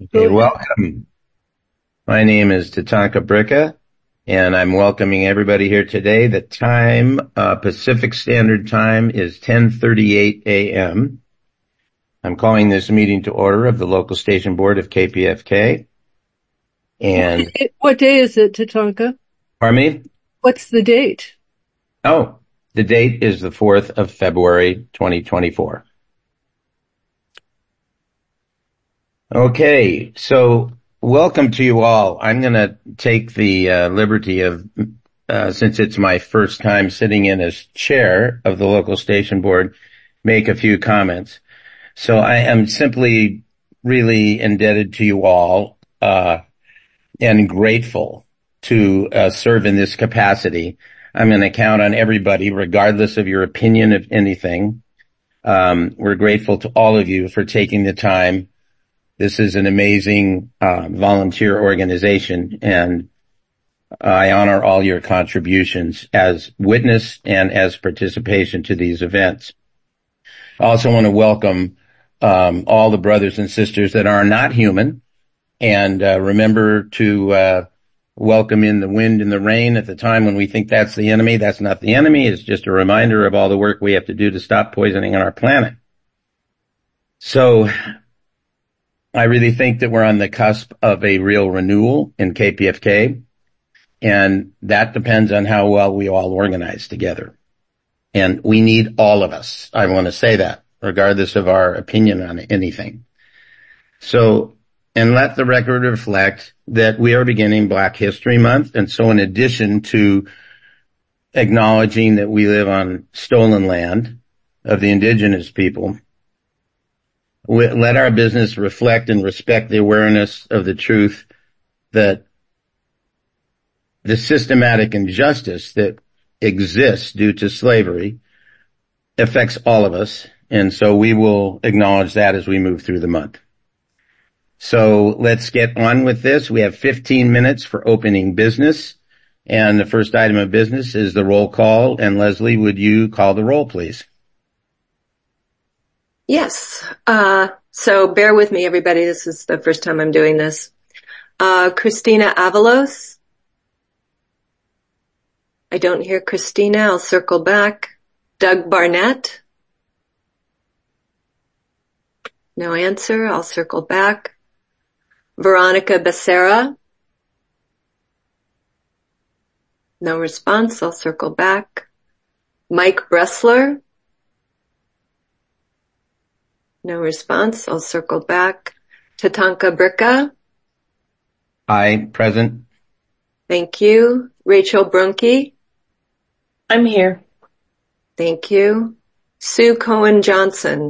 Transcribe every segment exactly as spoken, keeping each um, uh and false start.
Okay, welcome. My name is Tatanka Bricka, and I'm welcoming everybody here today. The time, uh, Pacific Standard Time is ten thirty-eight a.m. I'm calling this meeting to order of the local station board of K P F K. And what day is it, Tatanka? Pardon me? What's the date? Oh, the date is the fourth of February, twenty twenty-four. Okay, so welcome to you all. I'm going to take the uh, liberty of, uh, since it's my first time sitting in as chair of the local station board, make a few comments. So I am simply really indebted to you all, uh, and grateful to uh, serve in this capacity. I'm going to count on everybody, regardless of your opinion of anything. Um, we're grateful to all of you for taking the time. This is an amazing uh, volunteer organization, and I honor all your contributions as witness and as participation to these events. I also want to welcome um, all the brothers and sisters that are not human, and uh, remember to uh, welcome in the wind and the rain at the time when we think that's the enemy. That's not the enemy. It's just a reminder of all the work we have to do to stop poisoning our planet. So I really think that we're on the cusp of a real renewal in K P F K, and that depends on how well we all organize together. And we need all of us. I want to say that, regardless of our opinion on anything. So, and let the record reflect that we are beginning Black History Month, and so in addition to acknowledging that we live on stolen land of the indigenous people, let our business reflect and respect the awareness of the truth that the systematic injustice that exists due to slavery affects all of us. And so we will acknowledge that as we move through the month. So let's get on with this. We have fifteen minutes for opening business. And the first item of business is the roll call. And Leslie, would you call the roll, please? Yes. Uh, so bear with me, everybody. This is the first time I'm doing this. Uh, Christina Avalos. I don't hear Christina. I'll circle back. Doug Barnett. No answer. I'll circle back. Veronica Becerra. No response. I'll circle back. Mike Bressler. No response. I'll circle back. Tatanka Bricka. Aye, present. Thank you. Rachel Brunke. I'm here. Thank you. Sue Cohen Johnson.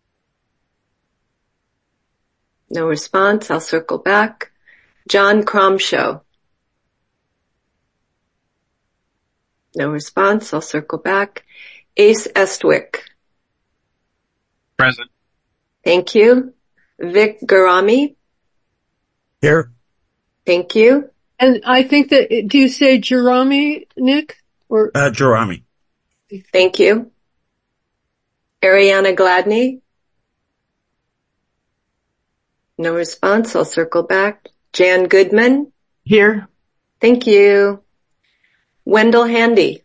No response. I'll circle back. John Cromshow. No response. I'll circle back. Ace Estwick. Present. Thank you. Vic Garami. Here. Thank you. And I think that, do you say Jerami, Nick? Or Uh, Jerami. Thank you. Ariana Gladney. No response. I'll circle back. Jan Goodman. Here. Thank you. Wendell Handy.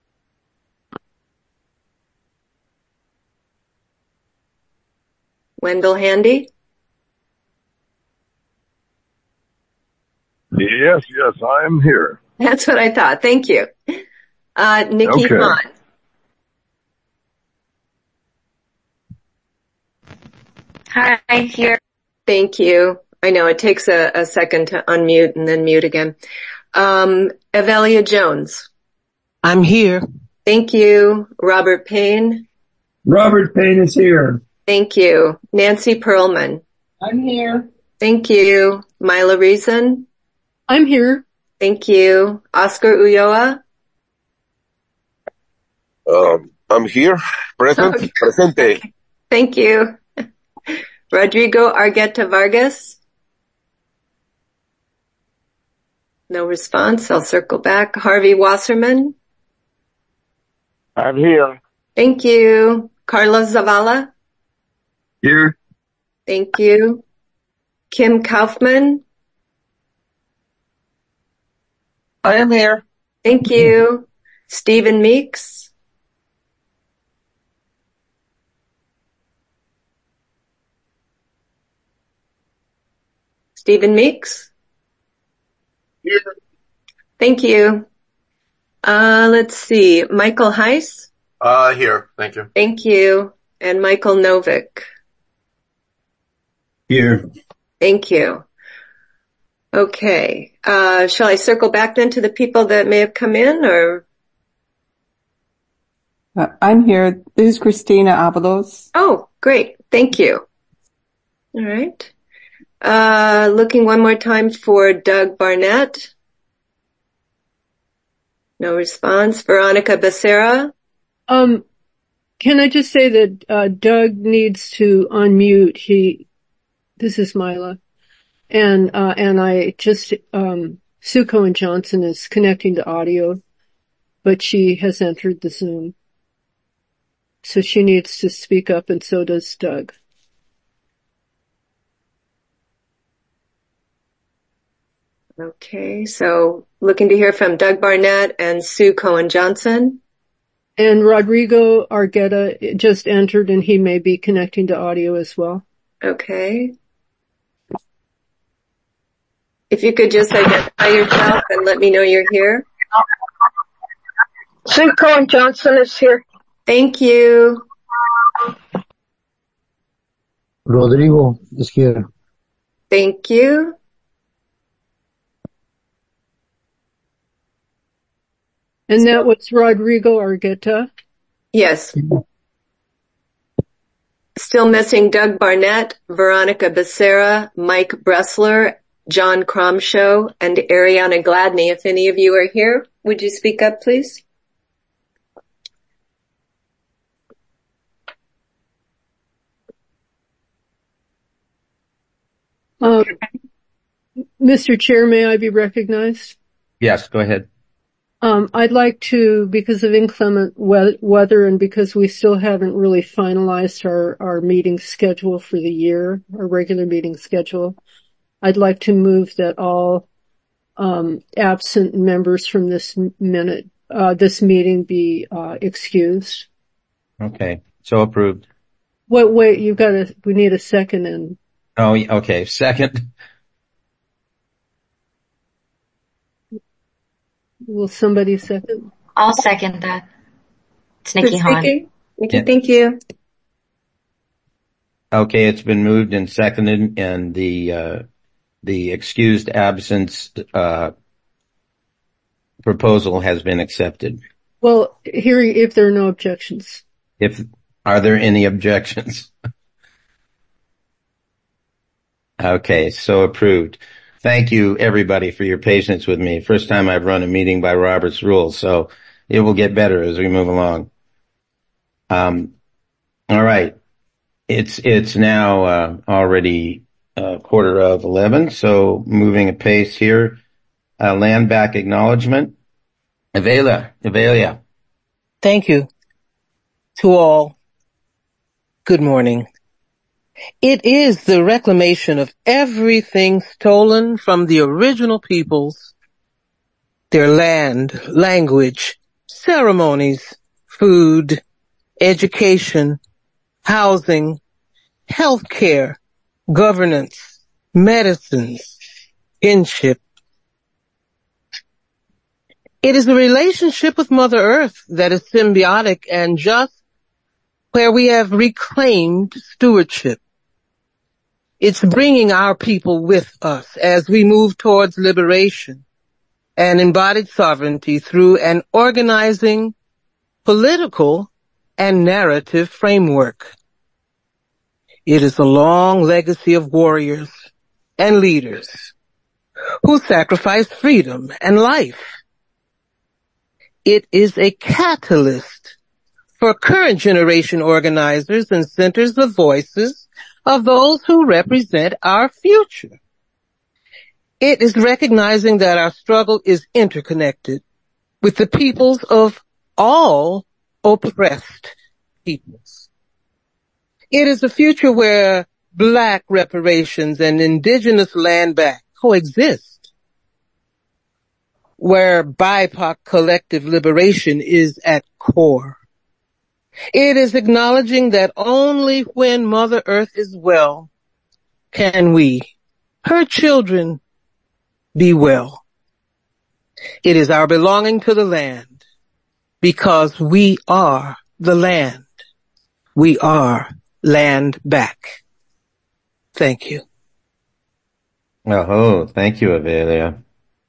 Wendell Handy. Yes, yes, I am here. That's what I thought. Thank you. Uh, Nikki Okay. Hahn. Hi, here. Thank you. I know it takes a, a second to unmute and then mute again. Um, Avelia Jones. I'm here. Thank you. Robert Payne. Robert Payne is here. Thank you. Nancy Perlman. I'm here. Thank you. Mila Reason. I'm here. Thank you. Oscar Ulloa. Um, I'm here. Present. Okay. Presente. Thank you. Rodrigo Argueta Vargas. No response. I'll circle back. Harvey Wasserman. I'm here. Thank you. Carlos Zavala. Here. Thank you. Kim Kaufman. I am here. Thank you. Stephen Meeks. Stephen Meeks. Here. Thank you. Uh, let's see. Michael Heiss. Uh, here. Thank you. Thank you. And Michael Novick. Here. Thank you. Okay. Uh, shall I circle back then to the people that may have come in, or? Uh, I'm here. This is Christina Avalos. Oh, great. Thank you. All right. Uh, looking one more time for Doug Barnett. No response. Veronica Becerra. Um, can I just say that, uh, Doug needs to unmute. He, this is Mila. And, uh, and I just, um, Sue Cohen Johnson is connecting to audio, but she has entered the Zoom. So she needs to speak up, and so does Doug. Okay, so looking to hear from Doug Barnett and Sue Cohen Johnson. And Rodrigo Argueta just entered, and he may be connecting to audio as well. Okay. If you could just identify yourself and let me know you're here. Sue Cohen Johnson is here. Thank you. Rodrigo is here. Thank you. And that was Rodrigo Argueta. Yes. Still missing Doug Barnett, Veronica Becerra, Mike Bressler, John Cromshow, and Ariana Gladney. If any of you are here, would you speak up, please? Um, Mister Chair, may I be recognized? Yes, go ahead. Um, I'd like to, because of inclement we- weather and because we still haven't really finalized our, our meeting schedule for the year, our regular meeting schedule, I'd like to move that all um, absent members from this minute, uh, this meeting be uh, excused. Okay, so approved. Wait, wait, you've got to, we need a second and. Oh, okay, second. Will somebody second? I'll second that. It's Nikki Who's Hahn. speaking? Nikki, Yeah. thank you. Okay, it's been moved and seconded, and the uh the excused absence uh proposal has been accepted. Well, hearing if there are no objections. If are there any objections? Okay, so approved. Thank you, everybody, for your patience with me. First time I've run a meeting by Robert's rules, so it will get better as we move along. Um, all right. It's, it's now, uh, already, uh, quarter of eleven, so moving at pace here. Uh, land back acknowledgement. Avela, Avelia. Thank you to all. Good morning. It is the reclamation of everything stolen from the original peoples, their land, language, ceremonies, food, education, housing, healthcare, governance, medicines, kinship. It is a relationship with Mother Earth that is symbiotic and just, where we have reclaimed stewardship. It's bringing our people with us as we move towards liberation and embodied sovereignty through an organizing, political, and narrative framework. It is a long legacy of warriors and leaders who sacrificed freedom and life. It is a catalyst for current generation organizers and centers of voices of those who represent our future. It is recognizing that our struggle is interconnected with the peoples of all oppressed peoples. It is a future where black reparations and indigenous land back coexist, where B I P O C collective liberation is at core. It is acknowledging that only when Mother Earth is well can we, her children, be well. It is our belonging to the land because we are the land. We are land back. Thank you. Oh, thank you, Avelia.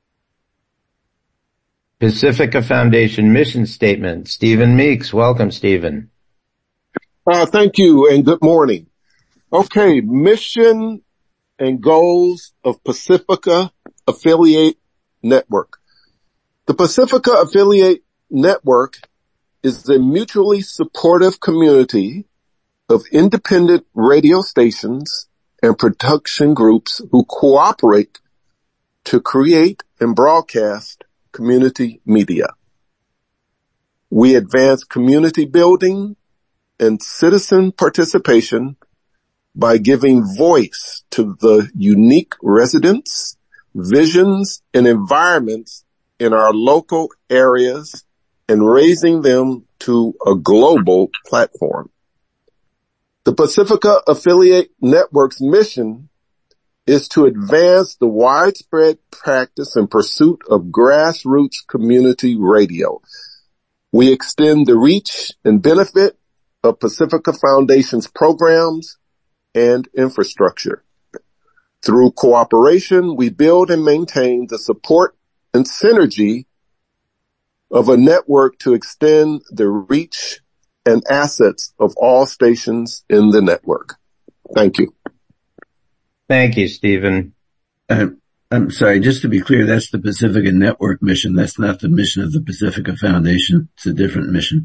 Pacifica Foundation mission statement. Stephen Meeks. Welcome, Stephen. Uh, thank you and good morning. Okay, mission and goals of Pacifica Affiliate Network. The Pacifica Affiliate Network is a mutually supportive community of independent radio stations and production groups who cooperate to create and broadcast community media. We advance community building and citizen participation by giving voice to the unique residents, visions, and environments in our local areas and raising them to a global platform. The Pacifica Affiliate Network's mission is to advance the widespread practice and pursuit of grassroots community radio. We extend the reach and benefit of Pacifica Foundation's programs and infrastructure. Through cooperation, we build and maintain the support and synergy of a network to extend the reach and assets of all stations in the network. Thank you. Thank you, Stephen. Uh, I'm sorry, just to be clear, that's the Pacifica Network mission. That's not the mission of the Pacifica Foundation. It's a different mission.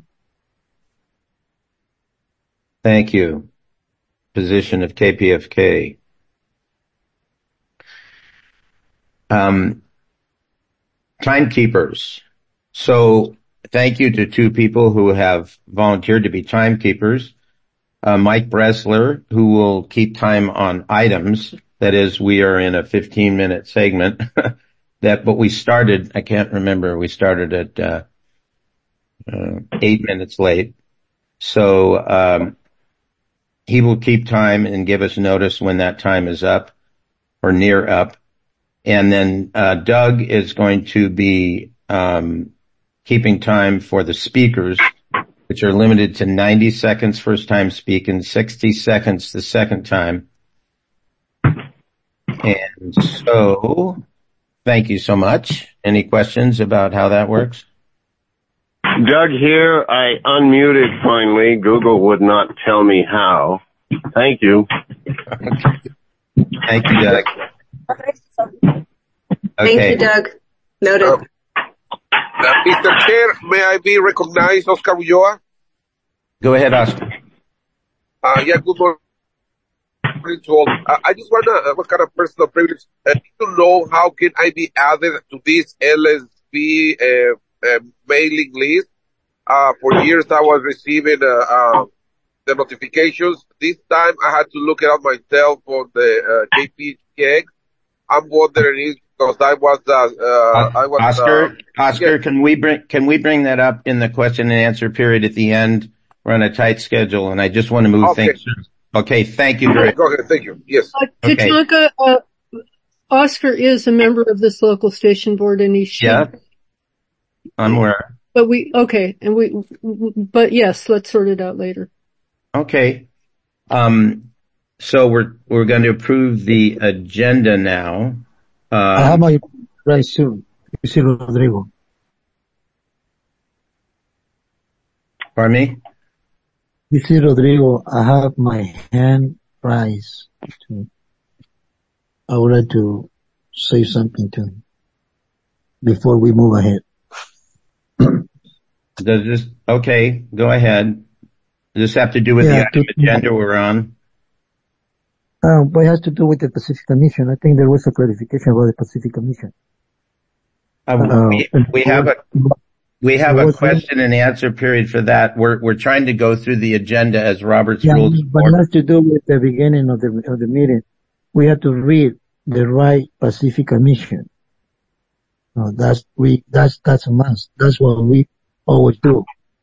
Thank you. Position of K P F K. Um, timekeepers. So thank you to two people who have volunteered to be timekeepers. Uh, Mike Bressler, who will keep time on items. That is, we are in a fifteen minute segment that, but we started, I can't remember, we started at, uh, uh, eight minutes late. So, um, he will keep time and give us notice when that time is up or near up. And then, uh, Doug is going to be, um, keeping time for the speakers, which are limited to ninety seconds first time speaking, sixty seconds the second time. And so, thank you so much. Any questions about how that works? Doug here. I unmuted finally. Google would not tell me how. Thank you. Thank you, Doug. Okay. Thank you, Doug. Noted. Uh, uh, Mister Chair, may I be recognized, Oscar Ulloa? Go ahead, Oscar. Uh, yeah, good morning to all. Uh, I just want to, uh, what kind of personal privilege, uh, to know how can I be added to this L S B uh, uh, mailing list. Uh, for years I was receiving uh, uh, the notifications. This time I had to look it up myself on the uh, K P H K. I'm wondering if, because I was, uh, uh, I was, Oscar, uh, Oscar, yeah. can we bring, can we bring that up in the question and answer period at the end? We're on a tight schedule and I just want to move Okay. things. Okay. Thank you very much. Go ahead. Thank you. Yes. Uh, Okay. Tatanka, uh, Oscar is a member of this local station board and he should. Yeah. I'm aware. But we, okay, and we, but yes, let's sort it out later. Okay. Um, so we're, we're going to approve the agenda now. Um, I have my prize soon. You see, Rodrigo. Pardon me? You see, Rodrigo, I have my hand prize too. I would like to say something to him before we move ahead. Does this, okay, go ahead. Does this have to do with Yeah, the item to- agenda we're on? Uh, what has to do with the Pacific Mission? I think there was a clarification about the Pacific Mission. Uh, Uh, we, we have a, We have So a question and answer period for that. We're we're trying to go through the agenda as Robert's Yeah, rules. but it has to do with the beginning of the of the meeting. We have to read the right Pacifica mission. No, that's we that's that's a must. That's what we always do.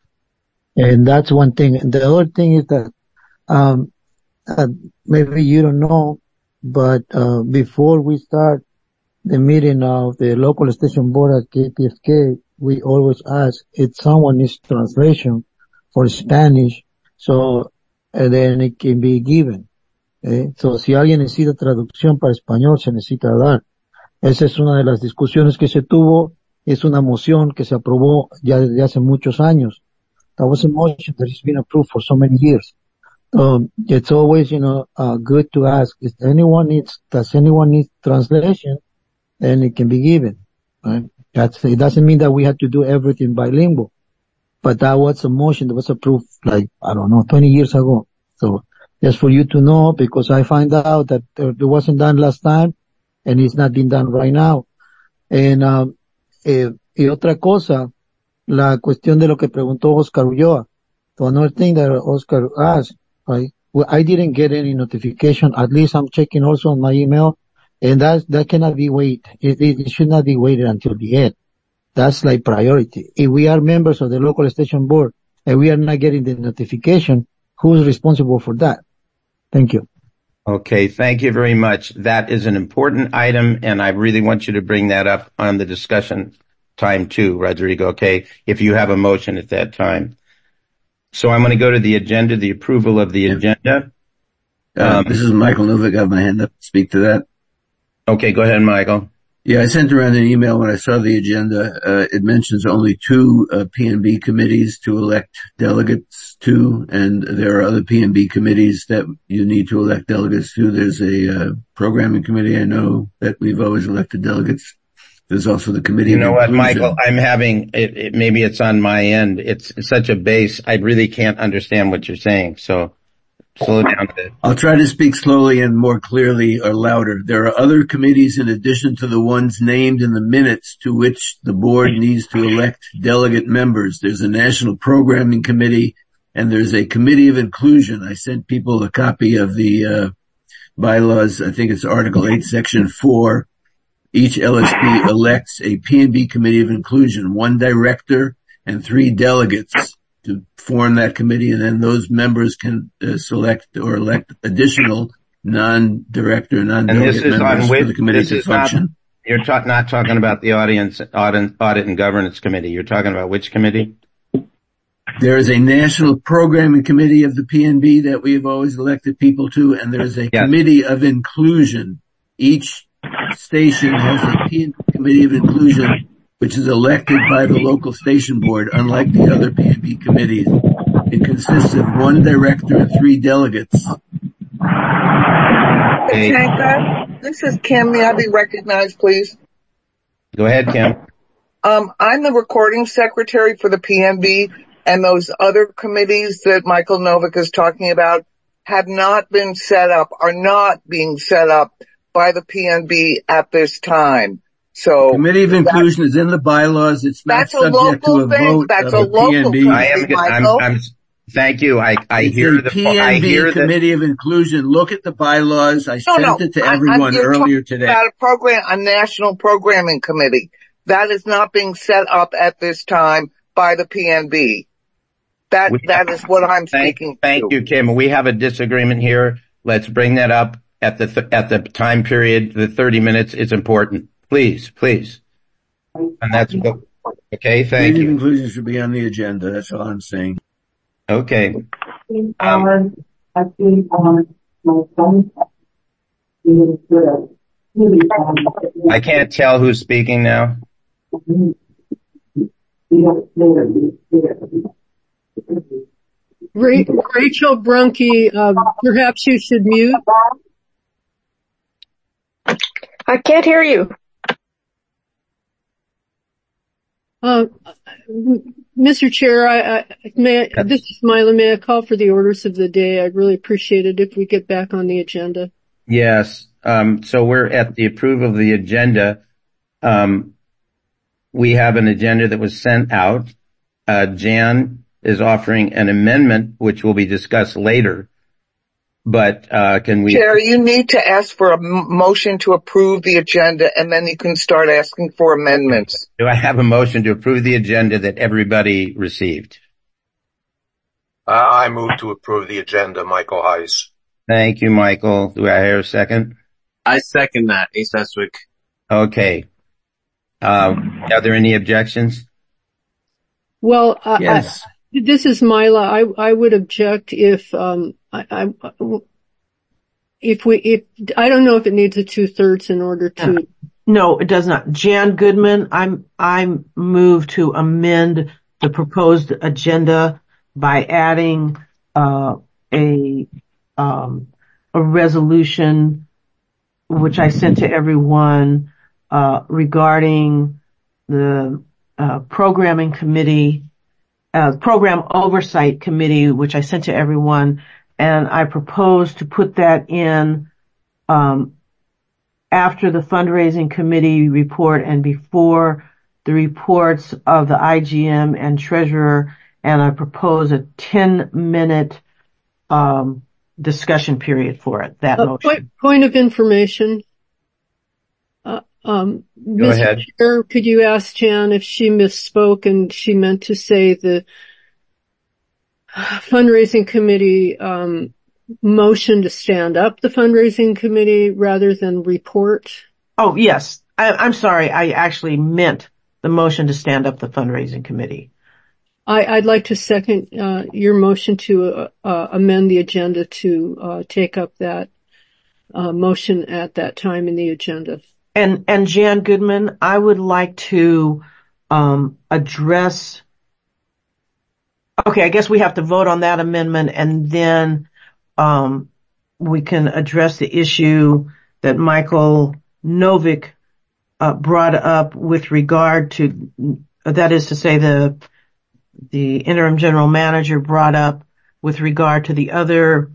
And that's one thing. And the other thing is that um uh, maybe you don't know, but uh before we start the meeting of the local station board at K P F K, we always ask if someone needs translation for Spanish, so uh, then it can be given. Eh? So si alguien necesita traducción para español, se necesita dar. Esa es una de las discusiones que se tuvo. Es una moción que se aprobó ya desde hace muchos años. That was a motion that has been approved for so many years. Um, it's always, you know, uh, good to ask, if anyone needs, does anyone need translation? And it can be given. Right? That's, it doesn't mean that we have to do everything bilingual. But that was a motion that was approved like, I don't know, twenty years ago. So just for you to know, because I find out that it wasn't done last time and it's not being done right now. And, um, eh, y otra cosa, la cuestión de lo que preguntó Oscar Ulloa. So another thing that Oscar asked, right? Well, I didn't get any notification. At least I'm checking also on my email. And that, that cannot be wait. It, it, it should not be waited until the end. That's like priority. If we are members of the local station board and we are not getting the notification, who's responsible for that? Thank you. Okay, thank you very much. That is an important item, and I really want you to bring that up on the discussion time too, Rodrigo, okay, if you have a motion at that time. So I'm going to go to the agenda, the approval of the yeah. agenda. Uh, um, this is Michael Novak. I have my hand up to speak to that. Okay, go ahead, Michael. Yeah, I sent around an email when I saw the agenda. Uh, it mentions only two uh, P N B committees to elect delegates to, and there are other P N B committees that you need to elect delegates to. There's a uh, programming committee, I know, that we've always elected delegates. There's also the committee. You know of what, Michael? I'm having, it, it, maybe it's on my end. It's, it's such a base. I really can't understand what you're saying. So slow down a bit. I'll try to speak slowly and more clearly or louder. There are other committees in addition to the ones named in the minutes to which the board needs to elect delegate members. There's a national programming committee and there's a committee of inclusion. I sent people a copy of the, uh, bylaws. I think it's Article eight, Section four. Each L S P elects a P N B committee of inclusion, one director and three delegates to form that committee, and then those members can uh, select or elect additional non-director, non-delegate members for the committee to function. Not, you're ta- not talking about the audience, audit, audit and governance committee. You're talking about which committee? There is a national programming committee of the P N B that we have always elected people to, and there is a yes. committee of inclusion. Each station has a P N B committee of inclusion, which is elected by the local station board, unlike the other P N B committees. It consists of one director and three delegates. Hey, Tanka, this is Kim. May I be recognized, please? Go ahead, Kim. Um, I'm the recording secretary for the P N B, and those other committees that Michael Novak is talking about have not been set up, are not being set up by the P N B at this time. So committee of inclusion is in the bylaws. It's not subject to a vote that's of a the P N B. local I am, I'm, I'm, thank you. I, I it's hear a the P N B I hear committee the, of inclusion. Look at the bylaws. I no, sent no, it to I, everyone I'm earlier today. About a program, a national programming committee that is not being set up at this time by the P N B. That we, that is what I'm thank, speaking. Thank to. you, Kim. We have a disagreement here. Let's bring that up at the th- at the time period. The thirty minutes is important. Please, please. And that's okay. Thank you. Inclusion should be on the agenda. That's all I'm saying. Okay. Um, I can't tell who's speaking now. Rachel Brunke, uh, perhaps you should mute. I can't hear you. Uh, Mister Chair, I, I may, I, this is Mila. May I call for the orders of the day? I'd really appreciate it if we get back on the agenda. Yes. Um, so we're at the approval of the agenda. Um, we have an agenda that was sent out. Uh, Jan is offering an amendment, which will be discussed later. But, uh, can we... Chair, you need to ask for a m- motion to approve the agenda, and then you can start asking for amendments. Do I have a motion to approve the agenda that everybody received? Uh, I move to approve the agenda, Michael Heiss. Thank you, Michael. Do I hear a second? I second that, Ace Eswick. Okay. Uh, are there any objections? Well, uh, yes. I, this is Mila. I, I would object if, um, I, I, if we, if, I don't know if it needs a two thirds in order to. No, it does not. Jan Goodman, I'm, I'm moved to amend the proposed agenda by adding, uh, a, um, a resolution which I sent to everyone, uh, regarding the, uh, programming committee, uh, program oversight committee, which I sent to everyone, and I propose to put that in, um, after the fundraising committee report and before the reports of the I G M and treasurer, and I propose a ten minute, um, discussion period for it, that uh, motion. Point, point of information. Uh, um, Go Mister ahead. Chair, could you ask Jan if she misspoke and she meant to say the fundraising committee, um, motion to stand up the fundraising committee rather than report? Oh, yes. I, I'm sorry. I actually meant the motion to stand up the fundraising committee. I, I'd like to second uh, your motion to uh, uh, amend the agenda to uh, take up that uh, motion at that time in the agenda. And and Jan Goodman, I would like to um, address. Okay, I guess we have to vote on that amendment, and then um, we can address the issue that Michael Novick uh, brought up with regard to, that is to say, the the interim general manager brought up with regard to the other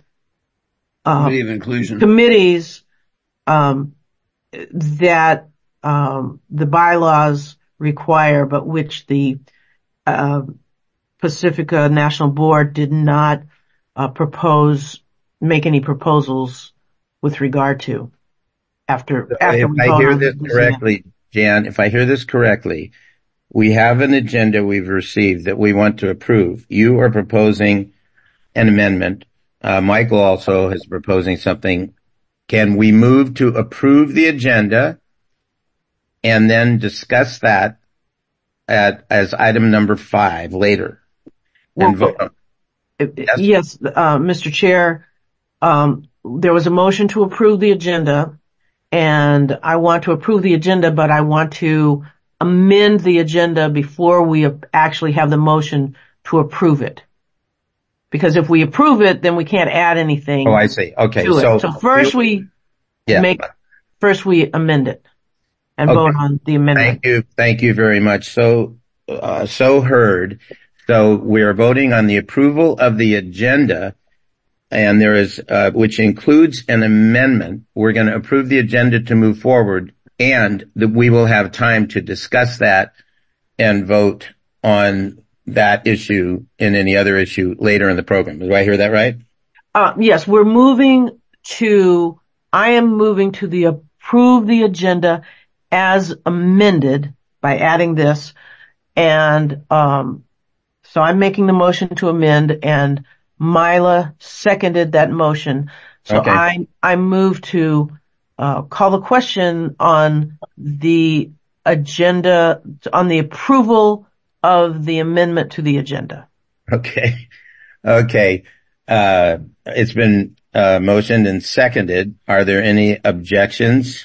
uh, Committee of Inclusion committees um, that um, the bylaws require, but which the uh, Pacifica National Board did not uh, propose, make any proposals with regard to. After, after if we I vote hear on this this correctly, Jan, if I hear this correctly, we have an agenda we've received that we want to approve. You are proposing an amendment. Uh, Michael also is proposing something. Can we move to approve the agenda and then discuss that at, as item number five later? And Well, vote on. Yes, yes uh, Mister Chair, um, there was a motion to approve the agenda, and I want to approve the agenda, but I want to amend the agenda before we actually have the motion to approve it. Because if we approve it, then we can't add anything. Oh, I see. Okay. To So, it. So first we yeah. make, first we amend it and Okay. vote on the amendment. Thank you. Thank you very much. So, uh, so heard. So we are voting on the approval of the agenda, and there is, uh, which includes an amendment. We're going to approve the agenda to move forward, and that we will have time to discuss that and vote on that issue and any other issue later in the program. Do I hear that right? Uh, yes, we're moving to, I am moving to the approve the agenda as amended by adding this. And, um, so I'm making the motion to amend, and Mila seconded that motion. So Okay. I, I move to, uh, call the question on the agenda, on the approval of the amendment to the agenda. Okay. Okay. Uh, it's been, uh, motioned and seconded. Are there any objections?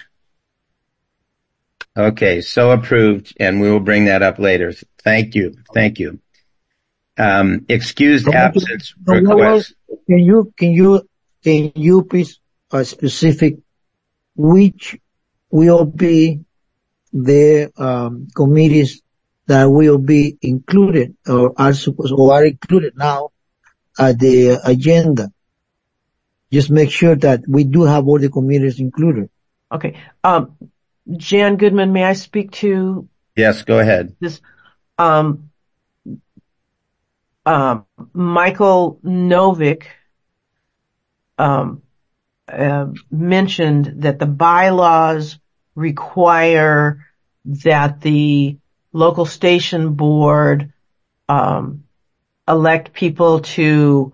Okay. So approved, and we will bring that up later. Thank you. Thank you. Um, excused absence request. Can you, can you, can you please uh, specific which will be the um, committees that will be included or are supposed or are included now at the agenda? Just make sure that we do have all the committees included. Okay. Um, Jan Goodman, may I speak to Yes, go ahead. This, um, um, Michael Novick, um, uh, mentioned that the bylaws require that the local station board, um, elect people to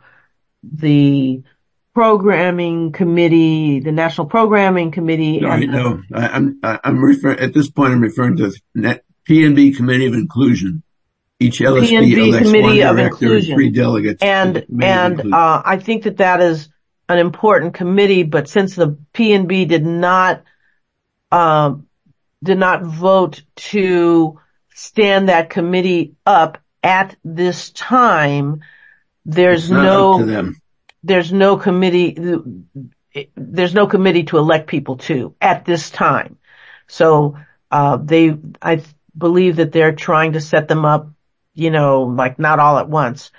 the programming committee, the national programming committee. No, and the, no, I, I'm, I'm referring, at this point, I'm referring to the P N B Committee of Inclusion. Each L S P P N B elects one Committee of director and Inclusion. three delegates. And, and, uh, I think that that is an important committee, but since the P N B did not, um, did not vote to stand that committee up at this time, there's It's not no, up to them. there's no committee, there's no committee to elect people to at this time. So, uh, they, I believe that they're trying to set them up, you know, like not all at once.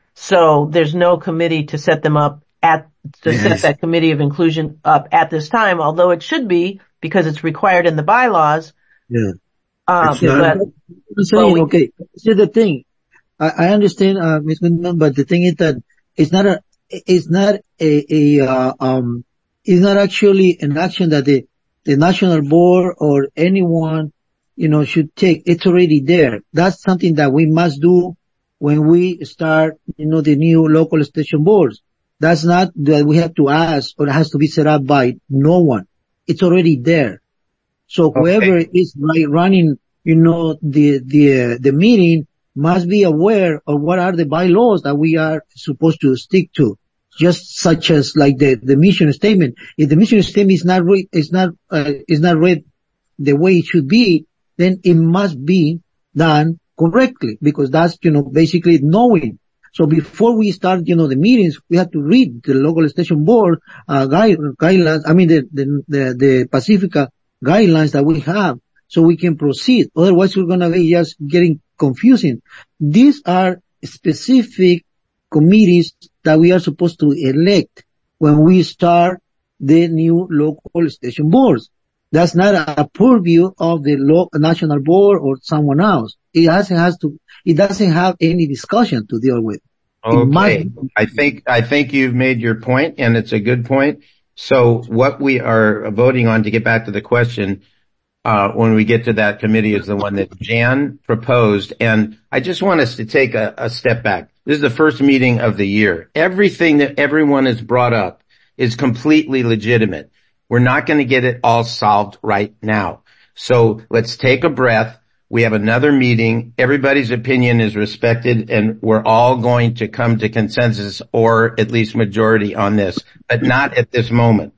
So there's no committee to set them up at, to Yes. set that committee of inclusion up at this time, although it should be because it's required in the bylaws. Yeah. Uh, It's not- but, I'm saying, Well, we- okay, see the thing, I, I understand, uh, Miz Goodman, but the thing is that it's not a, it's not a, a, uh, um, it's not actually an action that the, the national board or anyone, you know, should take. It's already there. That's something that we must do when we start, you know, the new local station boards. That's not that we have to ask or it has to be set up by no one. It's already there. So whoever Okay. is right, running, you know, the, the, uh, the meeting must be aware of what are the bylaws that we are supposed to stick to. Just such as like the, the mission statement. If the mission statement is not read, is not, uh, is not read the way it should be, then it must be done correctly because that's, you know, basically knowing. So before we start, you know, the meetings, we have to read the local station board, uh, guide, guidelines, I mean, the, the, the, the Pacifica guidelines that we have so we can proceed. Otherwise we're going to be just getting confusing. These are specific committees that we are supposed to elect when we start the new local station boards. That's not a purview of the lo- national board or someone else. It has, it has to, it doesn't have any discussion to deal with. It must Okay. I think, I think you've made your point and it's a good point. So what we are voting on, to get back to the question, uh, when we get to that committee, is the one that Jan proposed. And I just want us to take a, a step back. This is the first meeting of the year. Everything that everyone has brought up is completely legitimate. We're not going to get it all solved right now. So let's take a breath. We have another meeting. Everybody's opinion is respected and we're all going to come to consensus or at least majority on this, but not at this moment.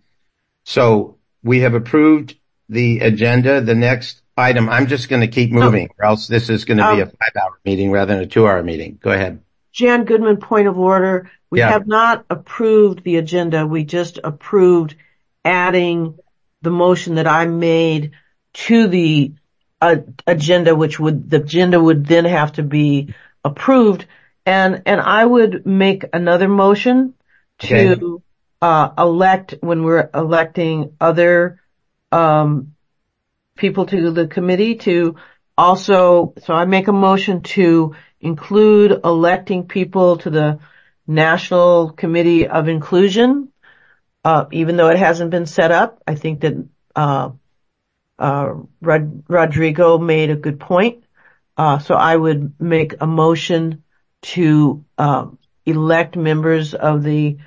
So we have approved the agenda. The next item, I'm just going to keep moving or else this is going to be a Um, five hour meeting rather than a two hour meeting. Go ahead. Jan Goodman, point of order. We Yeah. have not approved the agenda. We just approved adding the motion that I made to the uh, agenda, which would, the agenda would then have to be approved. And, and I would make another motion to, Okay. uh, elect, when we're electing other, um, people to the committee to also, so I make a motion to include electing people to the National Committee of Inclusion. Uh, even though it hasn't been set up, I think that, uh, uh, Rod- Rodrigo made a good point. Uh, so I would make a motion to, um, elect members of the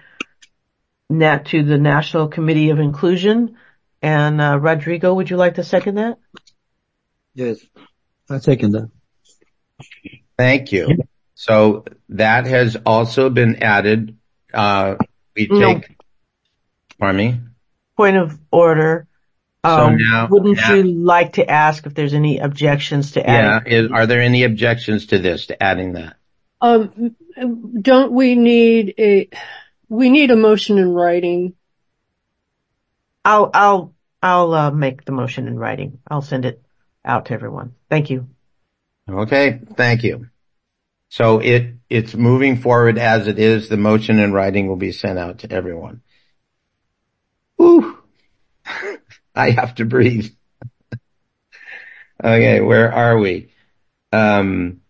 nat to the National Committee of Inclusion. And, uh, Rodrigo, would you like to second that? Yes. I second that. Thank you. So that has also been added. Uh, we No. take, pardon me? Point of order. So Um, now- wouldn't now- you like to ask if there's any objections to adding? Yeah. Is, are there any objections to this, to adding that? Um, don't we need a, we need a motion in writing. I'll, I'll, I'll, uh, make the motion in writing. I'll send it out to everyone. Thank you. Okay. Thank you. So it, it's moving forward as it is. The motion in writing will be sent out to everyone. Ooh. I have to breathe. Okay, where are we? Um,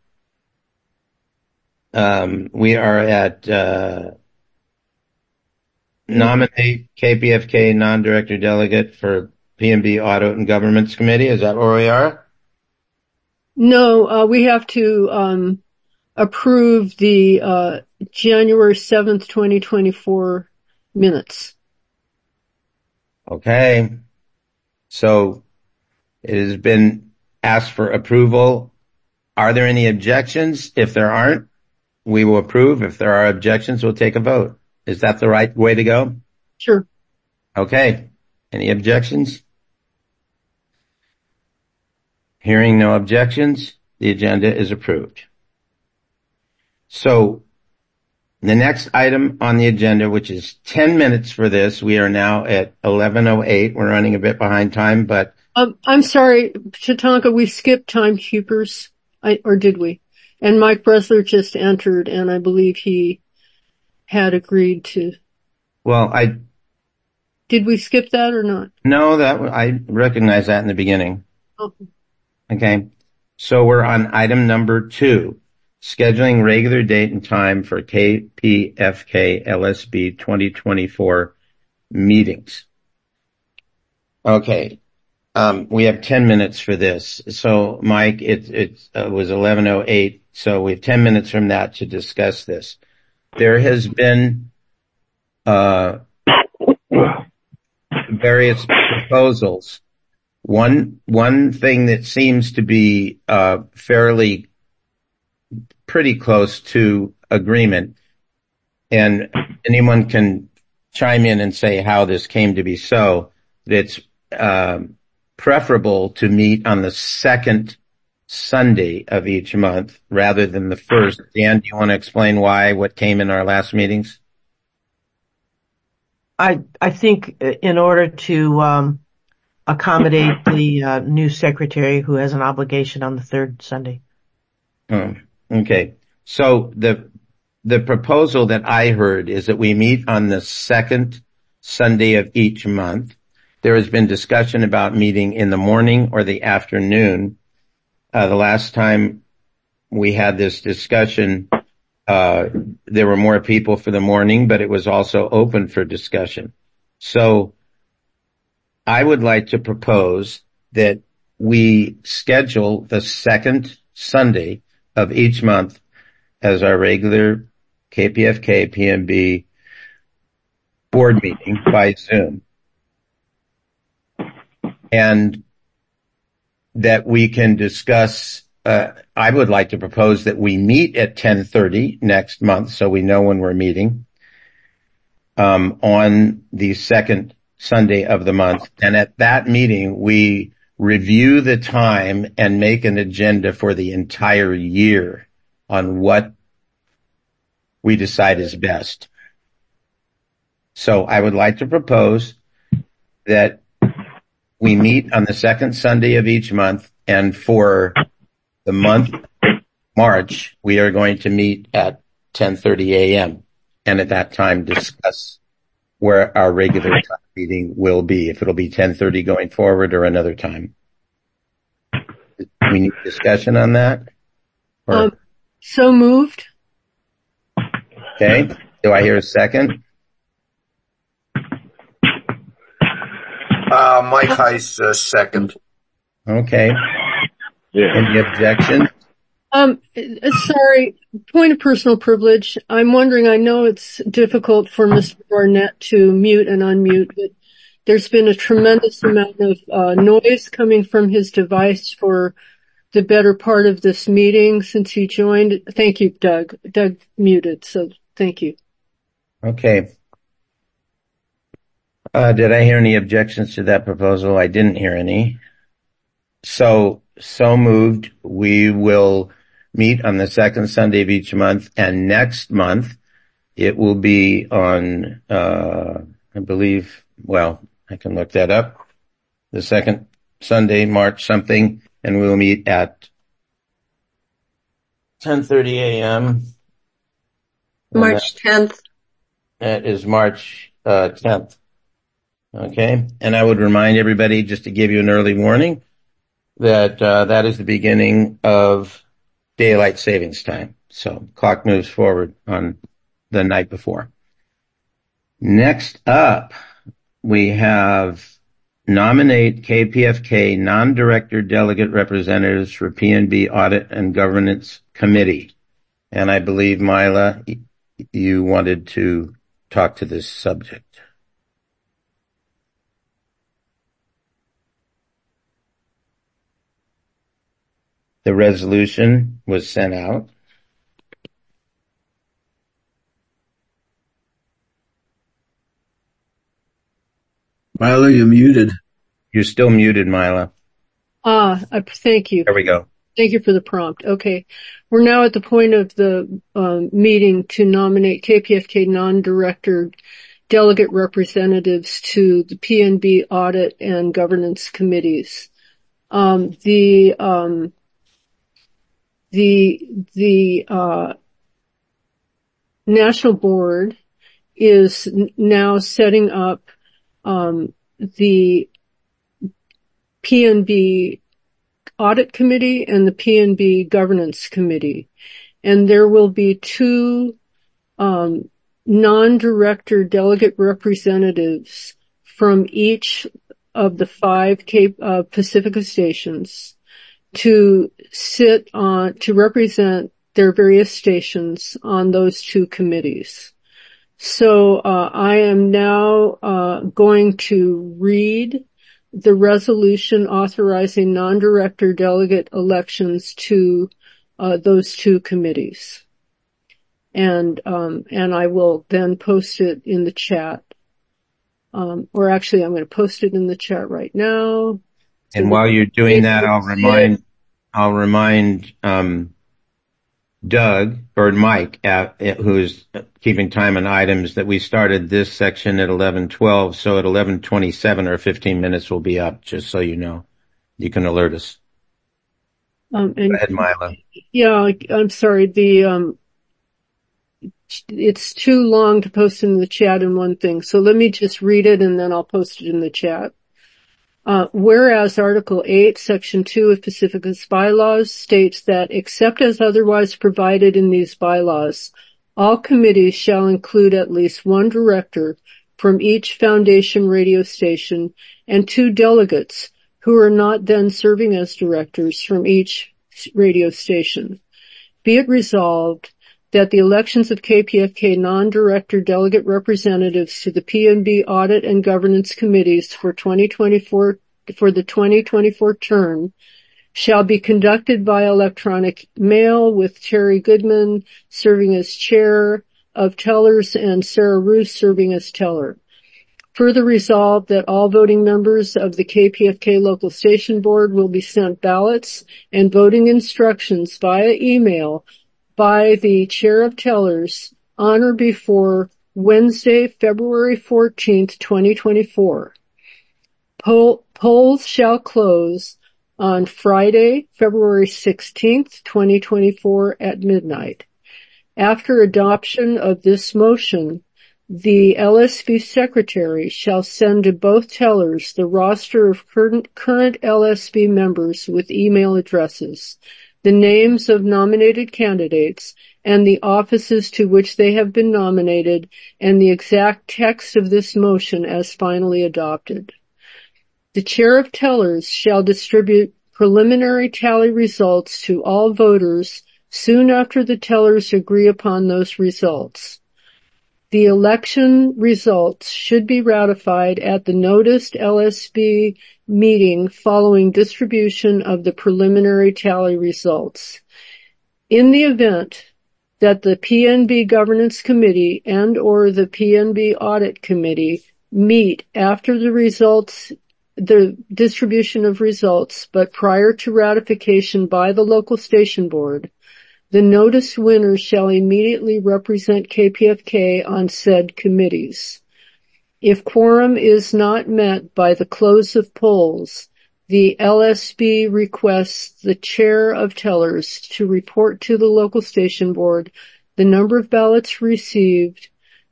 um, we are at, uh, nominate K P F K non-director delegate for P M B Audit and Governments Committee. Is that where we are? No, uh, we have to, um, approve the, uh, January seventh, twenty twenty-four minutes. Okay. So it has been asked for approval. Are there any objections? If there aren't, we will approve. If there are objections, we'll take a vote. Is that the right way to go? Sure. Okay. Any objections? Hearing no objections, the agenda is approved. So the next item on the agenda, which is ten minutes for this, we are now at eleven oh eight. We're running a bit behind time, but Um, I'm sorry, Tatanka, we skipped timekeepers, I, or did we? And Mike Bressler just entered, and I believe he had agreed to. well, I Did we skip that or not? know that I recognize that in the beginning. Oh. Okay. So we're on item number two, scheduling regular date and time for K P F K L S B twenty twenty-four meetings. Okay. Um, we have ten minutes for this. So Mike, it, it uh, was eleven oh eight. So we have ten minutes from that to discuss this. There has been, uh, various proposals. One, one thing that seems to be, uh, fairly pretty close to agreement, and anyone can chime in and say how this came to be so, that it's, um, preferable to meet on the second Sunday of each month rather than the first. Dan, do you want to explain why, what came in our last meetings? I, I think in order to, um, accommodate the, uh, new secretary who has an obligation on the third Sunday. Oh, okay. So the, the proposal that I heard is that we meet on the second Sunday of each month. There has been discussion about meeting in the morning or the afternoon. Uh, the last time we had this discussion, uh, there were more people for the morning, but it was also open for discussion. So I would like to propose that we schedule the second Sunday of each month as our regular K P F K P M B board meeting by Zoom. And that we can discuss, uh, I would like to propose that we meet at ten thirty next month so we know when we're meeting, um, on the second Sunday of the month. And at that meeting, we review the time and make an agenda for the entire year on what we decide is best. So I would like to propose that we meet on the second Sunday of each month, and for the month March, we are going to meet at ten thirty a.m. and at that time discuss where our regular time meeting will be, if it'll be ten thirty going forward or another time. We need discussion on that? Or, Um, so moved. okay. Do I hear a second? Uh, Mike Heiss, uh, second. Okay. Yeah. Any objection? Um, uh, sorry, point of personal privilege. I'm wondering, I know it's difficult for Mister Barnett to mute and unmute, but there's been a tremendous amount of uh, noise coming from his device for the better part of this meeting since he joined. Thank you, Doug. Doug muted, so thank you. Okay. Uh, did I hear any objections to that proposal? I didn't hear any. So, so moved. We will meet on the second Sunday of each month, and next month it will be on, uh, I believe, well, I can look that up. The second Sunday, March something, and we'll meet at ten thirty a.m. March tenth. That is March, uh, tenth. Okay. And I would remind everybody, just to give you an early warning, that uh, that is the beginning of daylight savings time. So clock moves forward on the night before. Next up, we have nominate K P F K non-director delegate representatives for P N B Audit and Governance Committee. And I believe, Mila, you wanted to talk to this subject. The resolution was sent out. Mila, you're muted. You're still muted, Mila. Ah, uh, thank you. There we go. Thank you for the prompt. Okay. We're now at the point of the um, meeting to nominate K P F K non-director delegate representatives to the P N B Audit and Governance Committees. Um, the, um, the, the, uh, National Board is n- now setting up, um, the P N B Audit Committee and the P N B Governance Committee. And there will be two, um, non-director delegate representatives from each of the five Cape, uh, Pacifica stations to sit on, to represent their various stations on those two committees. So, uh, I am now, uh, going to read the resolution authorizing non-director delegate elections to, uh, those two committees. And, um, and I will then post it in the chat. Um, or actually I'm going to post it in the chat right now. And while you're doing that, I'll remind, I'll remind, um, Doug or Mike, at, who's keeping time on items, that we started this section at eleven twelve. So at eleven twenty-seven or fifteen minutes will be up, just so you know. You can alert us. Um, and Go ahead, Mila. Yeah, I'm sorry. The, um, it's too long to post in the chat in one thing. So let me just read it and then I'll post it in the chat. Uh, whereas Article eight, Section two of Pacifica's bylaws states that except as otherwise provided in these bylaws, all committees shall include at least one director from each foundation radio station and two delegates who are not then serving as directors from each radio station. Be it resolved that the elections of K P F K non-director delegate representatives to the P N B Audit and Governance Committees for twenty twenty-four, for the twenty twenty-four term shall be conducted by electronic mail, with Terry Goodman serving as chair of tellers and Sarah Roos serving as teller. Further resolved that all voting members of the K P F K local station board will be sent ballots and voting instructions via email by the chair of tellers on or before Wednesday, February fourteenth, twenty twenty-four. Poll, polls shall close on Friday, February sixteenth, twenty twenty-four at midnight. After adoption of this motion, the L S B secretary shall send to both tellers the roster of current, current L S B members with email addresses, the names of nominated candidates, and the offices to which they have been nominated, and the exact text of this motion as finally adopted. The chair of tellers shall distribute preliminary tally results to all voters soon after the tellers agree upon those results. The election results should be ratified at the noticed L S B meeting following distribution of the preliminary tally results. In the event that the P N B Governance Committee and or the P N B Audit Committee meet after the results, the distribution of results, but prior to ratification by the local station board, the noticed winner shall immediately represent K P F K on said committees. If quorum is not met by the close of polls, the L S B requests the chair of tellers to report to the local station board the number of ballots received.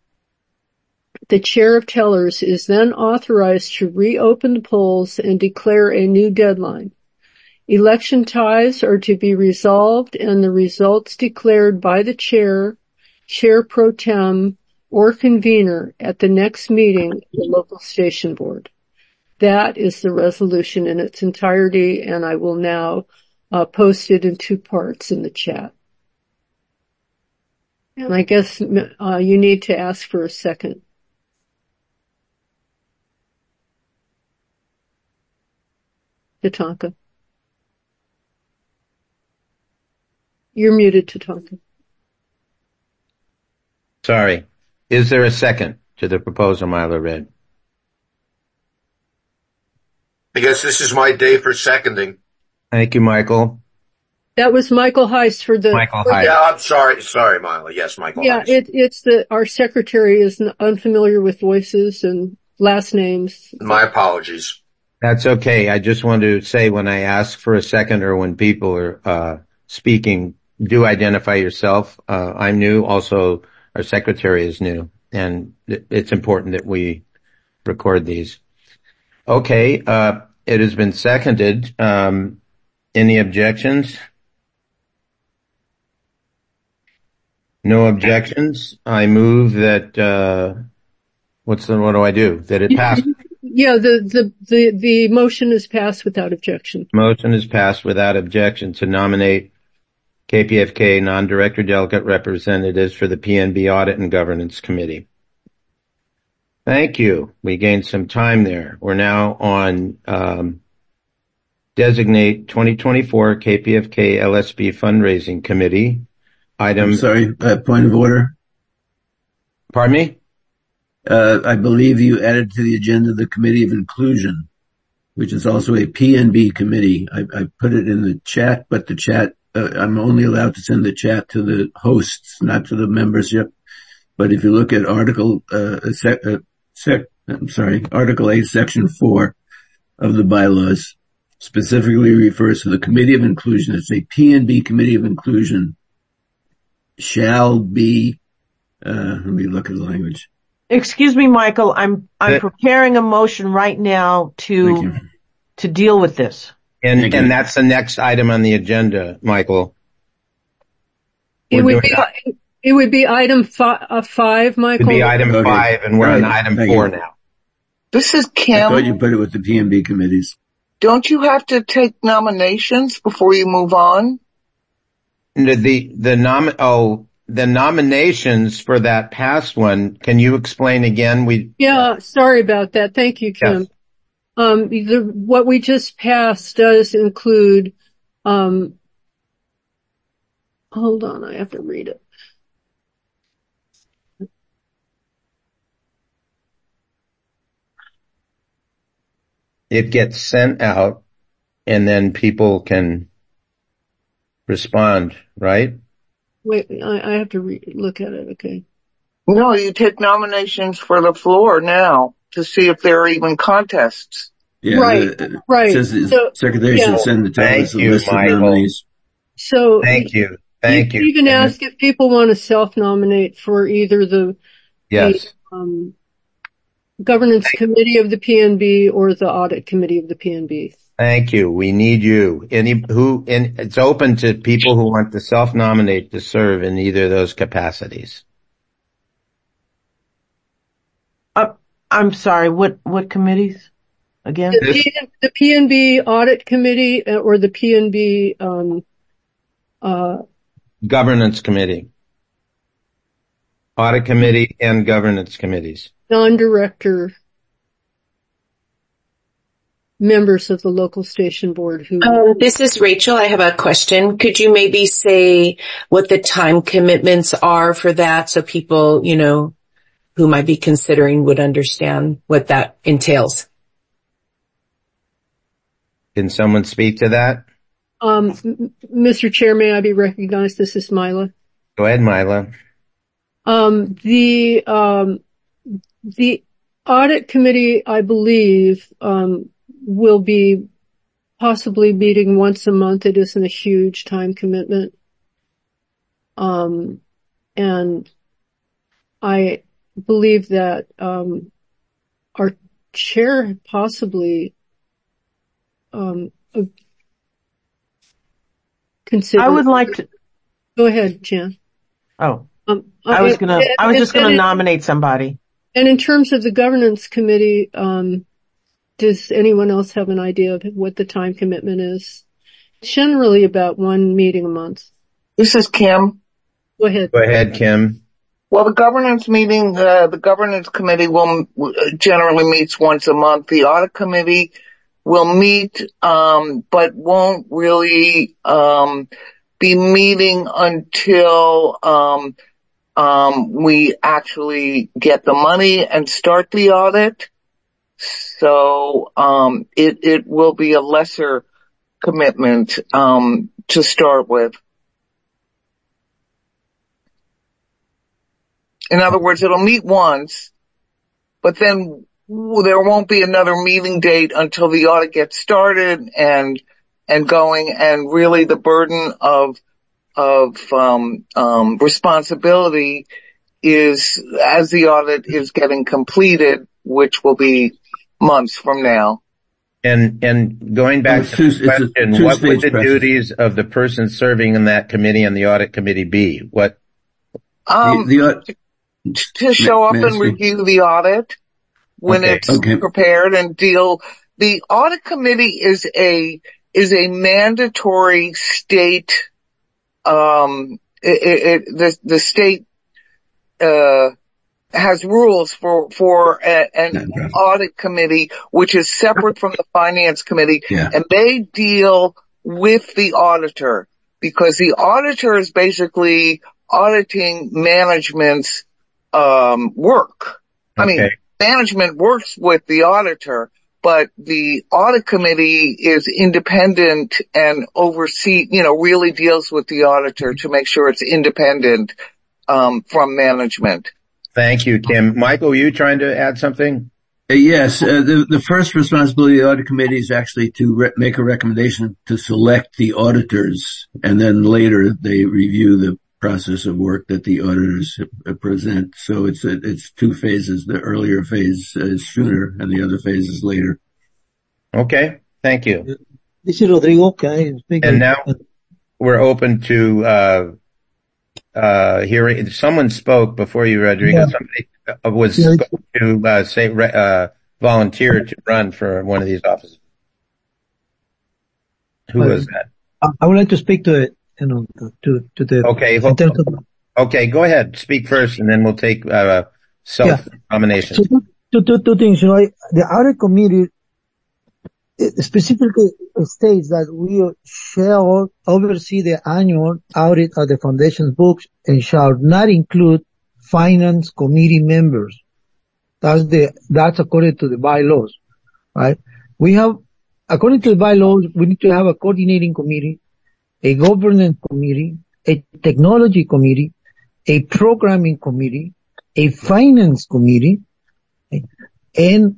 The chair of tellers is then authorized to reopen the polls and declare a new deadline. Election ties are to be resolved and the results declared by the chair, chair pro tem, or convener at the next meeting of the local station board. That is the resolution in its entirety, and I will now uh, post it in two parts in the chat. And I guess uh, you need to ask for a second. Tatanka. You're muted, Tatanka. Sorry. Is there a second to the proposal Milo read? I guess this is my day for seconding. Thank you, Michael. That was Michael Heist for the... Michael for Heist. the, Yeah, I'm sorry. Sorry, Milo. Yes, Michael yeah, Heist. it, it's the, our secretary is unfamiliar with voices and last names. My apologies. That's okay. I just wanted to say when I ask for a second or when people are uh speaking, do identify yourself. Uh I'm new. Also, our secretary is new, and it's important that we record these. Okay, uh it has been seconded. Um any objections? No objections. I move that uh what's the what do I do? That it passes. Yeah, the, the, the, the motion is passed without objection. Motion is passed without objection to nominate K P F K non-director delegate representatives for the P N B Audit and Governance Committee. Thank you. We gained some time there. We're now on um, designate twenty twenty-four K P F K L S B fundraising committee. Item. I'm sorry, uh, point of order. Pardon me? Uh, I believe you added to the agenda the Committee of Inclusion, which is also a P N B committee. I, I put it in the chat, but the chat, uh, I'm only allowed to send the chat to the hosts, not to the membership. But if you look at Article, uh, sec, uh, sec, I'm sorry, Article eight, Section four of the bylaws specifically refers to the Committee of Inclusion. It's a P N B Committee of Inclusion shall be, uh, let me look at the language. Excuse me, Michael. I'm I'm preparing a motion right now to to deal with this. And and that's the next item on the agenda, Michael. It would be it would be item fi- uh, five, Michael. It would be item okay. five, and we're right. on item Thank four you. now. This is Kim. I thought you put it with the P N B committees. Don't you have to take nominations before you move on? The the, the nom oh. The nominations for that past one, can you explain again? We Yeah, sorry about that. Thank you, Kim. Yes. Um, the, what we just passed does include, um, hold on, I have to read it. It gets sent out and then people can respond, right? Wait, I, I have to re- look at it, okay. No, you take nominations for the floor now to see if there are even contests. Yeah, right, the, right. It says the so, secretary yeah. should send the Thank you, list Michael. of nominees. So, Thank you. Thank you. You even ask if people want to self-nominate for either the, yes. the um, governance committee of the P N B or the audit committee of the P N B. Thank you. We need you. Any who, and it's open to people who want to self-nominate to serve in either of those capacities. Uh, I'm sorry. What what committees again? The, P, the P N B audit committee or the P N B um, uh, governance committee, audit committee, and governance committees. Non-director members of the local station board who... Um, this is Rachel. I have a question. Could you maybe say what the time commitments are for that so people, you know, who might be considering would understand what that entails? Can someone speak to that? Um, m- Mister Chair, may I be recognized? This is Mila. Go ahead, Mila. Um, the, um, the audit committee, I believe, um, will be possibly meeting once a month. It isn't a huge time commitment. Um, and I believe that, um, our chair possibly, um, consider. I would like to. Go ahead, Jan. Oh, um, I was gonna, I was and, just gonna and, nominate somebody. And in terms of the governance committee, um, does anyone else have an idea of what the time commitment is? Generally about one meeting a month. This is Kim. Go ahead. Go ahead, Kim. Well, the governance meeting, uh, the governance committee will generally meets once a month. The audit committee will meet, um, but won't really, um, be meeting until, um, um, we actually get the money and start the audit. So, um, it, it will be a lesser commitment, um, to start with. In other words, it'll meet once, but then there won't be another meeting date until the audit gets started and, and going, and really the burden of, of, um, um, responsibility is as the audit is getting completed, which will be months from now. And, and going back to the question, what would the duties of the person serving in that committee and the audit committee be? What? Um, the, the, to show up and review the audit when okay. it's okay. prepared and deal. The audit committee is a, is a mandatory state, um, it, it, the, the state, uh, has rules for, for a, an yeah, audit committee, which is separate from the finance committee. Yeah. And they deal with the auditor because the auditor is basically auditing management's um work. I okay. mean, management works with the auditor, but the audit committee is independent and oversee, you know, really deals with the auditor to make sure it's independent um from management. Thank you, Kim. Michael, were you trying to add something? Uh, yes, uh, the, the first responsibility of the audit committee is actually to re- make a recommendation to select the auditors, and then later they review the process of work that the auditors present. So it's it's two phases. The earlier phase is sooner and the other phase is later. Okay, thank you. This is Rodrigo. Can I speak? And now we're open to uh uh hearing. Someone spoke before you, Rodrigo. Yeah. Somebody was yeah. to uh, say uh volunteer to run for one of these offices. Who uh, was that? I would like to speak to it. You know, to, to the, okay, of, okay, go ahead, speak first and then we'll take, uh, self-nomination. Yeah. So two, two, two things, you know, the audit committee specifically states that we shall oversee the annual audit of the foundation's books and shall not include finance committee members. That's the, that's according to the bylaws, right? We have, according to the bylaws, we need to have a coordinating committee, a governance committee, a technology committee, a programming committee, a finance committee, and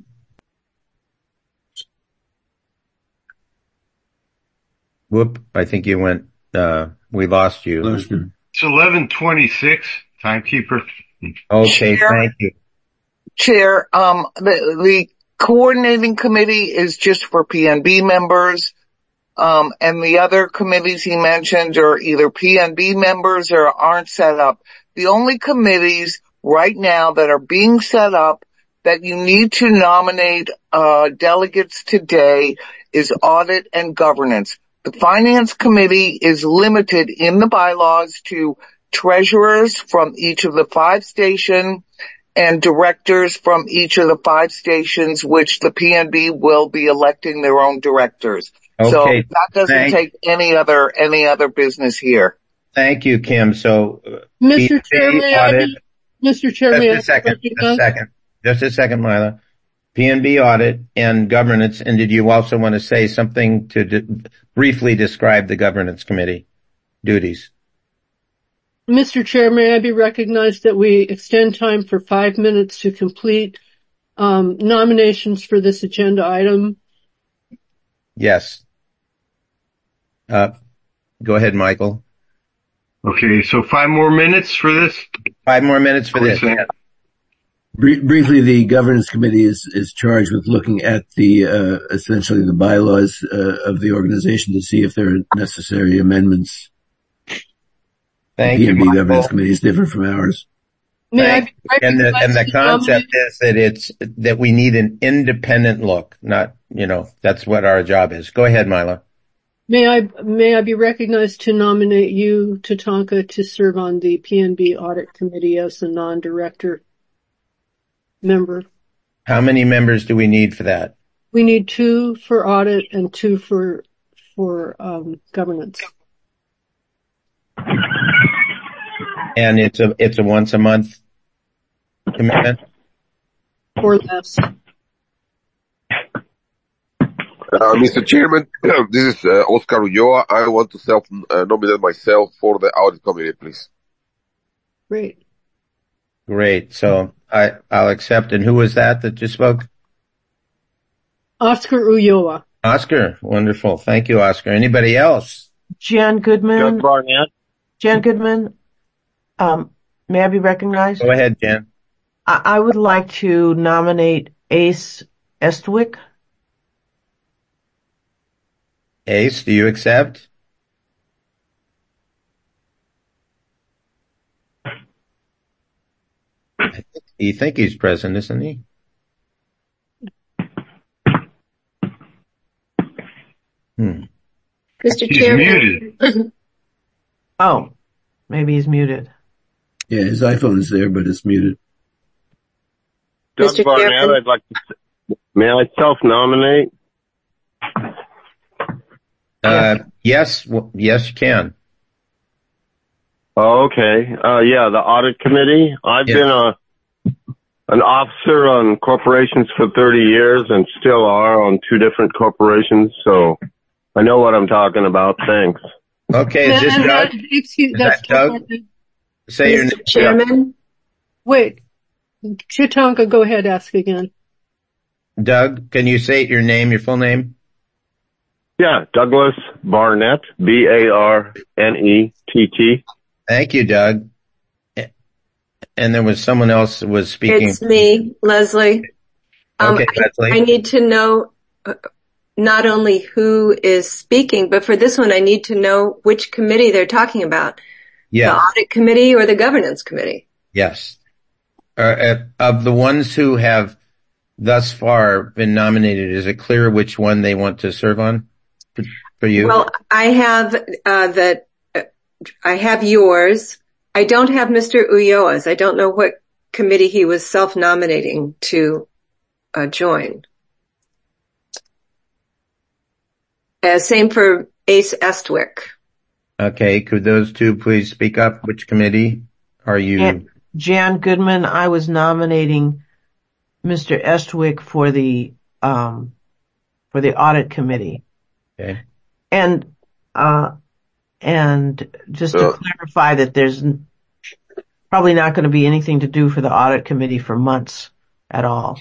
whoop, I think you went, uh, we lost you. It's eleven twenty-six, timekeeper. Okay, Chair, thank you. Chair, um, the, the coordinating committee is just for P N B members. Um, and the other committees he mentioned are either P N B members or aren't set up. The only committees right now that are being set up that you need to nominate, uh, delegates today is audit and governance. The finance committee is limited in the bylaws to treasurers from each of the five station and directors from each of the five stations, which the P N B will be electing their own directors. Okay. So that doesn't Thank, take any other, any other business here. Thank you, Kim. So, uh, Mister Chair, may I be, Mister Chair, may I just a second, just a second, just a second, Lila. P N B audit and governance. And did you also want to say something to de- briefly describe the governance committee duties? Mister Chair, may I be recognized that we extend time for five minutes to complete, um, nominations for this agenda item? Yes. Uh, go ahead, Michael. Okay, so five more minutes for this? Five more minutes for this. Yeah. Briefly, the governance committee is, is charged with looking at the, uh, essentially the bylaws, uh, of the organization to see if there are necessary amendments. Thank the you, P and B Michael. governance committee is different from ours. Thank you. And the, and the concept is that it's, that we need an independent look, not, you know, that's what our job is. Go ahead, Mila. May I, may I be recognized to nominate you, Tatanka, to serve on the P N B Audit Committee as a non-director member? How many members do we need for that? We need two for audit and two for, for, um, governance. And it's a, it's a once a month commitment? Or less. Uh, Mister Chairman, this is uh, Oscar Ulloa. I want to self-nominate myself for the audit committee, please. Great. Great. So I, I'll accept. And who was that that just spoke? Oscar Ulloa. Oscar. Wonderful. Thank you, Oscar. Anybody else? Jan Goodman. Doug Barnett. Jan Goodman. Um, may I be recognized? Go ahead, Jan. I, I would like to nominate Ace Estwick. Ace, do you accept? I think, you think he's present, isn't he? Hmm. Mister He's Chairman. muted. Oh, maybe he's muted. Yeah, his iPhone is there, but it's muted. Doug Mister Barnett, Chairman. I'd like to, may I self-nominate? Uh, yes, w- yes, you can. Oh, okay. Uh, yeah, the audit committee. I've Yeah. been a, an officer on corporations for thirty years and still are on two different corporations, so I know what I'm talking about. Thanks. Okay, is this And Doug? that- excuse- Is that's that Doug? Tatanka. Say your name. Mister Chairman. Wait. Tatanka, go ahead, ask again. Doug, can you say your name, your full name? Yeah, Douglas Barnett, B A R N E T T. Thank you, Doug. And there was someone else who was speaking. It's me, Leslie. Um, Okay, I, Leslie. I need to know uh, not only who is speaking, but for this one, I need to know which committee they're talking about. Yes. The audit committee or the governance committee? Yes. Uh, uh, of the ones who have thus far been nominated, is it clear which one they want to serve on for, for you? Well, I have uh, that. Uh, I have yours. I don't have Mister Ulloa's. I don't know what committee he was self-nominating to uh, join. Uh, same for Ace Estwick. Okay, could those two please speak up? Which committee are you? Jan, Jan Goodman, I was nominating Mister Estwick for the, um, for the audit committee. Okay. And, uh, and just to Uh. clarify that there's n- probably not going to be anything to do for the audit committee for months at all.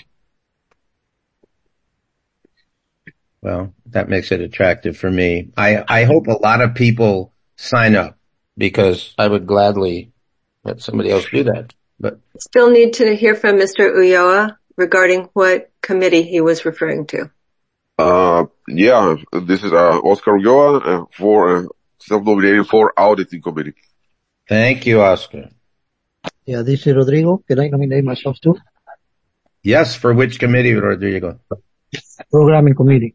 Well, that makes it attractive for me. I, I hope a lot of people sign up because I would gladly let somebody else do that. But Still need to hear from Mister Ulloa regarding what committee he was referring to. Uh, yeah, this is uh, Oscar Ulloa uh, for uh, self-nominated for auditing committee. thank you, Oscar. Yeah, this is Rodrigo. Can I nominate myself too? Yes, for which committee, Rodrigo? Programming committee.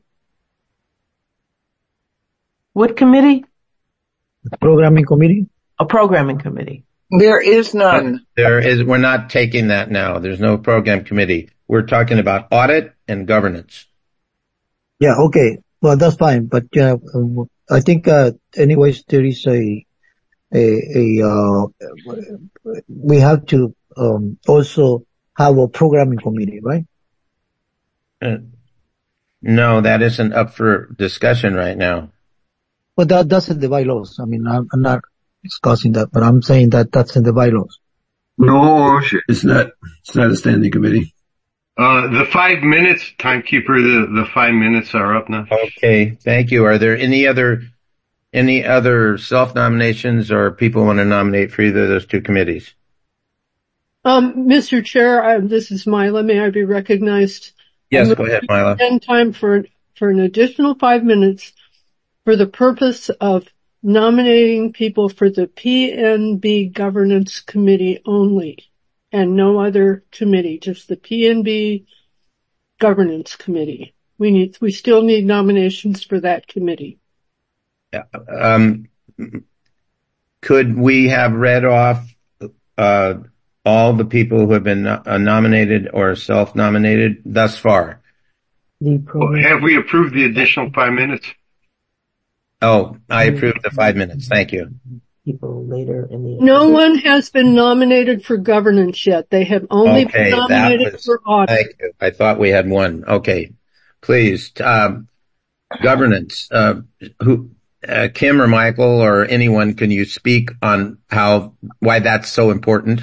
What committee? Programming committee. A programming committee. There is none. There is, we're not taking that now. There's no program committee. We're talking about audit and governance. Yeah, okay. Well, that's fine. But uh, um, I think, uh, anyways, there is a, a, a, uh, we have to, um, also have a programming committee, right? Uh, No, that isn't up for discussion right now. But that, that's in the bylaws. I mean, I'm, I'm not discussing that, but I'm saying that that's in the bylaws. No, it's not, it's not a standing committee. Uh, the five minutes, timekeeper, the, the five minutes are up now. Okay, thank you. Are there any other, any other self-nominations or people want to nominate for either of those two committees? Um, Mister Chair, I, this is Mila. May I be recognized? Yes, go ahead, Mila. Spend time for, for an additional five minutes for the purpose of nominating people for the P N B Governance Committee only, and no other committee, just the P N B Governance Committee. We need, we still need nominations for that committee. Um, could we have read off, uh, all the people who have been uh, nominated or self-nominated thus far? Have we approved the additional five minutes? Oh, I approve the five minutes. Thank you. People later in the No one has been nominated for governance yet. They have only okay, been nominated was, for audit. Thank you. I thought we had one. Okay, please. Um, governance. Uh, who? Uh, Kim or Michael or anyone? Can you speak on how why that's so important?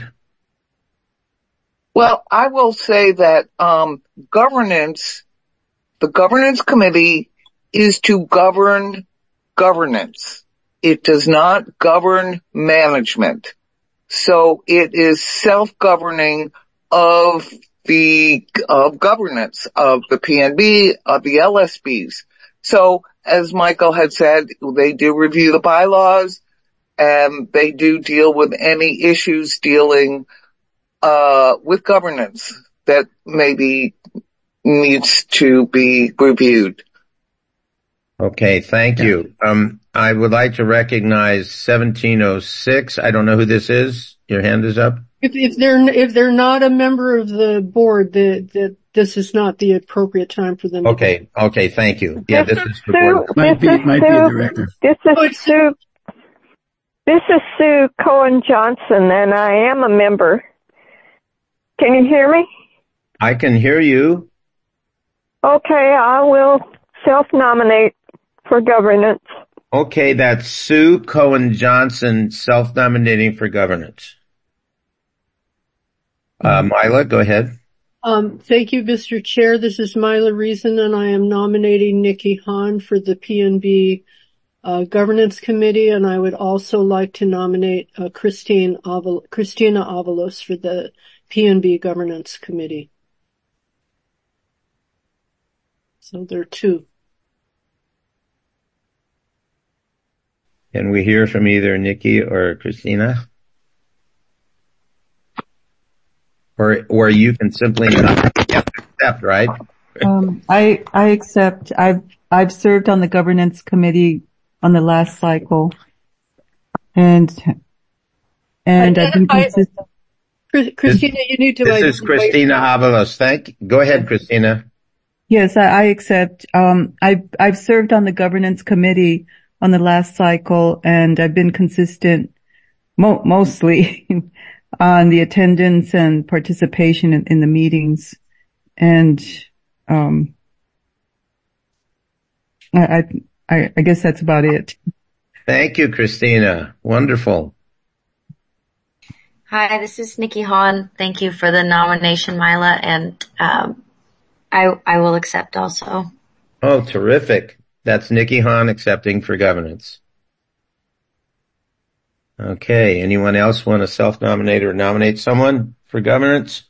Well, I will say that um governance, the governance committee is to govern governance. It does not govern management. So it is self-governing of the of governance of the P N B, of the L S Bs. So as Michael had said, they do review the bylaws and they do deal with any issues dealing uh with governance that maybe needs to be reviewed. Okay, thank you. Um, I would like to recognize seventeen oh six. I don't know who this is. Your hand is up. If, if they're if they're not a member of the board, the, the, this is not the appropriate time for them. Okay, to okay, thank you. Yeah, this, this is the Sue, board. Might be, might be a director. This is Sue. This is Sue Cohen Johnson, and I am a member. Can you hear me? I can hear you. Okay, I will self-nominate for governance. Okay, that's Sue Cohen Johnson self-nominating for governance. Uh, Mila, go ahead. Um, thank you, Mister Chair. This is Mila Reason, and I am nominating Nikki Hahn for the P N B uh, Governance Committee, and I would also like to nominate uh, Christine Aval- Christina Avalos for the P N B Governance Committee. So there are two. Can we hear from either Nikki or Christina? Or, or you can simply not accept, right? Um, I, I accept. I've, I've served on the governance committee on the last cycle. And, and I've been consistent. Christina, you need to. This is Christina Avalos. Thank you. Go ahead, Christina. Yes, I, I accept. Um, I've, I've served on the governance committee on the last cycle, and I've been consistent mo- mostly on the attendance and participation in, in the meetings. And, um, I, I, I guess that's about it. Thank you, Christina. Wonderful. Hi, this is Nikki Hahn. Thank you for the nomination, Mila, and um, I, I will accept also. Oh, terrific. That's Nikki Hahn accepting for governance. Okay. Anyone else want to self-nominate or nominate someone for governance?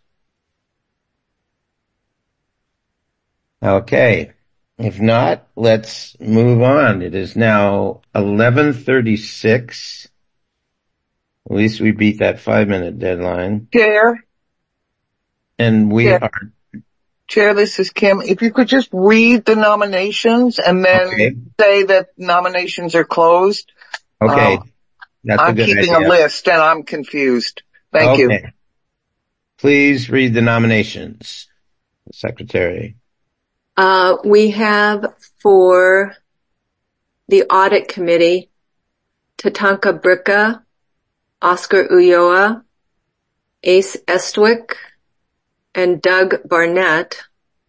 Okay. If not, let's move on. It is now eleven thirty-six. At least we beat that five minute deadline. Chair. And we Chair. are. Chair, this is Kim. If you could just read the nominations and then Okay. say that nominations are closed. Okay. Um, That's a I'm good keeping idea. a list and I'm confused. Thank you. Okay. Please read the nominations, Secretary. Uh, we have for the audit committee, Tatanka Bricka, Oscar Ulloa, Ace Estwick, and Doug Barnett.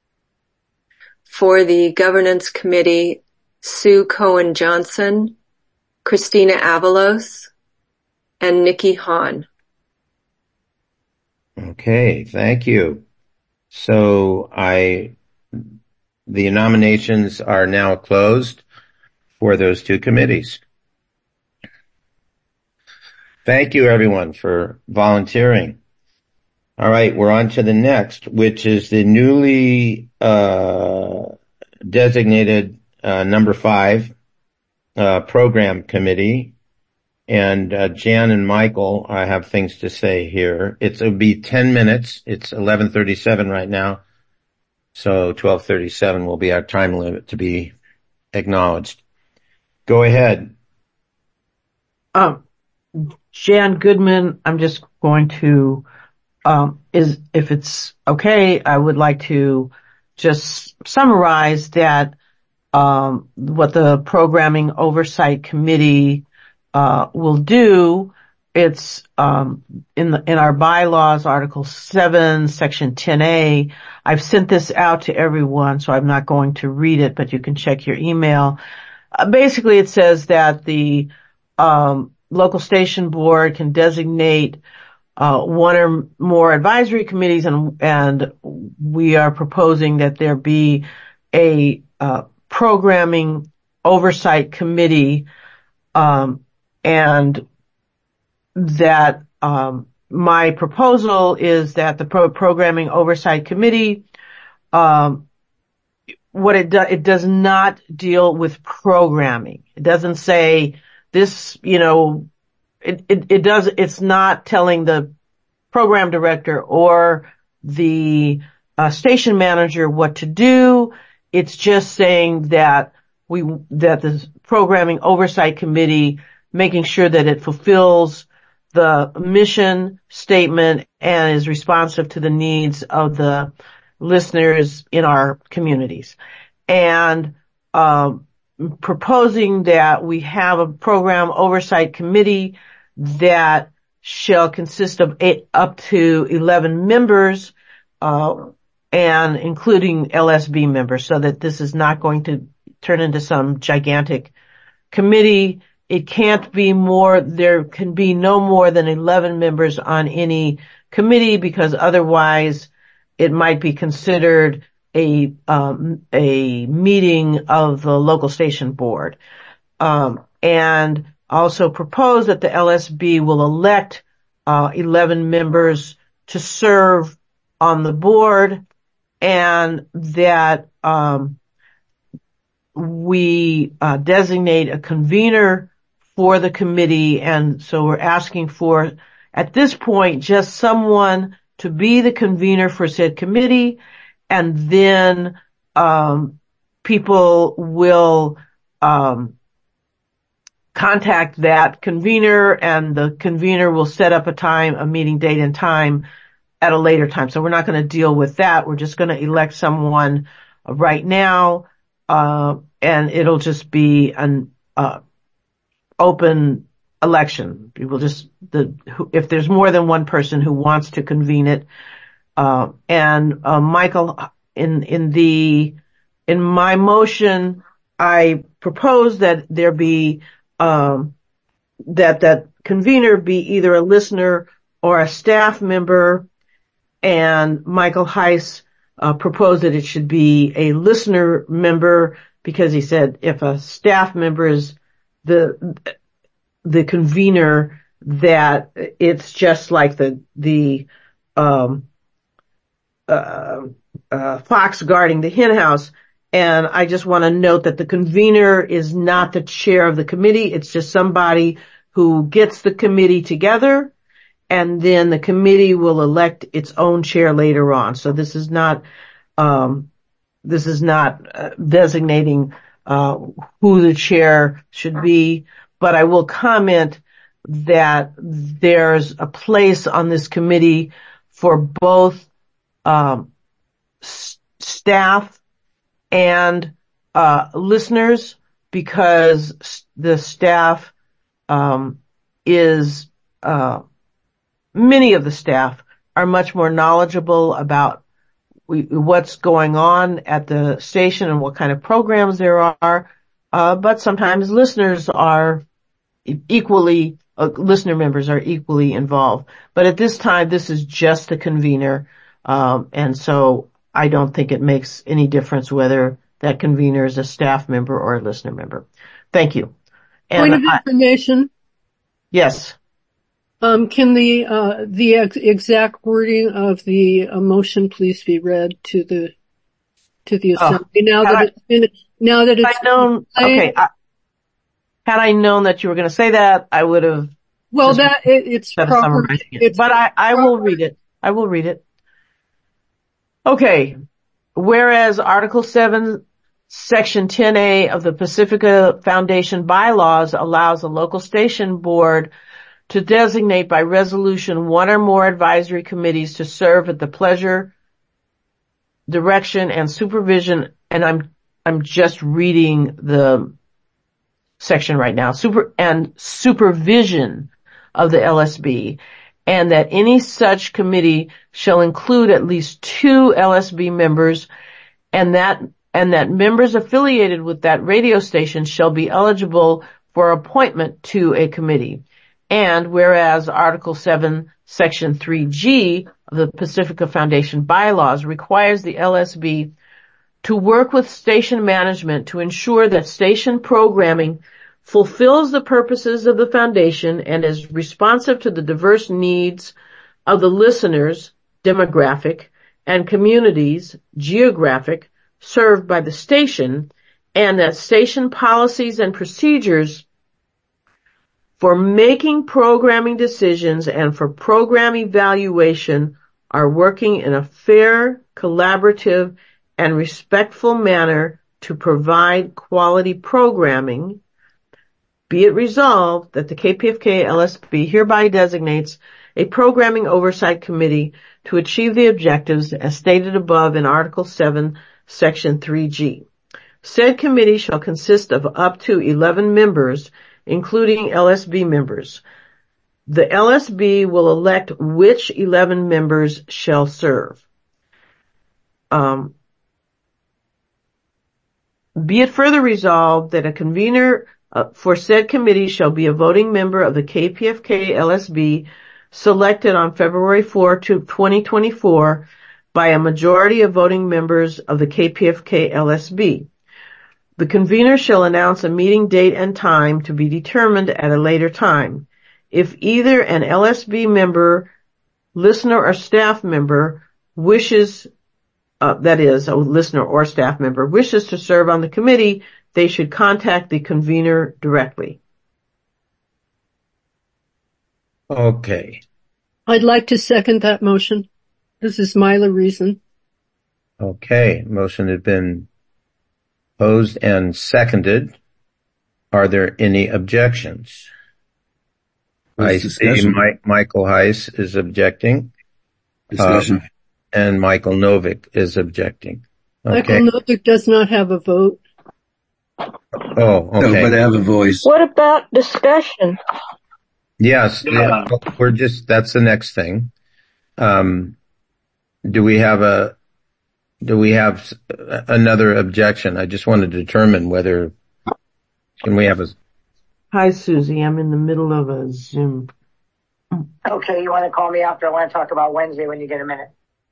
For the governance committee, Sue Cohen Johnson, Christina Avalos, and Nikki Hahn. Okay, thank you. So I, the nominations are now closed for those two committees. Thank you everyone for volunteering. All right, we're on to the next, which is the newly uh designated uh number five uh program committee. And uh Jan and Michael, I have things to say here. It's it'll be ten minutes. It's eleven thirty-seven right now. So twelve thirty-seven will be our time limit to be acknowledged. Go ahead. Um Jan Goodman, I'm just going to Um, is, if it's okay, I would like to just summarize that, um, what the Programming Oversight Committee, uh, will do. It's, um, in the, in our bylaws, Article seven, Section ten A. I've sent this out to everyone, so I'm not going to read it, but you can check your email. Uh, basically it says that the, um, local station board can designate Uh, one or more advisory committees, and and we are proposing that there be a uh, programming oversight committee, um, and that um, my proposal is that the pro- programming oversight committee, um, what it does, it does not deal with programming. It doesn't say this, you know. It, it, it does, it's not telling the program director or the uh, station manager what to do. It's just saying that we, that the programming oversight committee, making sure that it fulfills the mission statement and is responsive to the needs of the listeners in our communities. And, um, proposing that we have a program oversight committee that shall consist of eight, up to eleven members, uh, and including L S B members, so that this is not going to turn into some gigantic committee. It can't be more, there can be no more than eleven members on any committee, because otherwise it might be considered a, um, a meeting of the local station board. Um, and also propose that the L S B will elect uh eleven members to serve on the board, and that um we uh designate a convener for the committee. And so we're asking for, at this point, just someone to be the convener for said committee, and then um people will um contact that convener, and the convener will set up a time, a meeting date and time at a later time. So we're not going to deal with that. We're just going to elect someone right now, uh, and it'll just be an, uh, open election. People just, the, if there's more than one person who wants to convene it, uh, and, uh, Michael, in, in the, in my motion, I propose that there be Um, that that convener be either a listener or a staff member, and Michael Heiss uh, proposed that it should be a listener member, because he said if a staff member is the the convener, that it's just like the the um uh, uh fox guarding the hen house. And I just want to note that the convener is not the chair of the committee. It's just somebody who gets the committee together, and then the committee will elect its own chair later on. So this is not, um, this is not uh, designating uh, who the chair should be. But I will comment that there's a place on this committee for both um, s- staff and uh listeners, because the staff um is uh many of the staff are much more knowledgeable about we, what's going on at the station and what kind of programs there are, uh but sometimes listeners are equally uh, listener members are equally involved. But at this time, this is just the convener, um and so I don't think it makes any difference whether that convener is a staff member or a listener member. Thank you. And Point of I, information. yes. Um, can the, uh, the ex- exact wording of the uh, motion please be read to the, to the assembly oh, now that I, it's been, now that it's known, okay, I, had I known that you were going to say that, I would have. Well, that, it, it's proper. It. It's but I, I will read it. I will read it. Okay. Whereas Article seven, Section ten A of the Pacifica Foundation bylaws allows a local station board to designate by resolution one or more advisory committees to serve at the pleasure, direction, and supervision, and I'm, I'm just reading the section right now, super, and supervision of the L S B, and that any such committee shall include at least two L S B members, and that, and that members affiliated with that radio station shall be eligible for appointment to a committee. And whereas Article seven, Section three G of the Pacifica Foundation bylaws requires the L S B to work with station management to ensure that station programming fulfills the purposes of the foundation and is responsive to the diverse needs of the listeners, demographic, and communities, geographic, served by the station, and that station policies and procedures for making programming decisions and for program evaluation are working in a fair, collaborative, and respectful manner to provide quality programming. Be it resolved that the K P F K L S B hereby designates a programming oversight committee to achieve the objectives as stated above in Article seven, Section three G. Said committee shall consist of up to eleven members, including L S B members. The L S B will elect which eleven members shall serve. Um, be it further resolved that a convener uh, for said committee shall be a voting member of the K P F K L S B selected on February fourth, twenty twenty-four by a majority of voting members of the K P F K L S B. The convener shall announce a meeting date and time to be determined at a later time. If either an L S B member, listener, or staff member wishes, uh, that is, a listener or staff member wishes to serve on the committee, they should contact the convener directly. Okay. I'd like to second that motion. This is Mila Reason. Okay. Motion has been posed and seconded. Are there any objections? I see Mike, Michael Heiss is objecting. Discussion. Um, and Michael Novick is objecting. Okay. Michael Novick does not have a vote. Oh, okay. No, but I have a voice. What about discussion? Yes, yeah, we're just, that's the next thing. Um, do we have a, do we have another objection? I just want to determine whether, can we have a... Hi, Susie. I'm in the middle of a Zoom. Okay, you want to call me after? I want to talk about Wednesday when you get a minute.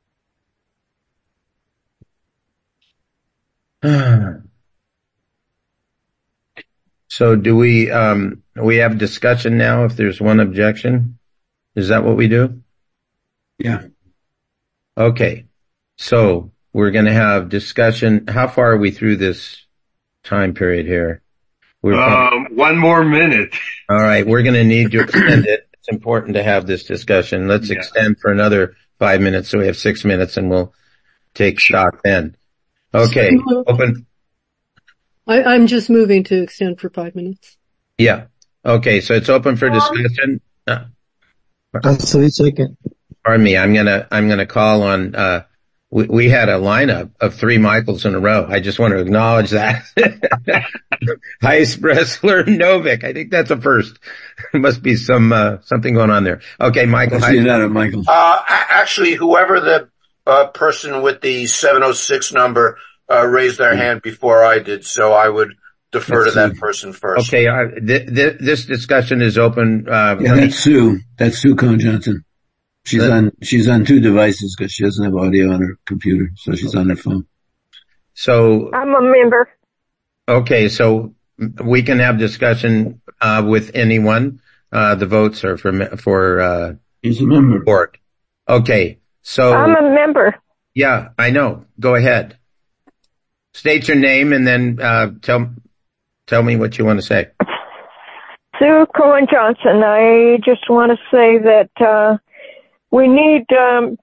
So do we, um, we have discussion now if there's one objection? Is that what we do? Yeah. Okay. So we're going to have discussion. How far are we through this time period here? We're um, one more minute. All right. We're going to need to extend it. It's important to have this discussion. Let's yeah. extend for another five minutes. So we have six minutes and we'll take stock then. Okay. Open. I, I'm just moving to extend for five minutes. Yeah. Okay. So it's open for discussion. Uh, That's a second. Pardon me. I'm going to, I'm going to call on, uh, we, we had a lineup of three Michaels in a row. I just want to acknowledge that. Heiss, Bressler, Novick. I think that's a first. There must be some, uh, something going on there. Okay, Michael. I see that, Michael. Uh, actually, whoever the, uh, person with the seven oh six number, uh, raised their hand before I did, so I would defer that's to that Sue. person first. Okay, uh, th- th- this discussion is open. Uh, yeah, that's Sue. That's Sue Cohn Johnson. She's on, she's on two devices because she doesn't have audio on her computer, so she's on her phone. So. I'm a member. Okay, so we can have discussion, uh, with anyone. Uh, the votes are for, for, uh, He's a member. Board. Okay. So. I'm a member. Yeah, I know. Go ahead. State your name and then, uh, tell, tell me what you want to say. Sue Cohen Johnson. I just want to say that, uh, we need, um,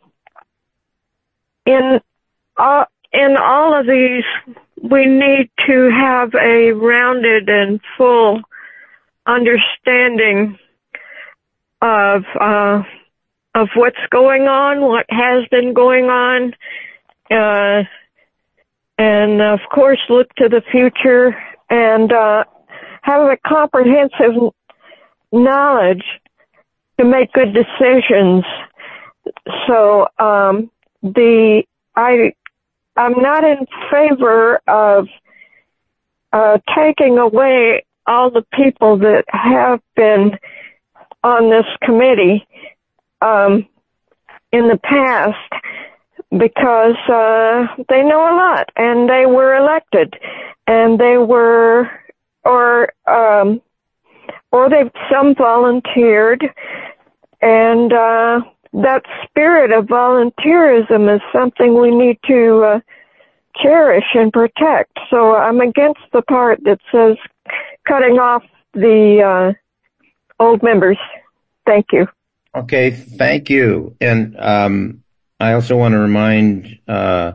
in, uh, in all of these, we need to have a rounded and full understanding of, uh, of what's going on, what has been going on, uh, and of course look to the future and, uh, have a comprehensive knowledge to make good decisions. So, um, the, I, I'm not in favor of, uh, taking away all the people that have been on this committee, um, in the past because, uh, they know a lot and they were elected and they were, or, um, or they, some volunteered and, uh, that spirit of volunteerism is something we need to, uh, cherish and protect. So I'm against the part that says cutting off the, uh, old members. Thank you. Okay, thank you. And um I also want to remind uh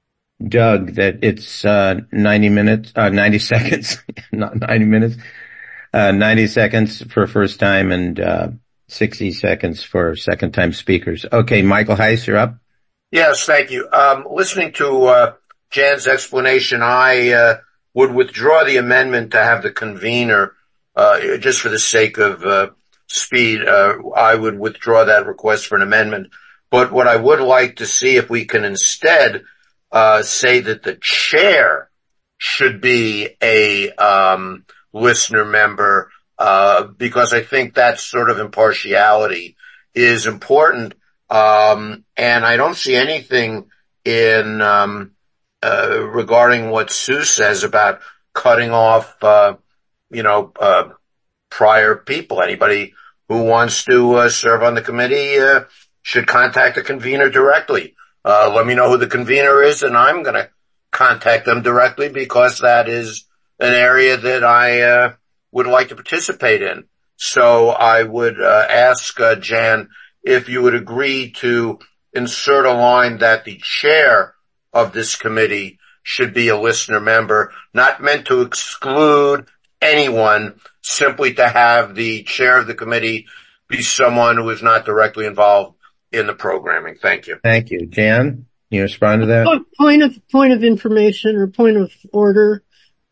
Doug that it's uh ninety minutes, uh ninety seconds, not ninety minutes, uh ninety seconds for first time and uh sixty seconds for second time speakers. Okay, Michael Heiss, you're up. Yes, thank you. Um listening to uh Jan's explanation, I uh would withdraw the amendment to have the convener uh just for the sake of uh speed. uh I would withdraw that request for an amendment. But what I would like to see if we can instead uh say that the chair should be a um listener member, uh because I think that sort of impartiality is important. Um and I don't see anything in um uh regarding what Sue says about cutting off uh you know uh prior people. Anybody who wants to uh, serve on the committee uh, should contact the convener directly. Uh, let me know who the convener is, and I'm going to contact them directly because that is an area that I uh, would like to participate in. So I would uh, ask uh, Jan if you would agree to insert a line that the chair of this committee should be a listener member, not meant to exclude anyone, simply to have the chair of the committee be someone who is not directly involved in the programming. Thank you. Thank you. Jan, you respond to that? Point of, point of information or point of order.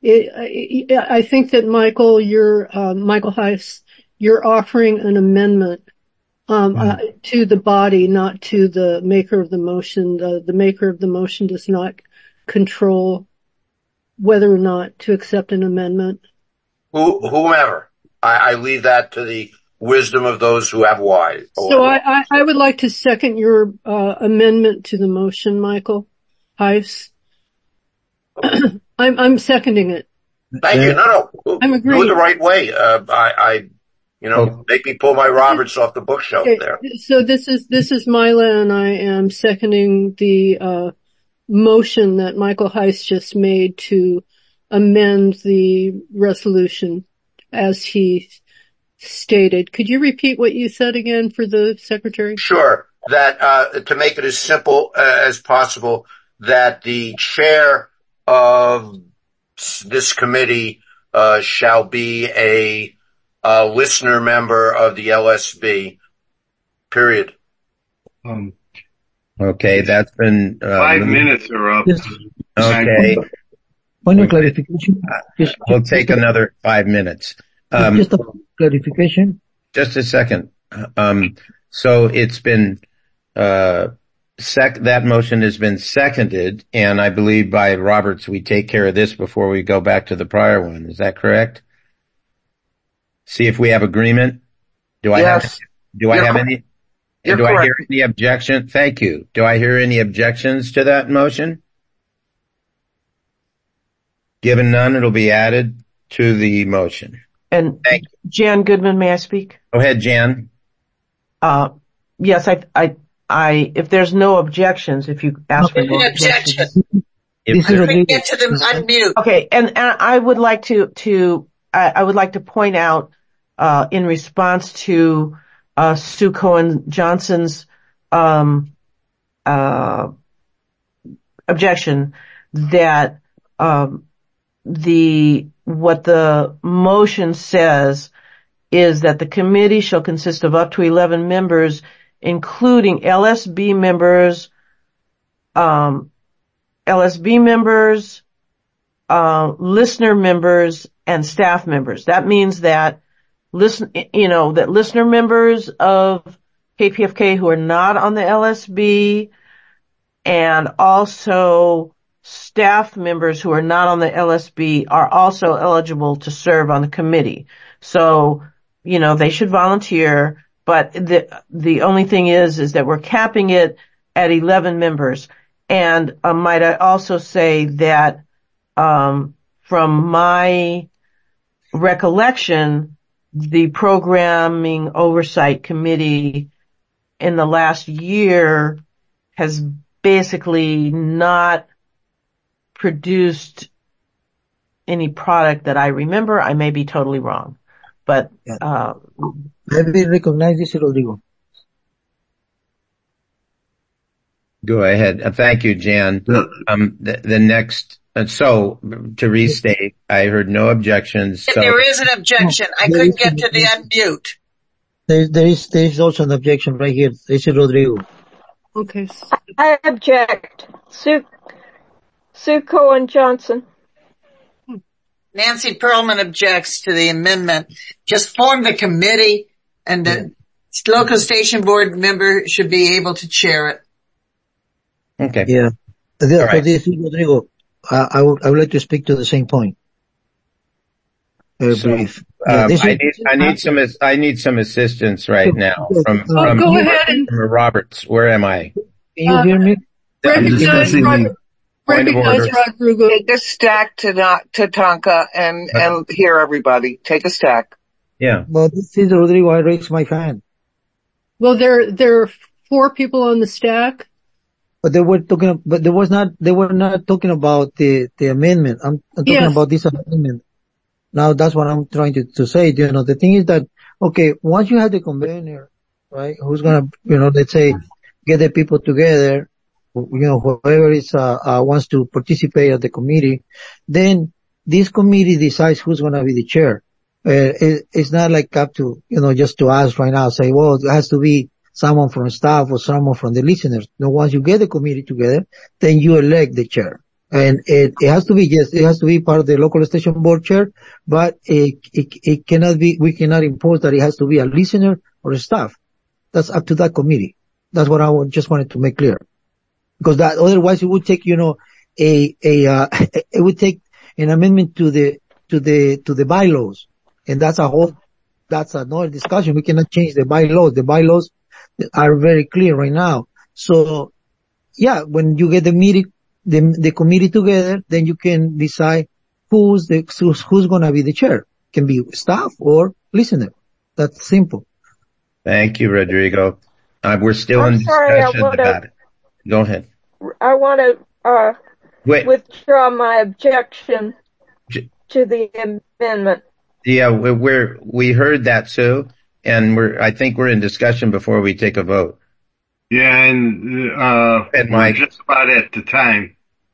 It, I, I think that Michael, you're, uh, Michael Heiss, you're offering an amendment, um, mm. uh, to the body, not to the maker of the motion. The, the maker of the motion does not control whether or not to accept an amendment. Who, whomever. I, I leave that to the wisdom of those who have wise. So I, I, I would like to second your uh, amendment to the motion, Michael Heiss. I'm, I'm seconding it. Thank you. No, no. I'm agreeing. Do it the right way. Uh, I, I, you know, oh. make me pull my Roberts off the bookshelf okay. there. So this is, this is Mila, and I am seconding the, uh, motion that Michael Heiss just made to amend the resolution as he stated. Could you repeat what you said again for the secretary? Sure. That, uh, to make it as simple uh, as possible, that the chair of this committee, uh, shall be a, a listener member of the L S B. Period. Um, okay, that's been, uh, five minutes are up. Yes. Okay. Point of clarification. Just, we'll take just another a, five minutes. Um, just a clarification. Just a second. Um, so it's been, uh, sec, that motion has been seconded, and I believe by Roberts we take care of this before we go back to the prior one. Is that correct? See if we have agreement. Do I yes. have, do I You're have cor- any, You're do correct. I hear any objection? Thank you. Do I hear any objections to that motion? Given none, it'll be added to the motion. And Jan Goodman, may I speak? Go ahead, Jan. Uh, yes, I, I, I, if there's no objections, if you ask for no objections. This is Rodrigo. Get to them unmute. Okay, and, and I would like to, to, I, I would like to point out, uh, in response to, uh, Sue Cohen Johnson's, um, uh, objection that, um, the, what the motion says is that the committee shall consist of up to eleven members, including L S B members, um, L S B members, uh, listener members, and staff members. That means that listen, you know, that listener members of K P F K who are not on the L S B, and also staff members who are not on the L S B are also eligible to serve on the committee. So, you know, they should volunteer, but the, the only thing is, is that we're capping it at eleven members. And uh, might I also say that, um, from my recollection, the Programming Oversight Committee in the last year has basically not produced any product that I remember. I may be totally wrong, but, uh, I will recognize this, Rodrigo. Go ahead. Uh, thank you, Jan. Um, the, the next, uh, so to restate, I heard no objections. So. There is an objection. I couldn't get to the unmute. There, there is, there is also an objection right here. This is Rodrigo. Okay. I object. Sue, Sue Cohen Johnson. Nancy Pearlman objects to the amendment. Just form the committee, and the local station board member should be able to chair it. Okay. Yeah. The, All for right. this, Rodrigo, uh, I would, I would like to speak to the same point. Very So, brief. Yeah, um, this I is- need, I need some, ass- I need some assistance right now from, Oh, from, go ahead and from Roberts. Where am I? Can you hear me? recognize, discussing Rod- the point of recognize order. Rodrigo. Take a stack to not, to Tonka and, and hear everybody. Take a stack. Yeah. Well, this is Rodrigo. I raised my hand. Well, there, there are four people on the stack. But they were talking, but there was not, they were not talking about the, the amendment. I'm, I'm talking Yes. about this amendment. Now that's what I'm trying to, to say. You know, the thing is that, okay, once you have the convener, right, who's gonna, you know, let's say, get the people together, you know, whoever is, uh, uh, wants to participate at the committee, then this committee decides who's gonna be the chair. Uh, it, it's not like up to, you know, just to us right now, say, well, it has to be someone from staff or someone from the listeners. No, once you get the committee together, then you elect the chair. And it, it has to be, yes, it has to be part of the local station board chair, but it, it, it cannot be, we cannot impose that it has to be a listener or a staff. That's up to that committee. That's what I just wanted to make clear. Because that, otherwise it would take, you know, a, a, uh, it would take an amendment to the, to the, to the bylaws. And that's a whole, that's another discussion. We cannot change the bylaws. The bylaws are very clear right now. So, yeah, when you get the meeting, the, the committee together, then you can decide who's the, who's, who's gonna be the chair. Can be staff or listener. That's simple. Thank you, Rodrigo. Uh, we're still I'm in sorry, I discussion wanna- about it. Go ahead. I want to uh, Wait. withdraw my objection J- to the amendment. Yeah, we're, we're, we heard that, Sue, and we're, I think we're in discussion before we take a vote. Yeah, and, uh, And we're Mike. just about at the time.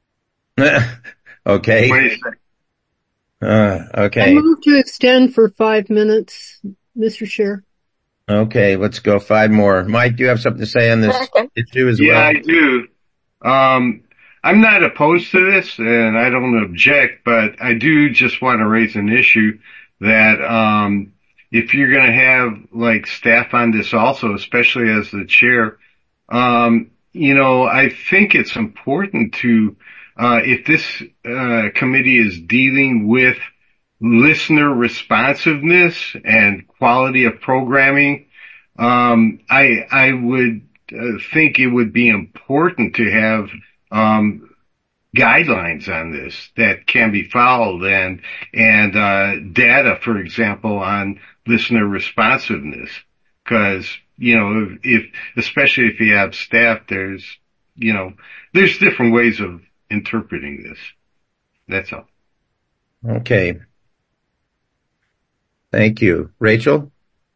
Okay. Wait a second. Uh, I okay. move to extend for five minutes, Mister Chair. Okay, let's go five more. Mike, do you have something to say on this Second. issue as Yeah, well? I do. Um, I'm not opposed to this, and I don't object, but I do just want to raise an issue that um, if you're going to have like staff on this also, especially as the chair, um, you know, I think it's important to, uh, if this uh, committee is dealing with listener responsiveness and quality of programming, um, I I would uh, think it would be important to have um, guidelines on this that can be followed, and and uh data, for example, on listener responsiveness, because you know if, if especially if you have staff, there's you know there's different ways of interpreting this. That's all. Okay. Thank you. Rachel?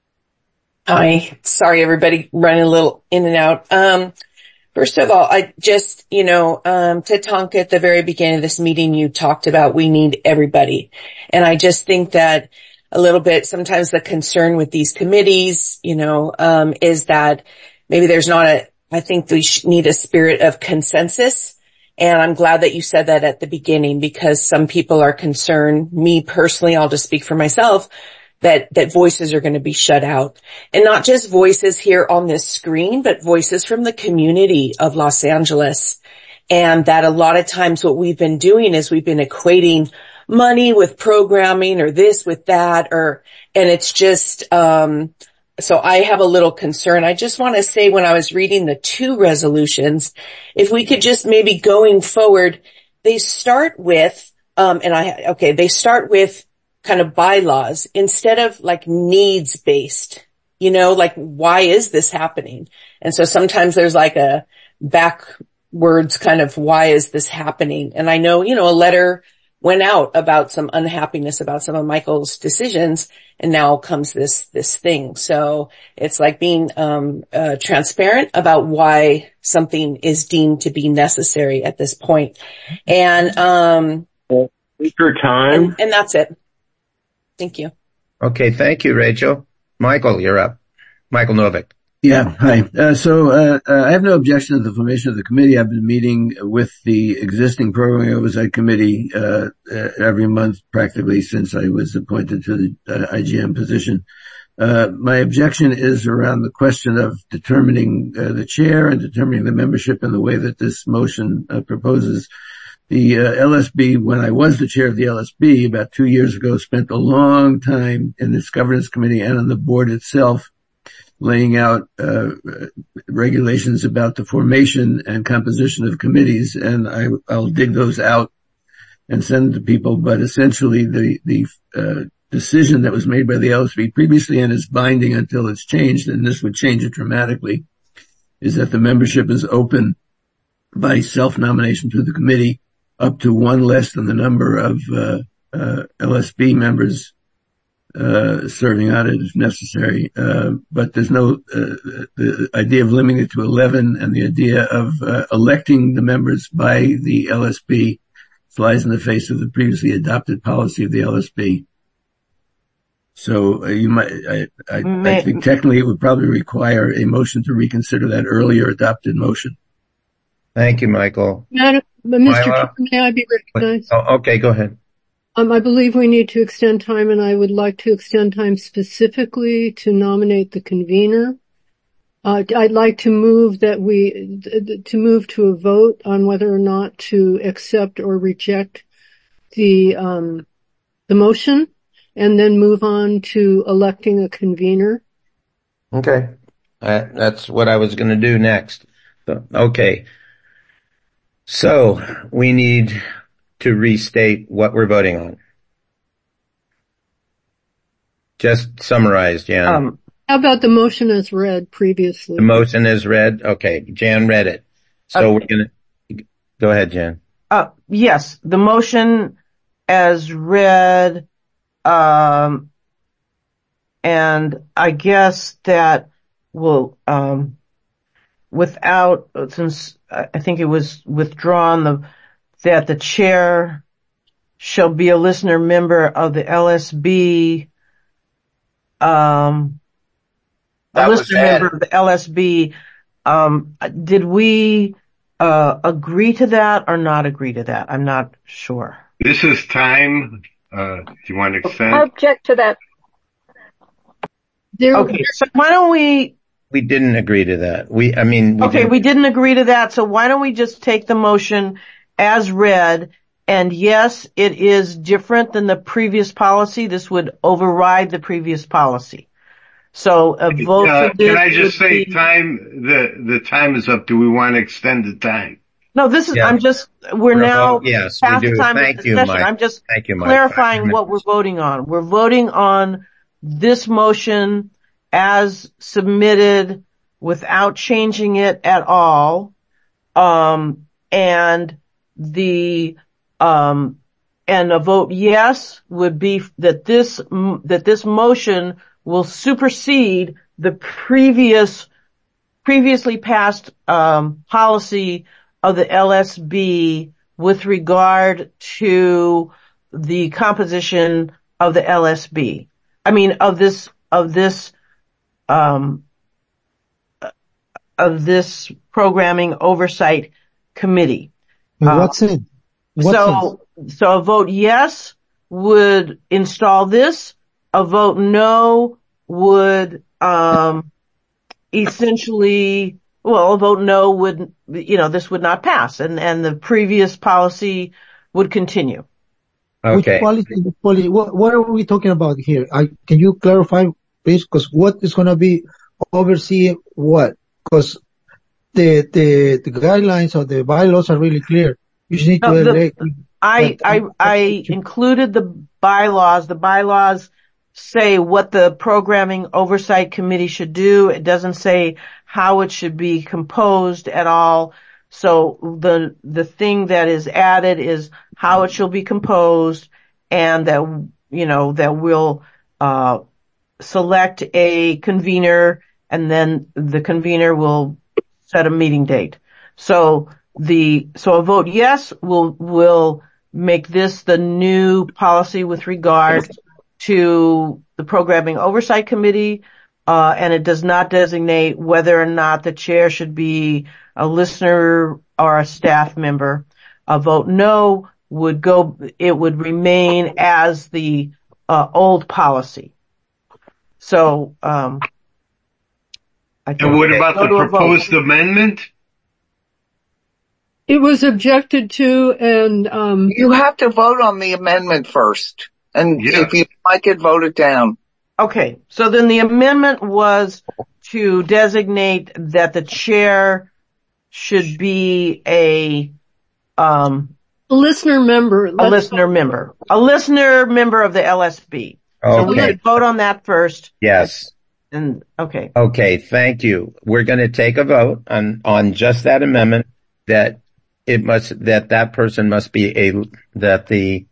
Hi. Sorry, everybody, running a little in and out. Um, first of all, I just, you know, um, Tatanka, at the very beginning of this meeting, you talked about we need everybody. And I just think that a little bit, sometimes the concern with these committees, you know, um, is that maybe there's not a, I think we need a spirit of consensus. And I'm glad that you said that at the beginning, because some people are concerned, me personally, I'll just speak for myself, that, that voices are going to be shut out. And not just voices here on this screen, but voices from the community of Los Angeles. And that a lot of times what we've been doing is we've been equating money with programming or this with that, or, and it's just, um, so I have a little concern. I just want to say, when I was reading the two resolutions, if we could just maybe going forward, they start with, um, and I, okay, they start with kind of bylaws instead of like needs based, you know, like why is this happening? And so sometimes there's like a backwards kind of why is this happening? And I know, you know, a letter went out about some unhappiness about some of Michael's decisions, and now comes this, this thing. So it's like being, um, uh, transparent about why something is deemed to be necessary at this point. And, um, your time. And, and that's it. Thank you. Okay. Thank you, Rachel. Michael, you're up. Michael Novick. Yeah. Hi. Uh, so, uh, uh, I have no objection to the formation of the committee. I've been meeting with the existing Programming Oversight Committee, uh, uh every month practically since I was appointed to the uh, I G M position. Uh, my objection is around the question of determining uh, the chair and determining the membership in the way that this motion uh, proposes. The uh, L S B, when I was the chair of the L S B about two years ago, spent a long time in its governance committee and on the board itself, laying out uh regulations about the formation and composition of committees, and I, I'll dig those out and send them to people. But essentially, the the uh, decision that was made by the L S B previously, and is binding until it's changed, and this would change it dramatically, is that the membership is open by self-nomination to the committee up to one less than the number of uh, uh L S B members uh serving on it if necessary, uh but there's no uh, the idea of limiting it to eleven, and the idea of uh, electing the members by the L S B flies in the face of the previously adopted policy of the L S B. So uh, you might I, I, May- I think technically it would probably require a motion to reconsider that earlier adopted motion. Thank you, Michael. Madam, Mister Myla? Chairman, may I be recognized? Oh, okay, go ahead. Um, I believe we need to extend time, and I would like to extend time specifically to nominate the convener. Uh, I'd like to move that we, to move to a vote on whether or not to accept or reject the, um, the motion, and then move on to electing a convener. Okay. Uh, that's what I was going to do next. So, okay. So we need to restate what we're voting on. Just summarize, Jan. Um, how about the motion as read previously? The motion is read. Okay. Jan read it. So Okay. we're going to go ahead, Jan. Uh, yes, the motion as read, um, and I guess that will, um, without, since I think it was withdrawn, the, that the chair shall be a listener member of the L S B, um, a listener member of the L S B. Um, did we, uh, agree to that or not agree to that? I'm not sure. This is time. Uh, do you want to extend? I object to that. There, Okay, so why don't we, We didn't agree to that. We, I mean, we okay, didn't- we didn't agree to that, so why don't we just take the motion as read? And yes, it is different than the previous policy. This would override the previous policy. So a vote Uh, for this can I just would say be- time, the, the time is up. Do we want to extend the time? No, this is, Yeah. I'm just, we're, We're now vote- yes, we past do. the time Thank of you, discussion. Mike. I'm just Thank you, Mike. clarifying Five what we're voting on. We're voting on this motion as submitted without changing it at all. Um, and the, um, and a vote yes would be that this, that this motion will supersede the previous, previously passed, um, policy of the L S B with regard to the composition of the L S B. I mean, of this, of this, um, of this programming oversight committee. In what sense? In what so, so a vote yes would install this. A vote no would, um, essentially, well, a vote no would, you know, this would not pass, and, and the previous policy would continue. Okay. Which policy, policy what, what are we talking about here? I, can you clarify, please? Because what is going to be overseeing what? Because the, the, the guidelines or the bylaws are really clear. You just need No, to the- elect. I, I, I included the bylaws. The bylaws say what the programming oversight committee should do. It doesn't say how it should be composed at all. So the, the thing that is added is how it shall be composed, and that, you know, that we'll, uh, select a convener, and then the convener will set a meeting date. So the, so a vote yes will, will make this the new policy with regard to the programming oversight committee, uh, and it does not designate whether or not the chair should be a listener or a staff member. A vote no would go, it would remain as the, uh, old policy. So, um, I And what about go the to a vote. proposed amendment? It was objected to, and um You have to vote on the amendment first. And Yeah. if you like it, vote it down. Okay, so then the amendment was to designate that the chair should be a, um, a listener member. a Let's listener member, a listener member of the L S B. So we Okay. should vote on that first. Yes. And, okay. Okay, thank you. We're going to take a vote on, on just that amendment, that it must, that that person must be a, that the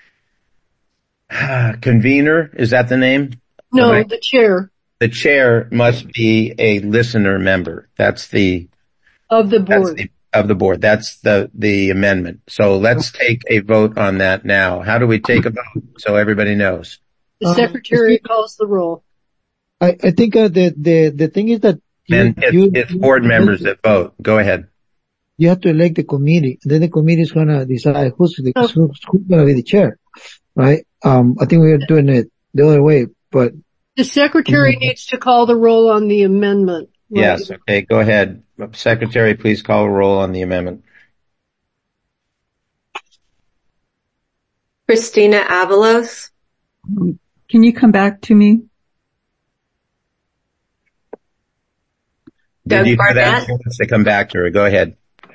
uh, convener, is that the name? No, Am I- the chair The chair must be a listener member. That's the, of the that's board. the, of the board. That's the, the amendment. So let's take a vote on that now. How do we take a vote so everybody knows? The Um, secretary calls the roll. I, I think uh, the, the, the thing is that you, And it's, you, it's board members that vote. Go ahead. you have to elect the committee. Then the committee is going to decide who's the, Oh. who's, who's going to be the chair, right? Um, I think we are doing it the other way, but The secretary Mhm. needs to call the roll on the amendment. Right. Yes. Okay. Go ahead. Secretary, please call a roll on the amendment. Christina Avalos, Can you come back to me? Doug Did you hear that? Barnett? She wants to come back to her. Go ahead.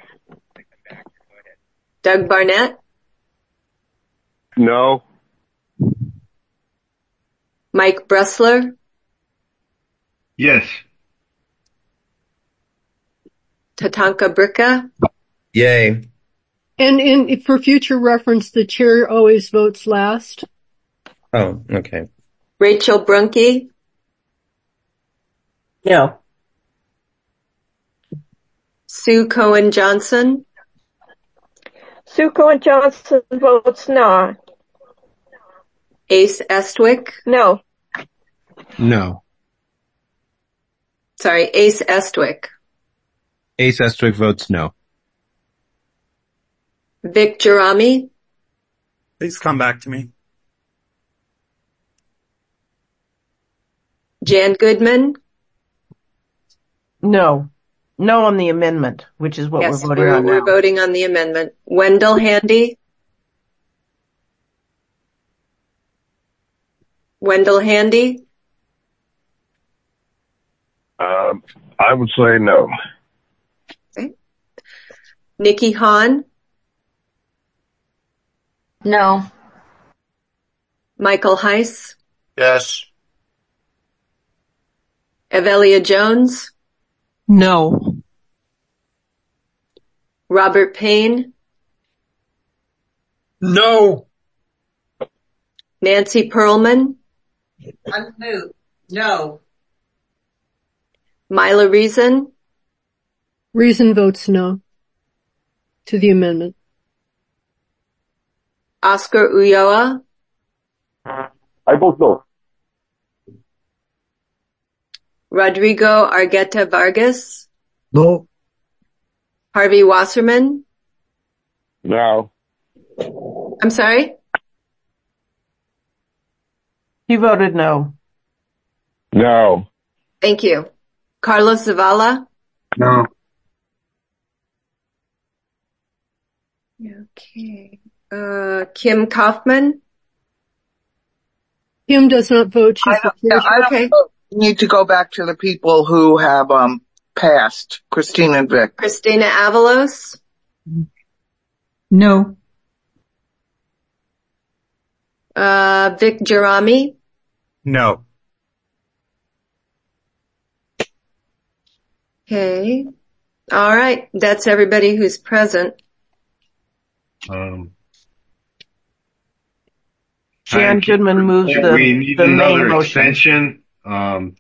Doug Barnett, No. Mike Bressler, Yes. Tatanka Bricka, Yay. And in, for future reference, the chair always votes last. Oh, okay. Rachel Brunke, No. Sue Cohen Johnson, Sue Cohen Johnson votes no. Ace Estwick, No. No. sorry, Ace Estwick, Ace Estwick votes no. Vic Gerami, Please come back to me. Jan Goodman, No. No on the amendment, which is what yes, we're voting we're, on we're now. voting on the amendment. Wendell Handy, Wendell Handy, Um, I would say no. Nikki Hahn, No. Michael Heiss, Yes. Evelia Jones, No. Robert Payne, No. Nancy Pearlman, Unmute. No. Mila Reason, Reason votes no to the amendment. Oscar Ulloa, I vote no. Rodrigo Argueta Vargas, No. Harvey Wasserman. No. I'm sorry? He voted no. No. Thank you. Carlos Zavala? No. Okay. Uh, Kim Kaufman? Kim does not vote. She's I don't, the first. I don't Okay. vote. You need to go back to the people who have um passed. Christine and Vic. Christina Avalos? No. Uh, Vic Gerami? No. Okay. All right. That's everybody who's present. Um, Jan Goodman moves the, we need the main another motion. extension. Um,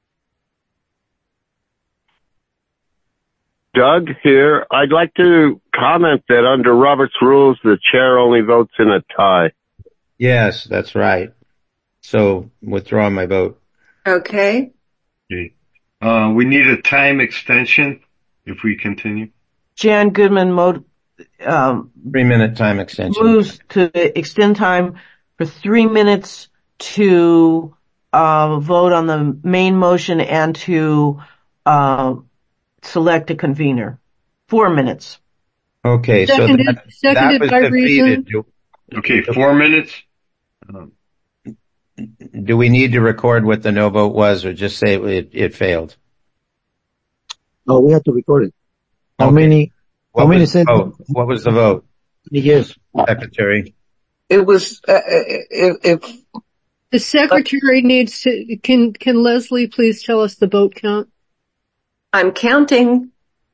Doug here. I'd like to comment that under Robert's rules, the chair only votes in a tie. Yes, that's right. So withdraw my vote. Okay. okay. Uh, we need a time extension if we continue. Jan Goodman mo- um, Three minute time extension. moves to extend time for three minutes to uh, vote on the main motion and to uh, select a convener. Four minutes. Okay, so Seconded- that, that seconded was by defeated. Reason. Do, Okay, four minutes. Um, do we need to record what the no vote was, or just say it, it failed? No, we have to record it. How Okay. many, What how many was the said vote? What was the vote, yes? Secretary? It was, uh, if, if, The secretary needs to, can, can Leslie please tell us the vote count? I'm counting.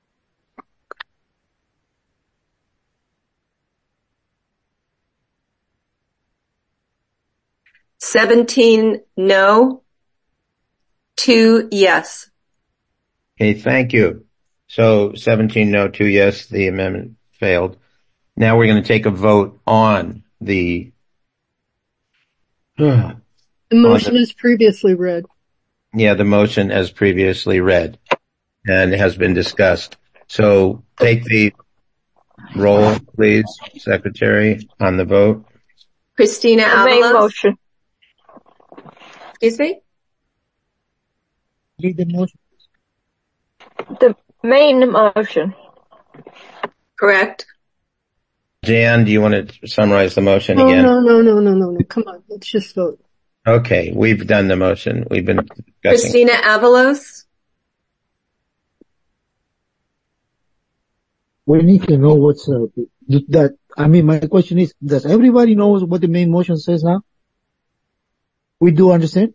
Seventeen no, two yes. Okay, thank you. So seventeen no, two yes, the amendment failed. Now we're going to take a vote on the, The motion is previously read. yeah, the motion as previously read and has been discussed. So take the roll, please, Secretary, on the vote. Christina The main Avalos? motion. Excuse me? Read the motion. The main motion. Correct. Jan, do you want to summarize the motion No, again? no, no, no, no, no, no. Come on. Let's just vote. Okay, we've done the motion. We've been discussing. Christina Avalos? We need to know what's, uh, that, I mean, my question is, does everybody know what the main motion says now? We do understand?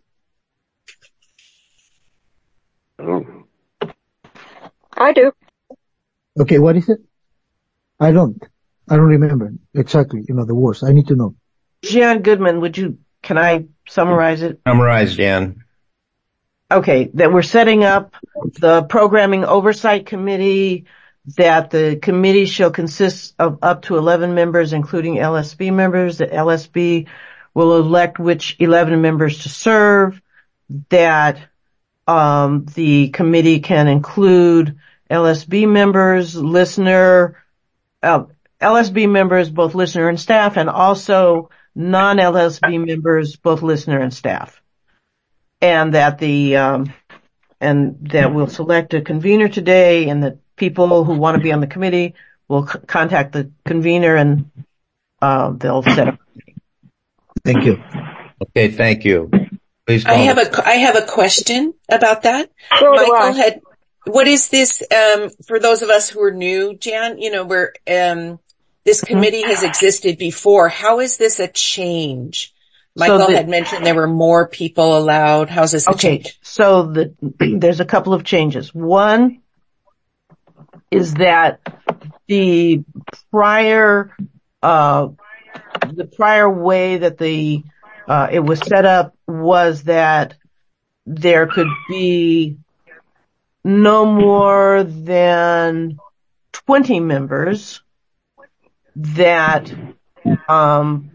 I do. Okay, what is it? I don't. I don't remember exactly, you know, the words. I need to know. Jan Goodman, would you, can I summarize it? Summarize, Jan. Okay, that we're setting up the Programming Oversight Committee, that the committee shall consist of up to eleven members, including L S B members. The L S B will elect which eleven members to serve, that um, the committee can include L S B members, listener, uh, L S B members, both listener and staff, and also non-L S B members, both listener and staff. And that the, um, and that we'll select a convener today, and that people who want to be on the committee will c- contact the convener, and uh, they'll set up. Thank you. Okay, thank you. Please I call have the- a, I have a question about that. So do Michael I. had, what is this, um, for those of us who are new, Jan, you know, where, um, this committee has existed before. How is this a change? Michael so the, had mentioned there were more people allowed. How's this a okay, change? So the, there's a couple of changes. One is that the prior, uh, the prior way that the, uh, it was set up was that there could be no more than twenty members that, um,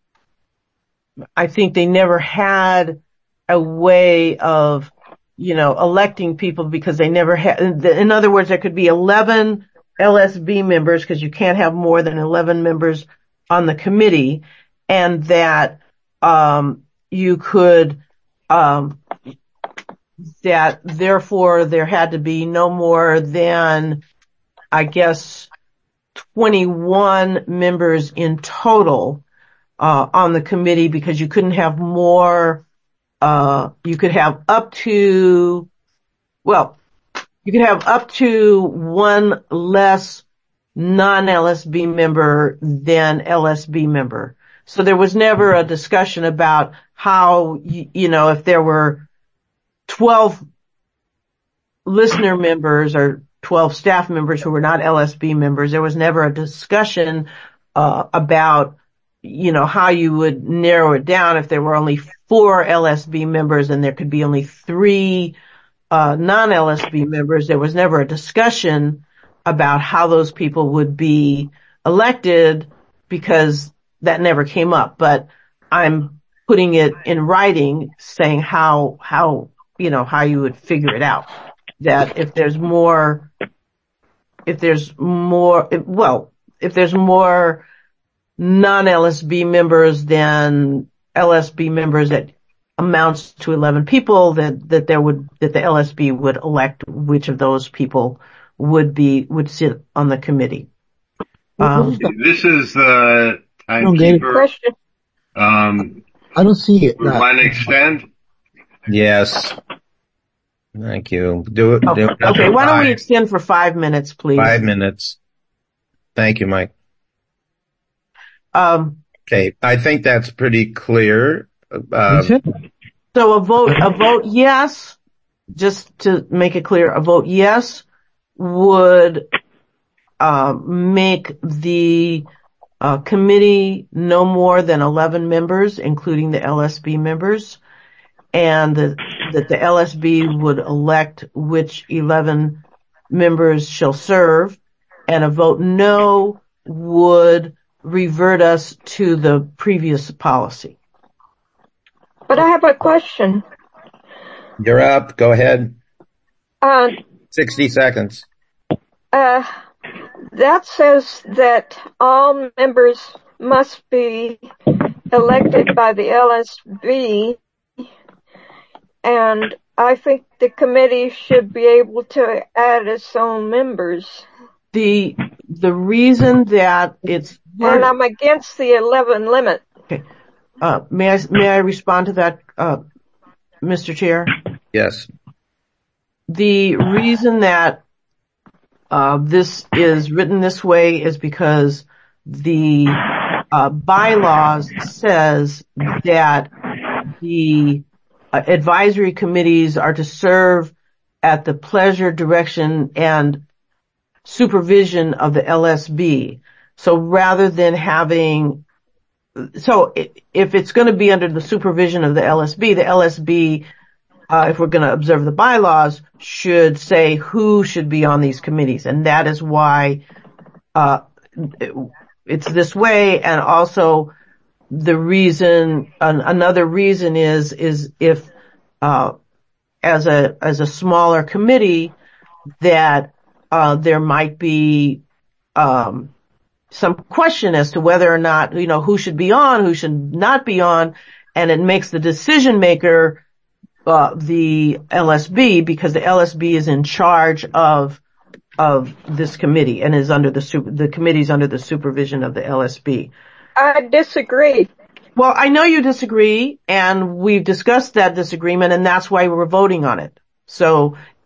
I think they never had a way of, you know, electing people because they never had, in other words, there could be eleven L S B members because you can't have more than eleven members on the committee, and that, um, you could, um, that therefore there had to be no more than, I guess, twenty-one members in total, uh, on the committee because you couldn't have more, uh, you could have up to, well, you could have up to one less non-L S B member than L S B member. So there was never a discussion about how, you, you know, if there were twelve listener members or twelve staff members who were not L S B members, there was never a discussion, uh, about, you know, how you would narrow it down if there were only four L S B members and there could be only three, uh, non-L S B members. There was never a discussion about how those people would be elected because that never came up. But I'm putting it in writing saying how, how, you know, how you would figure it out. That if there's more, if there's more, well, if there's more non-L S B members than L S B members that amounts to eleven people, that, that there would, that the L S B would elect which of those people would be, would sit on the committee. Um, this is the timekeeper. Um, I don't see it. We want to extend? Yes. Thank you. Do it. Oh, Do it okay, why don't we extend for five minutes, please? Five minutes. Thank you, Mike. Um, okay, I think that's pretty clear. Uh, so a vote, a vote yes, just to make it clear, a vote yes would uh, make the uh, committee no more than eleven members, including the L S B members, and the, that the L S B would elect which eleven members shall serve, and a vote no would revert us to the previous policy. But I have a question. You're up. Go ahead. Uh, sixty seconds. Uh, that says that all members must be elected by the L S B, and I think the committee should be able to add its own members. The, the reason that it's... And I'm against the eleven limit. Okay. Uh, may I, may I respond to that, uh, Mister Chair? Yes. The reason that, uh, this is written this way is because the, uh, bylaws says that the uh, advisory committees are to serve at the pleasure, direction, and supervision of the L S B. So rather than having, so if it's going to be under the supervision of the L S B, the L S B, uh, if we're going to observe the bylaws, should say who should be on these committees. And that is why, uh, it, it's this way. And also the reason, an, another reason is, is if, uh, as a, as a smaller committee that, uh, there might be, um, some question as to whether or not, you know, who should be on, who should not be on, and it makes the decision maker, uh, the L S B, because the L S B is in charge of, of this committee and is under the super, the committee's under the supervision of the L S B. I disagree. Well, I know you disagree, and we've discussed that disagreement, and that's why we're voting on it. So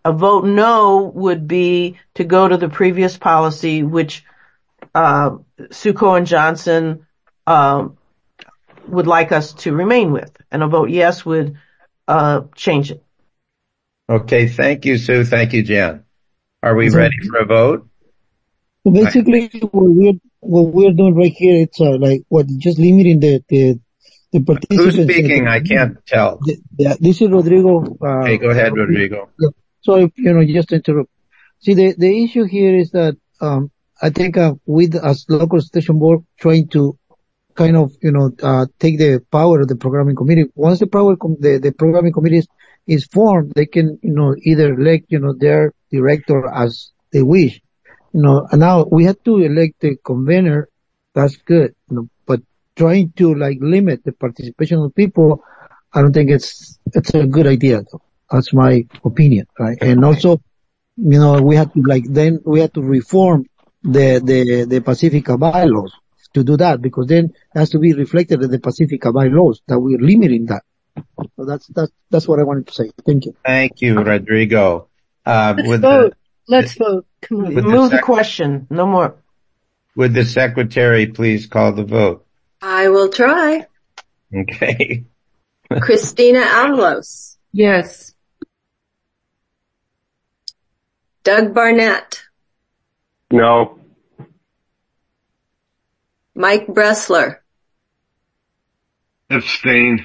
A vote no would be to go to the previous policy, which uh, Suko and Johnson um, would like us to remain with. And a vote yes would uh, change it. Okay, thank you, Sue. Thank you, Jan. Are we So- ready for a vote? So basically, what we're what we're doing right here, it's uh, like what just limiting the the the participants. Who's speaking? I can't tell. The, the, this is Rodrigo. Uh, Okay, go ahead, Rodrigo. Sorry, you know, just to interrupt. See, the the issue here is that um I think uh, with as local station board trying to kind of you know uh take the power of the programming committee. Once the power com- the the programming committee is, is formed, they can you know either elect you know their director as they wish. You know, and now we have to elect the convener. That's good. You know, but trying to like limit the participation of people, I don't think it's it's a good idea. Though. That's my opinion, right? And also, you know, we have to like then we have to reform the the the Pacifica bylaws to do that because then it has to be reflected in the Pacifica bylaws that we're limiting that. So that's that's that's what I wanted to say. Thank you. Thank you, Rodrigo. Uh, Let's would vote. the, Let's vote. Come on. With the Move the sec- question. No more. would the secretary please call the vote? I will try. Okay. Christina Avalos. Yes. Doug Barnett. No. Mike Bressler. Abstain.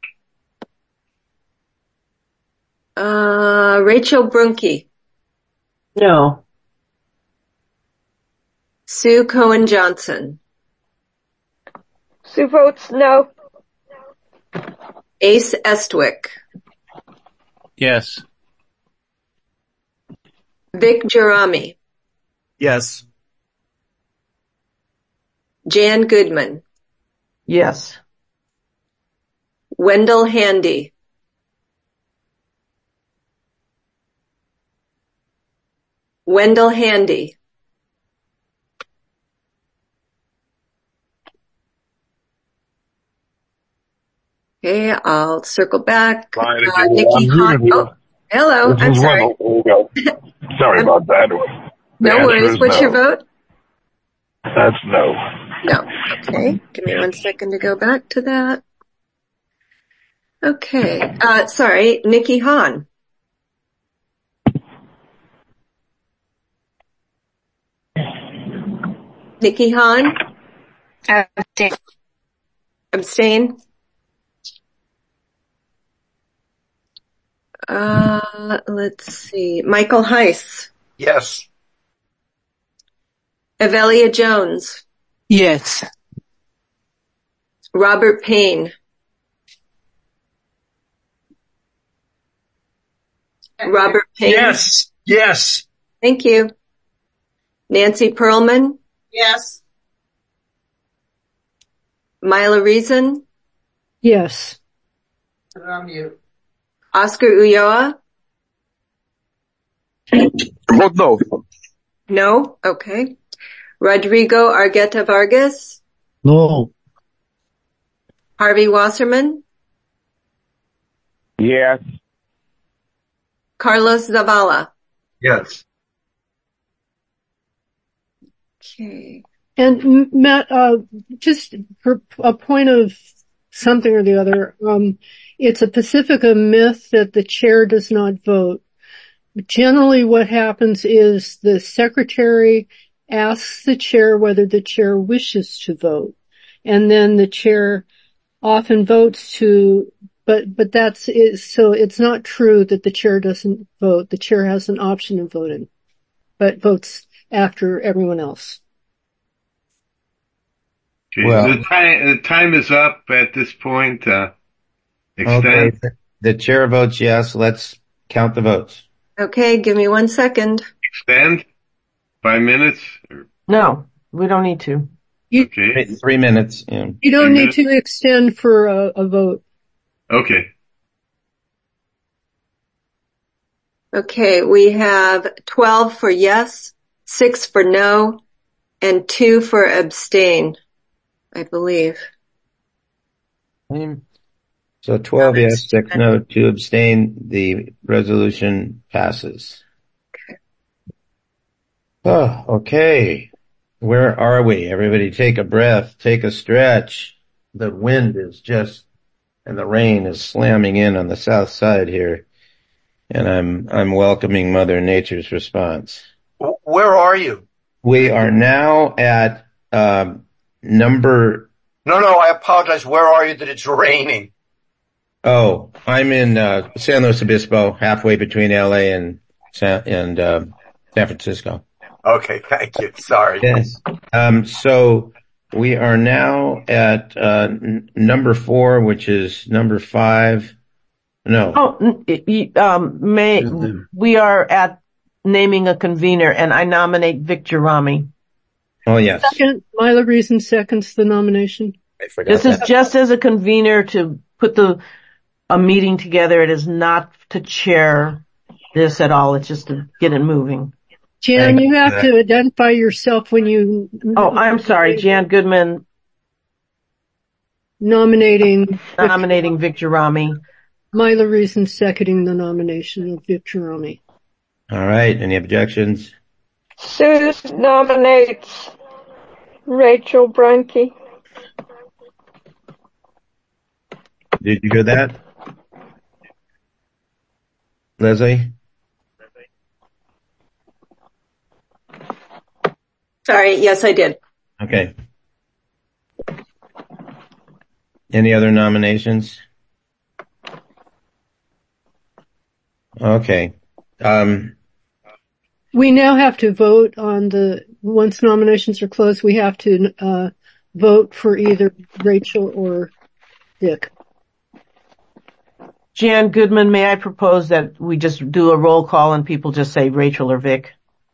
Uh, Rachel Brunke. No. Sue Cohen Johnson. Sue votes no. Ace Estwick. Yes. Vic Gerami. Yes. Jan Goodman. Yes. Wendell Handy. Wendell Handy. Okay, I'll circle back. Fine, Uh, again, Nikki I'm Hahn. here. Oh, hello. This I'm is sorry. Wendell. There you go. Sorry about that. The No answer worries. is What's no. your vote? That's no. No. Okay. Give me one second to go back to that. Okay. Uh, sorry, Nikki Hahn. Nikki Hahn? Abstain. Abstain? Uh, let's see. Michael Heiss. Yes. Avelia Jones. Yes. Robert Payne. Robert Payne. Yes. Yes. Thank you. Nancy Perlman. Yes. Mila Reason. Yes. Put it on mute. Oscar Ulloa. Vote no. No? Okay. Rodrigo Argueta Vargas. No. Harvey Wasserman. Yes. Carlos Zavala. Yes. Okay. And M- Matt, uh, just for a point of something or the other, um, it's a Pacifica myth that the chair does not vote. Generally what happens is the secretary asks the chair whether the chair wishes to vote. And then the chair often votes to, but, but that's, it, so it's not true that the chair doesn't vote. The chair has an option of voting, but votes after everyone else. Okay, Well- the time, the time is up at this point. Uh, extend. Okay. The chair votes yes. Let's count the votes. Okay, give me one second. Extend. Five minutes. Or, No, we don't need to. You, okay. Three minutes. Yeah. you don't Three need to extend for a, a vote. Okay. Okay, we have twelve for yes, six for no, and two for abstain, I believe. Um, So twelve yes, six no, two abstain. The resolution passes. Oh, okay. Where are we? Everybody take a breath, take a stretch. The wind is just, and the rain is slamming in on the south side here. And I'm, I'm welcoming Mother Nature's response. Where are you? We are now at, um, number. No, no, I apologize. Where are you that it's raining? Oh, I'm in, uh, San Luis Obispo, halfway between L A and San, and, uh, San Francisco. Okay, thank you. Sorry. Yes. Um, so we are now at, uh, n- number four, which is number five. No. Oh, um, may, we are at naming a convener, and I nominate Vic Gerami. Oh, yes. Second, Myla Reason seconds the nomination. I forgot This is that. just as a convener to put the, a meeting together. It is not to chair this at all. It's just to get it moving. Jan, you have to identify yourself when you... Oh, I'm sorry, Jan Goodman. Nominating... Nominating Vic Gerami. Myla Reason seconding the nomination of Vic Gerami. All right. Any objections? Sue nominates Rachel Brunke. Did you hear that? Leslie? Sorry, yes, I did. Okay. Any other nominations? Okay. Um, We now have to vote on the, once nominations are closed, we have to, uh, vote for either Rachel or Dick. Jan Goodman, may I propose that we just do a roll call and people just say Rachel or Vic?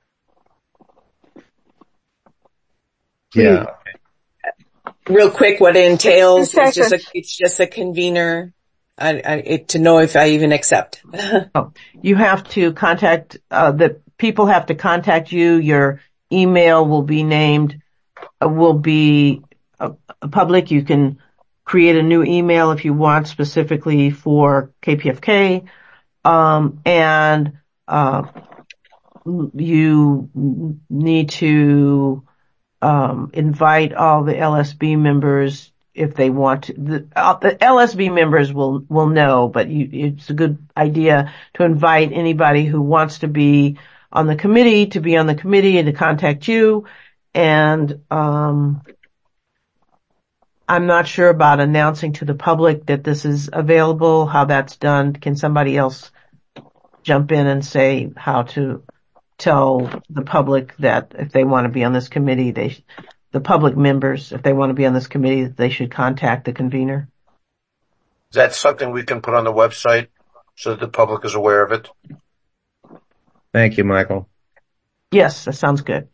Yeah. Real quick, what it entails is just a, it's just a convener I, I, it, to know if I even accept. Oh, you have to contact, uh, the people have to contact you. Your email will be named, uh, will be uh, public. You can create a new email if you want specifically for K P F K. Um, and, uh, you need to, um, invite all the L S B members if they want to. The, uh, the L S B members will, will know, but you, it's a good idea to invite anybody who wants to be on the committee to be on the committee and to contact you. And, um, I'm not sure about announcing to the public that this is available, how that's done. Can somebody else jump in and say how to tell the public that if they want to be on this committee, they, the public members, if they want to be on this committee, they should contact the convener? Is that something we can put on the website so that the public is aware of it? Thank you, Michael. Yes, that sounds good.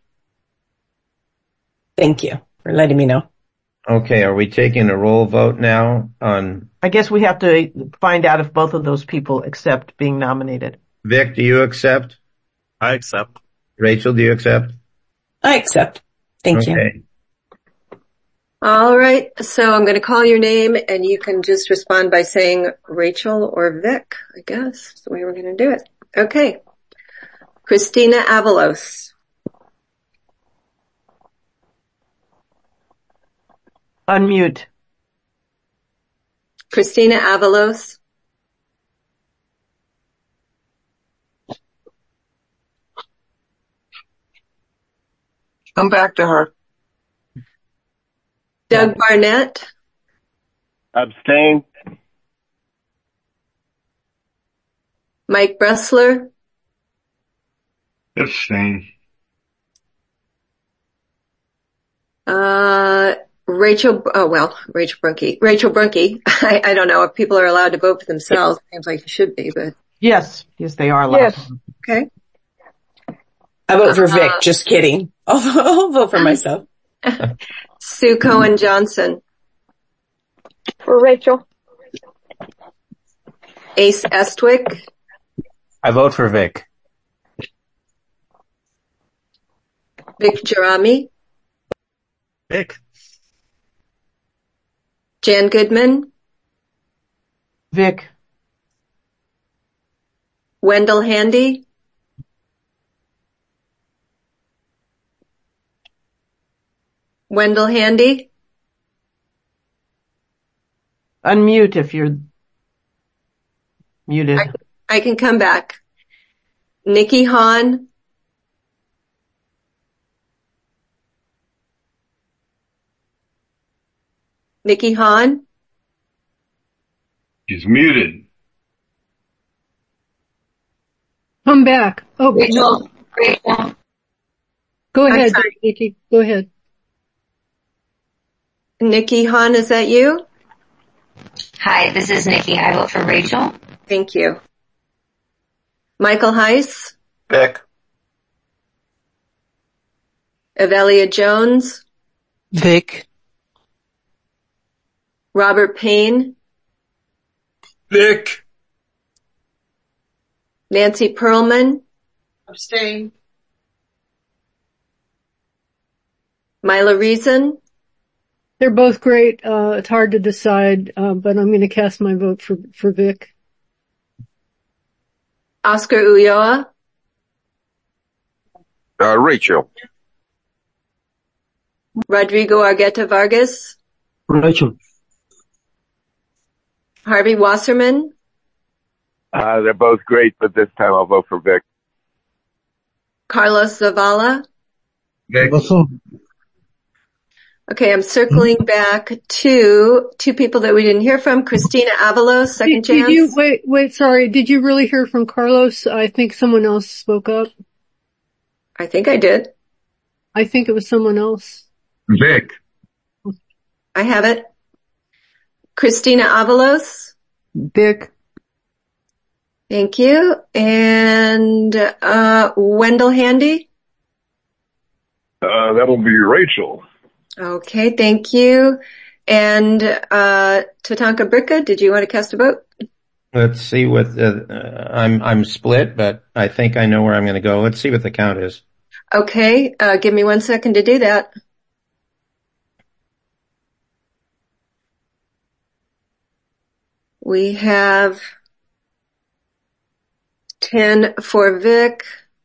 Thank you for letting me know. Okay, are we taking a roll vote now on? I guess we have to find out if both of those people accept being nominated. Vic, do you accept? I accept. Rachel, do you accept? I accept. Thank okay. you. All right. So I'm going to call your name and you can just respond by saying Rachel or Vic, I guess. That's the way we're going to do it. Okay. Christina Avalos. Unmute. Christina Avalos. Come back to her. Doug Barnett. Abstain. Mike Bressler. Abstain. Uh, Rachel, oh well, Rachel Brunke. Rachel Brunke. I, I don't know if people are allowed to vote for themselves. Seems like they should be, but. Yes, yes they are allowed. Yes. Okay. I vote for Vic, uh, just kidding. I'll, I'll vote for myself. Sue Cohen Johnson. For Rachel. Ace Estwick. I vote for Vic. Vic Gerami. Vic. Jan Goodman. Vic. Wendell Handy. Wendell Handy. Unmute if you're muted. I, I can come back. Nikki Hahn. Nikki Hahn. She's muted. Come back. Oh, Rachel. Rachel. Go ahead, Nikki. Go ahead. Nikki Hahn, is that you? Hi, this is Nikki. I vote for Rachel. Thank you. Michael Heiss. Vic. Avelia Jones. Vic. Robert Payne. Vic. Nancy Pearlman. Abstain. Mila Reason. They're both great. Uh, it's hard to decide, uh, but I'm going to cast my vote for, for Vic. Oscar Ulloa. Uh, Rachel. Rodrigo Argueta Vargas. Rachel. Harvey Wasserman. Uh, they're both great, but this time I'll vote for Vic. Carlos Zavala. Vic. Okay, I'm circling back to two people that we didn't hear from. Christina Avalos, second did, chance. Did you, wait, wait, sorry. Did you really hear from Carlos? I think someone else spoke up. I think I did. I think it was someone else. Vic. I have it. Christina Avalos. Vic. Thank you. And, uh, Wendell Handy. Uh, that'll be Rachel. Okay, thank you. And, uh, Tatanka Bricka, did you want to cast a vote? Let's see what, uh, I'm, I'm split, but I think I know where I'm going to go. Let's see what the count is. Okay, uh, give me one second to do that. We have ten for Vic.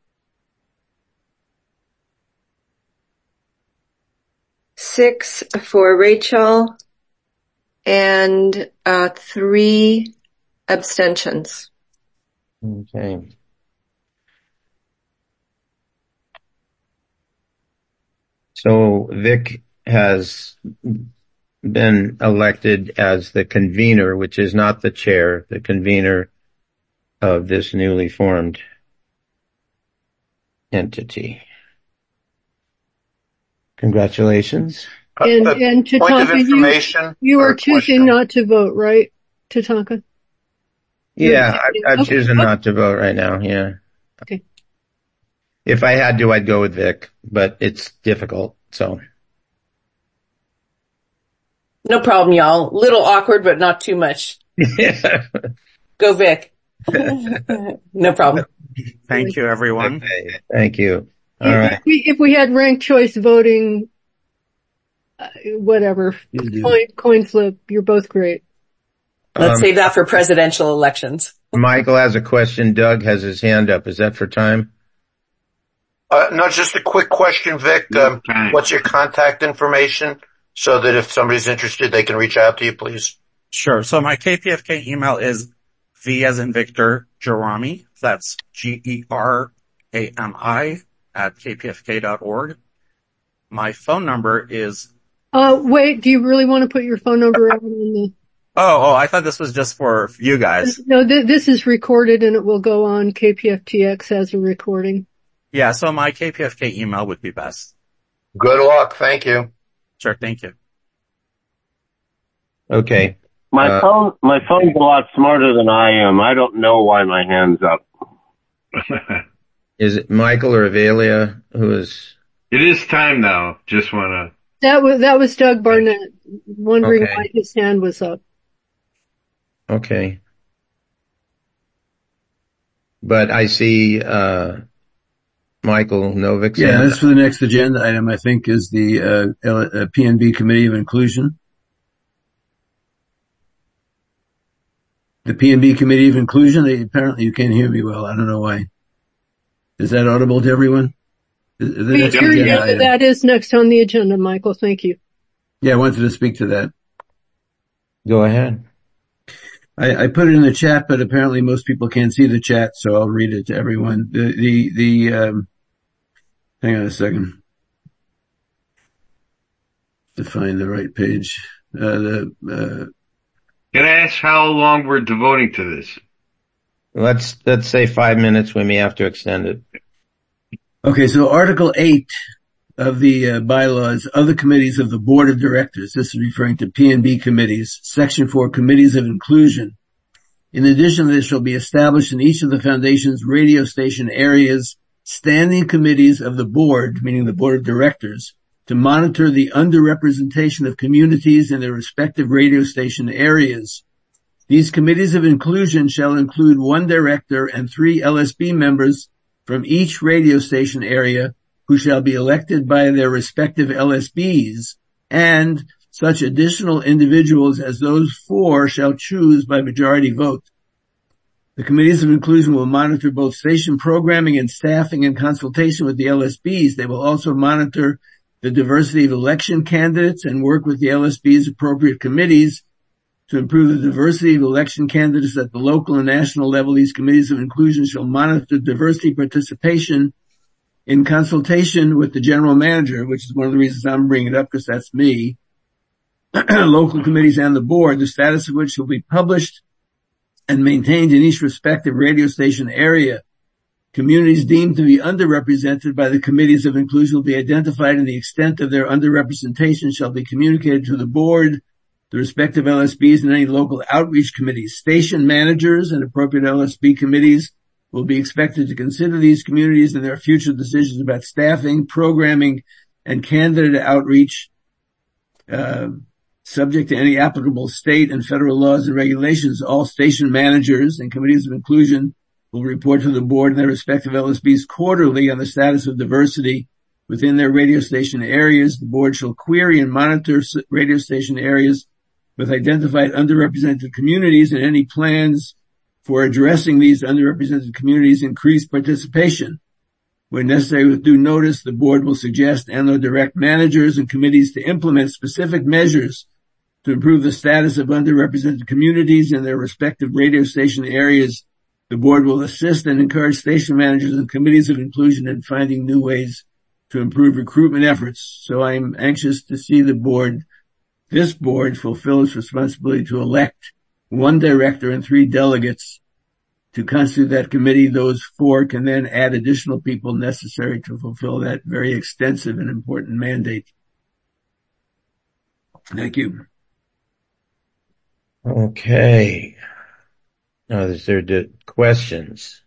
Six for Rachel. And, uh, three abstentions. Okay. So Vic has been elected as the convener, which is not the chair, the convener of this newly formed entity. Congratulations. And, and Tatanka, you, you are choosing not to vote, right, Tatanka? Yeah, I, I'm okay. choosing not to vote right now, yeah. Okay. If I had to, I'd go with Vic, but it's difficult, so. No problem, y'all. Little awkward, but not too much. Yeah. Go Vic. No problem. Thank you, everyone. Okay. Thank you. All if, right. If we, if we had ranked choice voting, uh, whatever, coin, coin flip, you're both great. Let's Um, save that for presidential elections. Michael has a question. Doug has his hand up. Is that for time? Uh, no, just a quick question, Vic. Um, what's your contact information so that if somebody's interested, they can reach out to you, please? Sure. So my K P F K email is V as in Victor Gerami. That's G E R A M I at k p f k dot org. My phone number is... Uh, wait, do you really want to put your phone number out on the... Oh, oh, I thought this was just for you guys. No, th- this is recorded and it will go on K P F T X as a recording. Yeah, so my K P F K email would be best. Good luck. Thank you. Sure, thank you. Okay. My Uh, phone, my phone's a lot smarter than I am. I don't know why my hand's up. Is it Michael or Avelia who is... It is time now. Just want to... That was, that was Doug Barnett wondering Okay. why his hand was up. Okay. But I see, uh, Michael Novik's Yeah, hand. that's for the next agenda item, I think, is the uh, L- uh, P N B Committee of Inclusion. The P and B Committee of Inclusion, they, apparently you can't hear me well. I don't know why. Is that audible to everyone? We hear you. That is next on the agenda, Michael. Thank you. Yeah, I wanted to speak to that. Go ahead. I, I put it in the chat, but apparently most people can't see the chat, so I'll read it to everyone. The, the, the, um, hang on a second. To find the right page. Uh, the, uh, Can I ask how long we're devoting to this? Let's, let's say five minutes. We may have to extend it. Okay, so Article eight of the uh, bylaws, other committees of the Board of Directors. This is referring to P and B committees. Section four, committees of inclusion. In addition, there shall be established in each of the Foundation's radio station areas standing committees of the board, meaning the Board of Directors, to monitor the underrepresentation of communities in their respective radio station areas. These committees of inclusion shall include one director and three L S B members from each radio station area who shall be elected by their respective L S Bs, and such additional individuals as those four shall choose by majority vote. The committees of inclusion will monitor both station programming and staffing in consultation with the L S Bs. They will also monitor the diversity of election candidates and work with the L S B's appropriate committees to improve the diversity of election candidates at the local and national level. These committees of inclusion shall monitor diversity participation in consultation with the general manager, which is one of the reasons I'm bringing it up, because that's me, local committees and the board, the status of which will be published and maintained in each respective radio station area. Communities deemed to be underrepresented by the committees of inclusion will be identified, and the extent of their underrepresentation shall be communicated to the board, the respective L S Bs, and any local outreach committees. Station managers and appropriate L S B committees will be expected to consider these communities in their future decisions about staffing, programming, and candidate outreach, uh, subject to any applicable state and federal laws and regulations. All station managers and committees of inclusion will report to the board and their respective L S Bs quarterly on the status of diversity within their radio station areas. The board shall query and monitor radio station areas with identified underrepresented communities, and any plans for addressing these underrepresented communities increase participation. When necessary with due notice, the board will suggest and or direct managers and committees to implement specific measures to improve the status of underrepresented communities in their respective radio station areas. The board will assist and encourage station managers and committees of inclusion in finding new ways to improve recruitment efforts. So I'm anxious to see the board, this board, fulfill its responsibility to elect one director and three delegates to constitute that committee. Those four can then add additional people necessary to fulfill that very extensive and important mandate. Thank you. Okay. Now, is there d- questions?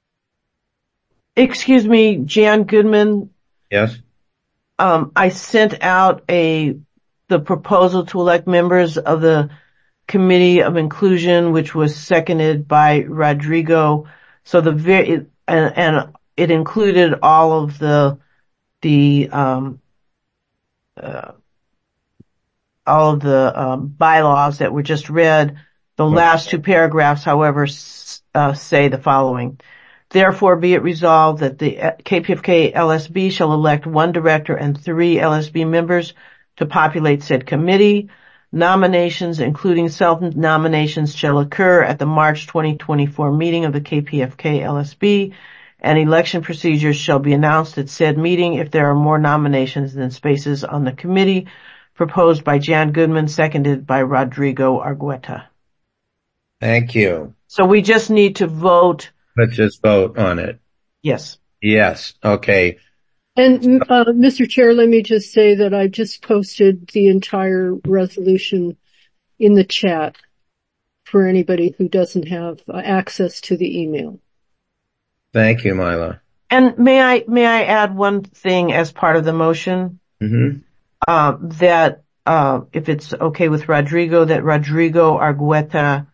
Excuse me, Jan Goodman. Yes. Um, I sent out a the proposal to elect members of the Committee of Inclusion, which was seconded by Rodrigo. So the very and, and it included all of the the um, uh, all of the um, bylaws that were just read. The last two paragraphs, however, uh, say the following. Therefore, be it resolved that the K P F K L S B shall elect one director and three L S B members to populate said committee. Nominations, including self-nominations, shall occur at the March twenty twenty-four meeting of the K P F K L S B, and election procedures shall be announced at said meeting if there are more nominations than spaces on the committee. Proposed by Jan Goodman, seconded by Rodrigo Argueta. Thank you. So we just need to vote. Let's just vote on it. Yes. Yes. Okay. And, uh, Mister Chair, let me just say that I just posted the entire resolution in the chat for anybody who doesn't have uh, access to the email. Thank you, Mila. And may I, may I add one thing as part of the motion? Mm-hmm. Uh, that, uh, if it's okay with Rodrigo, that Rodrigo Argueta,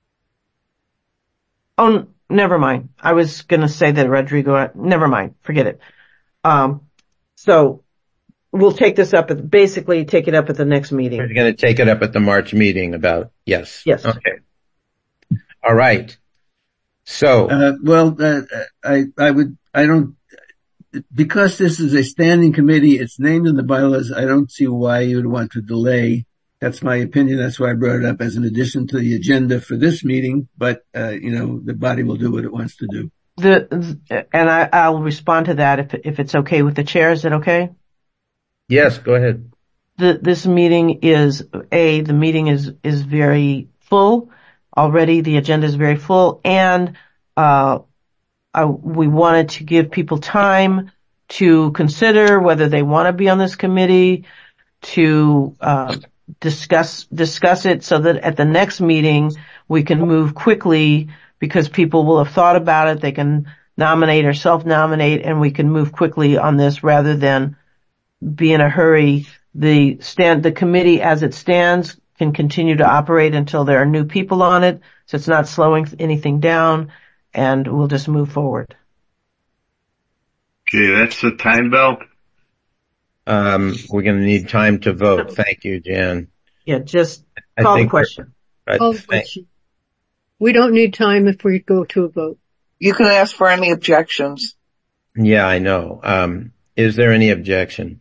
oh, never mind. I was gonna say that Rodrigo, never mind, forget it. Um, so we'll take this up at, basically take it up at the next meeting. We're going to take it up at the March meeting about, yes. Yes. Okay. All right. So, uh, well, uh, I, I would, I don't, because this is a standing committee, it's named in the bylaws, I don't see why you would want to delay. That's my opinion. That's why I brought it up as an addition to the agenda for this meeting. But, uh, you know, the body will do what it wants to do. The, and I, I'll respond to that if, if it's okay with the chair. Is it okay? Yes, go ahead. The, this meeting is, A, the meeting is, is very full. Already the agenda is very full, and, uh, I, we wanted to give people time to consider whether they want to be on this committee, to, uh, discuss, discuss it so that at the next meeting we can move quickly because people will have thought about it. They can nominate or self-nominate, and we can move quickly on this rather than be in a hurry. The stand, the committee as it stands can continue to operate until there are new people on it, so it's not slowing anything down, and we'll just move forward. Okay, that's the time bell. Um, we're going to need time to vote. Thank you, Jan. Yeah, just call the question. Call the question. We don't need time if we go to a vote. You can ask for any objections. Yeah, I know. Um, is there any objection?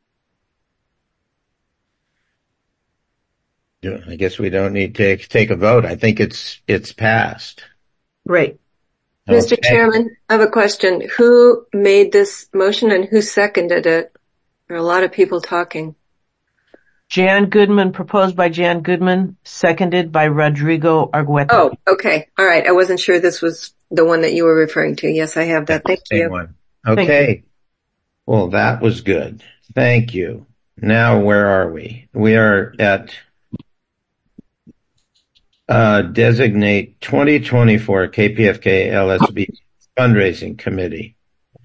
I guess we don't need to take, take a vote. I think it's, it's passed. Great. Okay. Mister Chairman, I have a question. Who made this motion and who seconded it? There are a lot of people talking. Jan Goodman, proposed by Jan Goodman, seconded by Rodrigo Argueta. Oh, okay. All right. I wasn't sure this was the one that you were referring to. Yes, I have that. Thank you. One. Okay. Thank you. Well, that was good. Thank you. Now, where are we? We are at Uh, designate twenty twenty-four K P F K L S B fundraising committee.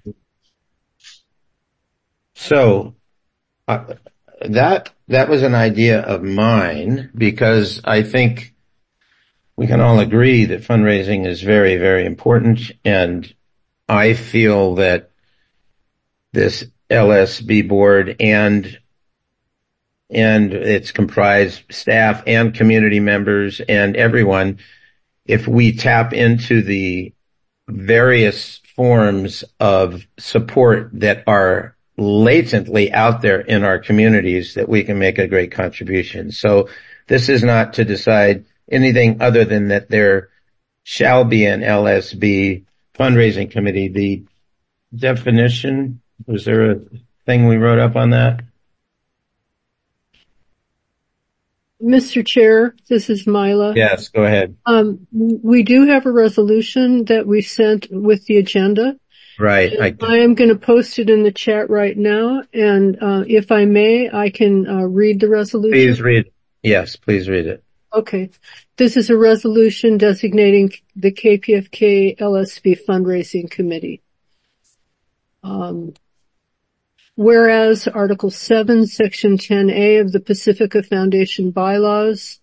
So, uh, that, that was an idea of mine because I think we can all agree that fundraising is very, very important, and I feel that this L S B board and and it's comprised staff and community members and everyone. If we tap into the various forms of support that are latently out there in our communities, that we can make a great contribution. So this is not to decide anything other than that there shall be an L S B fundraising committee. The definition, was there a thing we wrote up on that? Mister Chair, this is Mila. Yes, go ahead. Um, we do have a resolution that we sent with the agenda. Right. I, I am going to post it in the chat right now, and uh, if I may, I can uh, read the resolution. Please read it. Yes, please read it. Okay. This is a resolution designating the K P F K L S B Fundraising Committee. Um, Whereas Article seven, Section ten A of the Pacifica Foundation bylaws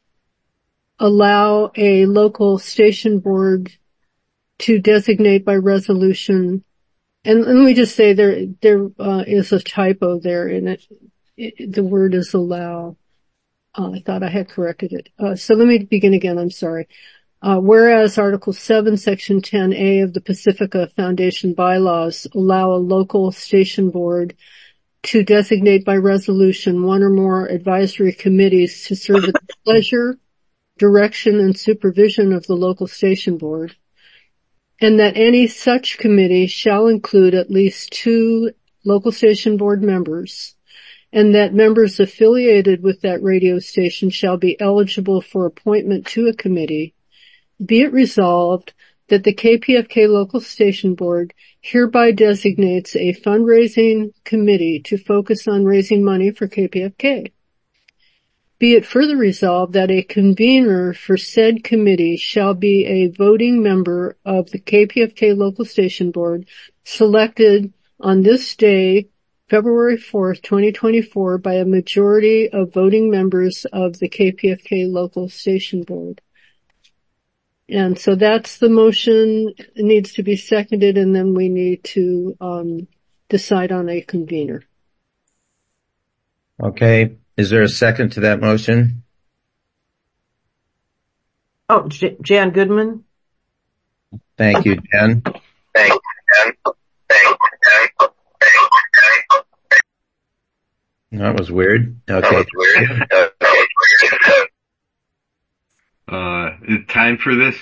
allow a local station board to designate by resolution, and let me just say there there uh, is a typo there in it. it the word is allow. Uh, I thought I had corrected it. Uh, so let me begin again. I'm sorry. Uh, whereas Article seven, Section ten A of the Pacifica Foundation bylaws allow a local station board to designate by resolution one or more advisory committees to serve at the pleasure, direction, and supervision of the local station board, and that any such committee shall include at least two local station board members, and that members affiliated with that radio station shall be eligible for appointment to a committee. Be it resolved that the K P F K Local Station Board hereby designates a fundraising committee to focus on raising money for K P F K. Be it further resolved that a convener for said committee shall be a voting member of the K P F K Local Station Board selected on this day, February fourth, twenty twenty-four, by a majority of voting members of the K P F K Local Station Board. And so that's the motion. It needs to be seconded, and then we need to um decide on a convener. Okay. Is there a second to that motion? Oh, J- Jan Goodman. Thank you, Jan. Thank you, Jan. Thank you, Jan. That was weird. Okay. That was weird. Uh, is time for this?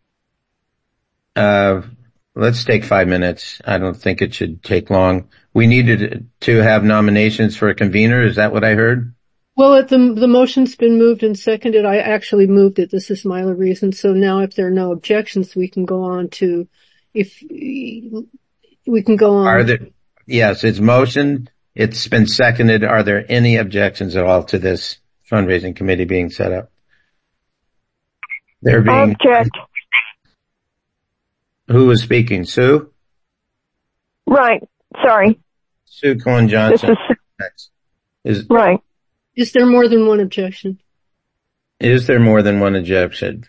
Uh, let's take five minutes. I don't think it should take long. We needed to have nominations for a convener. Is that what I heard? Well, if the, the motion's been moved and seconded, I actually moved it. This is Mila Reason. So now if there are no objections, we can go on to, if we can go on. Are there, yes, it's motion. It's been seconded. Are there any objections at all to this fundraising committee being set up? There being. Object. Who was speaking? Sue? Right. Sorry. Sue Cohen Johnson. This is, is right. Is there more than one objection? Is there more than one objection?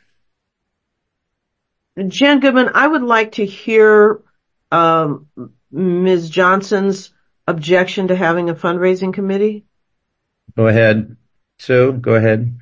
Jan Goodman, I would like to hear um, Miz Johnson's objection to having a fundraising committee. Go ahead. Sue, go ahead.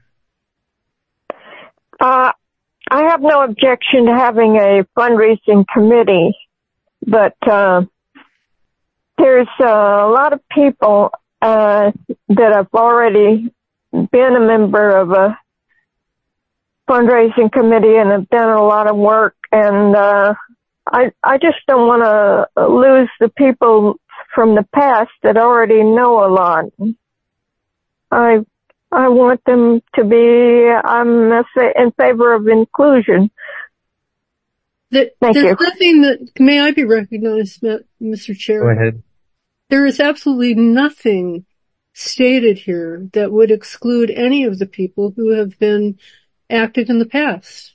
Uh, I have no objection to having a fundraising committee, but uh, there's uh, a lot of people uh, that have already been a member of a fundraising committee and have done a lot of work, and uh, I I just don't want to lose the people from the past that already know a lot. I I want them to be, I'm in favor of inclusion. The, Thank there's you. nothing that, may I be recognized, Mister Chair? Go ahead. There is absolutely nothing stated here that would exclude any of the people who have been active in the past.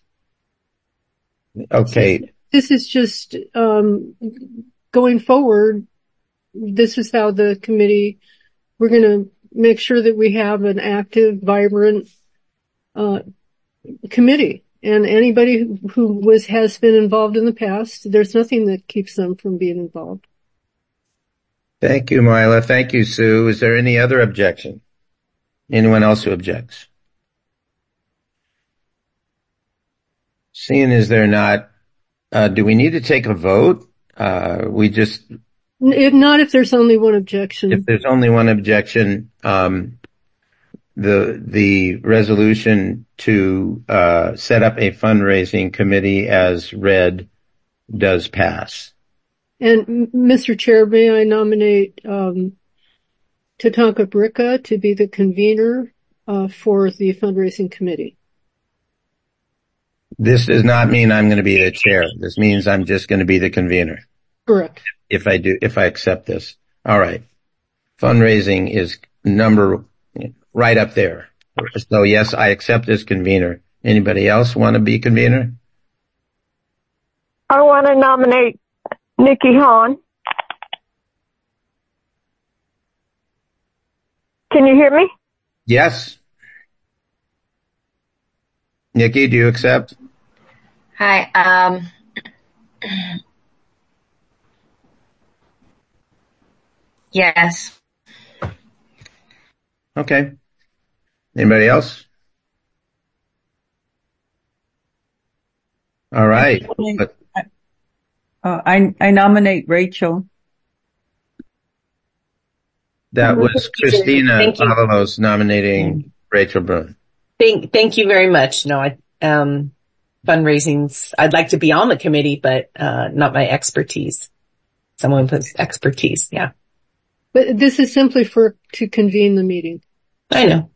Okay. This is just, um, going forward, this is how the committee, we're going to make sure that we have an active, vibrant, uh, committee. And anybody who was, has been involved in the past, there's nothing that keeps them from being involved. Thank you, Mila. Thank you, Sue. Is there any other objection? Anyone else who objects? Seeing as they're not, uh, do we need to take a vote? Uh, we just, If not, if there's only one objection. if there's only one objection, um, the, the resolution to, uh, set up a fundraising committee as read does pass. And Mister Chair, may I nominate, um, Tatanka Bricka to be the convener, uh, for the fundraising committee. This does not mean I'm going to be the chair. This means I'm just going to be the convener. Correct. If I do, if I accept this. All right. Fundraising is number right up there. So yes, I accept as convener. Anybody else want to be convener? I want to nominate Nikki Hahn. Can you hear me? Yes. Nikki, do you accept? Hi. Um, yes. Okay. Anybody else? All right. But, Uh, I, I nominate Rachel. that was Christina Thank you. Avalos nominating Rachel Brun. Thank, thank you very much. No, I, um, fundraisings, I'd like to be on the committee, but, uh, not my expertise. Someone with expertise. Yeah. But this is simply for, to convene the meeting. I know.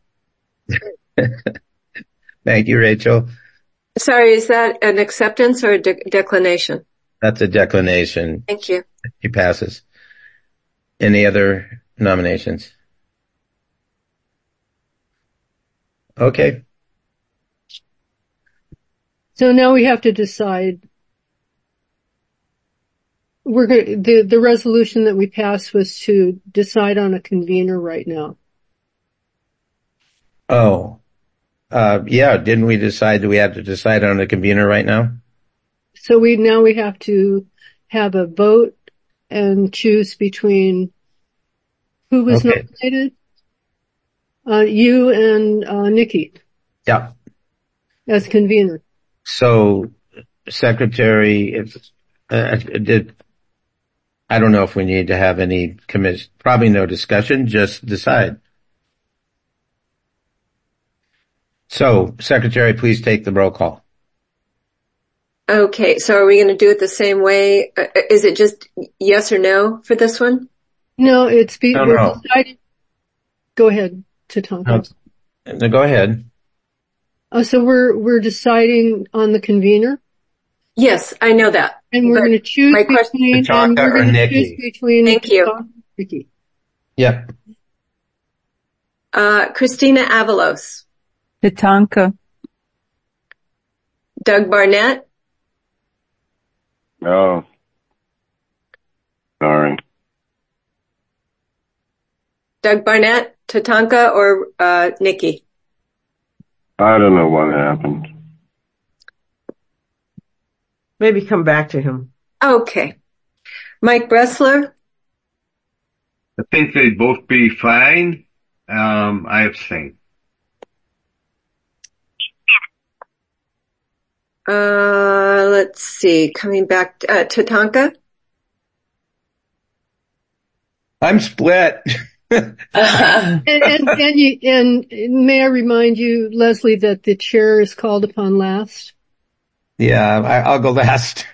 Thank you, Rachel. Sorry, is that an acceptance or a de- declination? That's a declination. Thank you. He passes. Any other nominations? Okay. So now we have to decide. We're going the, the resolution that we passed was to decide on a convener right now. Oh, uh, yeah. Didn't we decide that we have to decide on a convener right now? So we, now we have to have a vote and choose between who was Okay. nominated? Uh, you and, uh, Nikki Yeah. as convener. So, Secretary, if, uh, did, I don't know if we need to have any commis, probably no discussion, just decide. So, Secretary, please take the roll call. Okay, so are we going to do it the same way? Uh, is it just yes or no for this one? No, it's be, No, we're no. deciding. Go ahead, Tatanka. No, no, go ahead. Uh, so we're, we're deciding on the convener? Yes, I know that. And we're going to choose between, and we're going to choose between. Thank you. Tatanka and Nikki. Yep. Uh, Christina Avalos. Tatanka. Doug Barnett. Oh. Sorry. Doug Barnett, Tatanka, or uh, Nikki? I don't know what happened. Maybe come back to him. Okay. Mike Bressler. I think they'd both be fine. Um, I abstain. Uh, let's see. Coming back to, uh, Tatanka. I'm split. and, and, and, you, and may I remind you, Leslie, that the chair is called upon last? Yeah, I, I'll go last.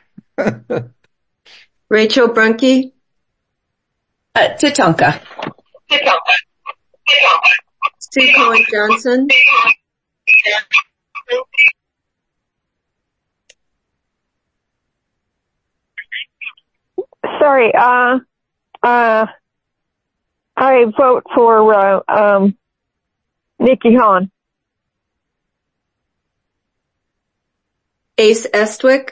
Rachel Brunke. Uh, Tatanka. Sue Cohen Johnson. Sorry, uh, uh, I vote for, uh, um, Nikki Hahn. Ace Estwick.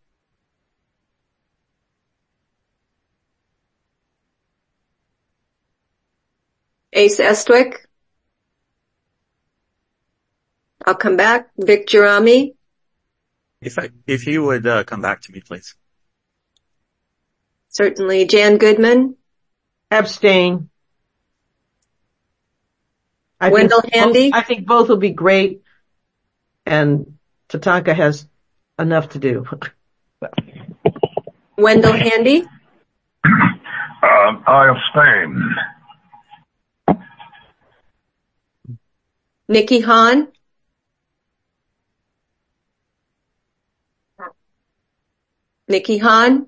Ace Estwick. I'll come back. Vic Gerami. If I, if you would, uh, come back to me, please. Certainly. Jan Goodman. Abstain. I Wendell think Handy. Both, I think both will be great. And Tatanka has enough to do. Wendell Handy. Um, I abstain. Nikki Hahn. Nikki Hahn.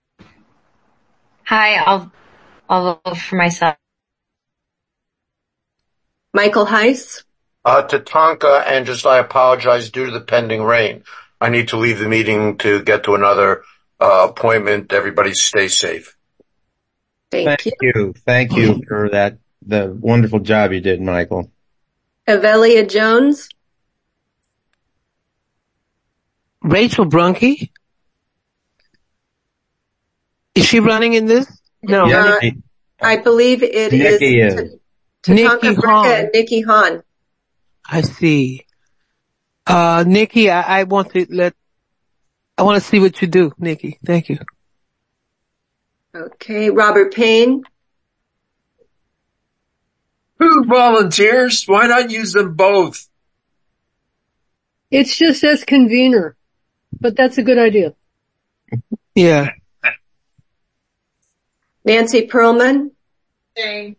Hi, I'll, I'll vote for myself. Michael Heiss. Uh, Tatanka, and just I apologize due to the pending rain. I need to leave the meeting to get to another uh, appointment. Everybody stay safe. Thank, Thank you. you. Thank you for that, the wonderful job you did, Michael. Avelia Jones. Rachel Brunke. Is she running in this? No. Uh, I believe it Nikki is, is. Tatanka Nikki Brunke Hahn. and Nikki Hahn. I see. Uh, Nikki, I, I want to let, I want to see what you do, Nikki. Thank you. Okay, Robert Payne. Who volunteers? Why not use them both? It's just as convener, but that's a good idea. Yeah. Nancy Pearlman. Stay.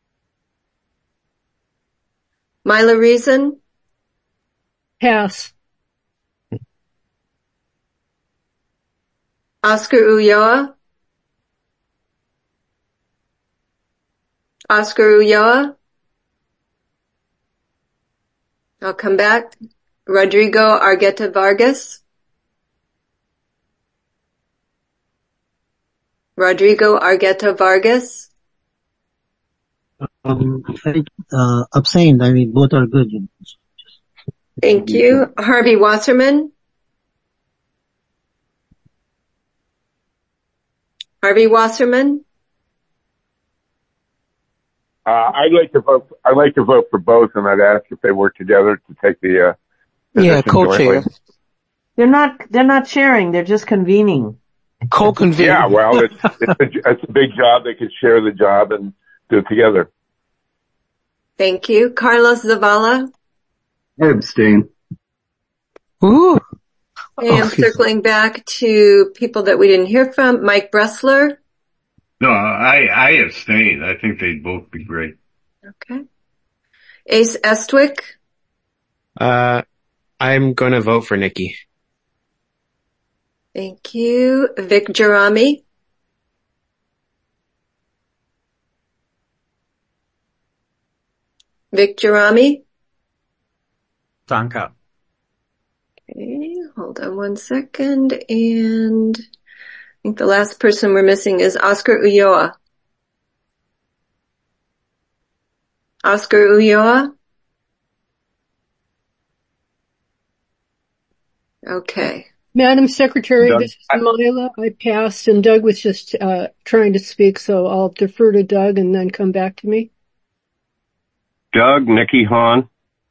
Myla Reason. Pass. Oscar Ulloa. Oscar Ulloa. I'll come back. Rodrigo Argueta Vargas. Rodrigo Argueta Vargas. Um, I, uh, abstained. I mean, both are good. Thank you. Harvey Wasserman. Harvey Wasserman. Uh, I'd like to vote. I'd like to vote for both, and I'd ask if they work together to take the. Uh, Yeah, co-chair. They're not, they're not sharing, they're just convening. Co-convening. Yeah, well, it's, it's, a, it's a big job. They could share the job and do it together. Thank you. Carlos Zavala. I abstain. Ooh. Okay, I'm circling back to people that we didn't hear from. Mike Bressler. No, I, I abstain. I think they'd both be great. Okay. Ace Estwick. Uh, I'm going to vote for Nikki. Thank you. Vic Gerami. Vic Gerami. Tatanka. Okay, hold on one second. And I think the last person we're missing is Oscar Ulloa. Oscar Ulloa. Okay. Madam Secretary, Doug, this is Mila. I passed and Doug was just uh trying to speak, so I'll defer to Doug and then come back to me. Doug, Nikki Hahn.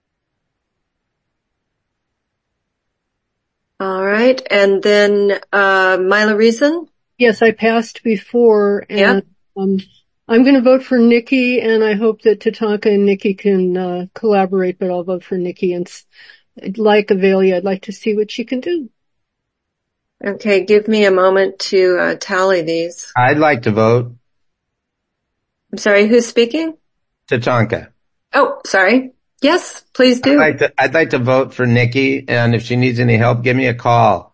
All right. And then uh Mila Reason? Yes, I passed before and Yep. um I'm going to vote for Nikki, and I hope that Tatanka and Nikki can uh collaborate, but I'll vote for Nikki. And s- like Avelia, I'd like to see what she can do. Okay, give me a moment to uh, tally these. I'd like to vote I'm sorry, who's speaking? Tatanka. Oh, sorry. Yes, please I'd do. like to, I'd like to vote for Nikki, and if she needs any help, give me a call.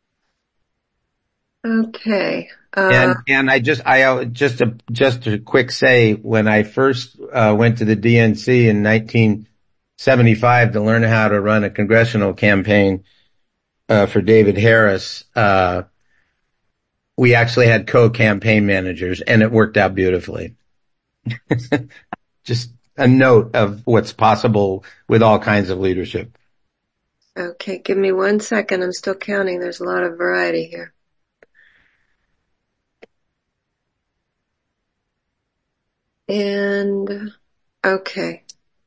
Okay. Uh, And, and I just, I, uh, just a, just a quick say, when I first, uh, went to the D N C in nineteen seventy-five to learn how to run a congressional campaign, uh, for David Harris, uh, we actually had co-campaign managers, and it worked out beautifully. Just a note of what's possible with all kinds of leadership. okay, give me one second. I'm still counting. There's a lot of variety here. And, okay.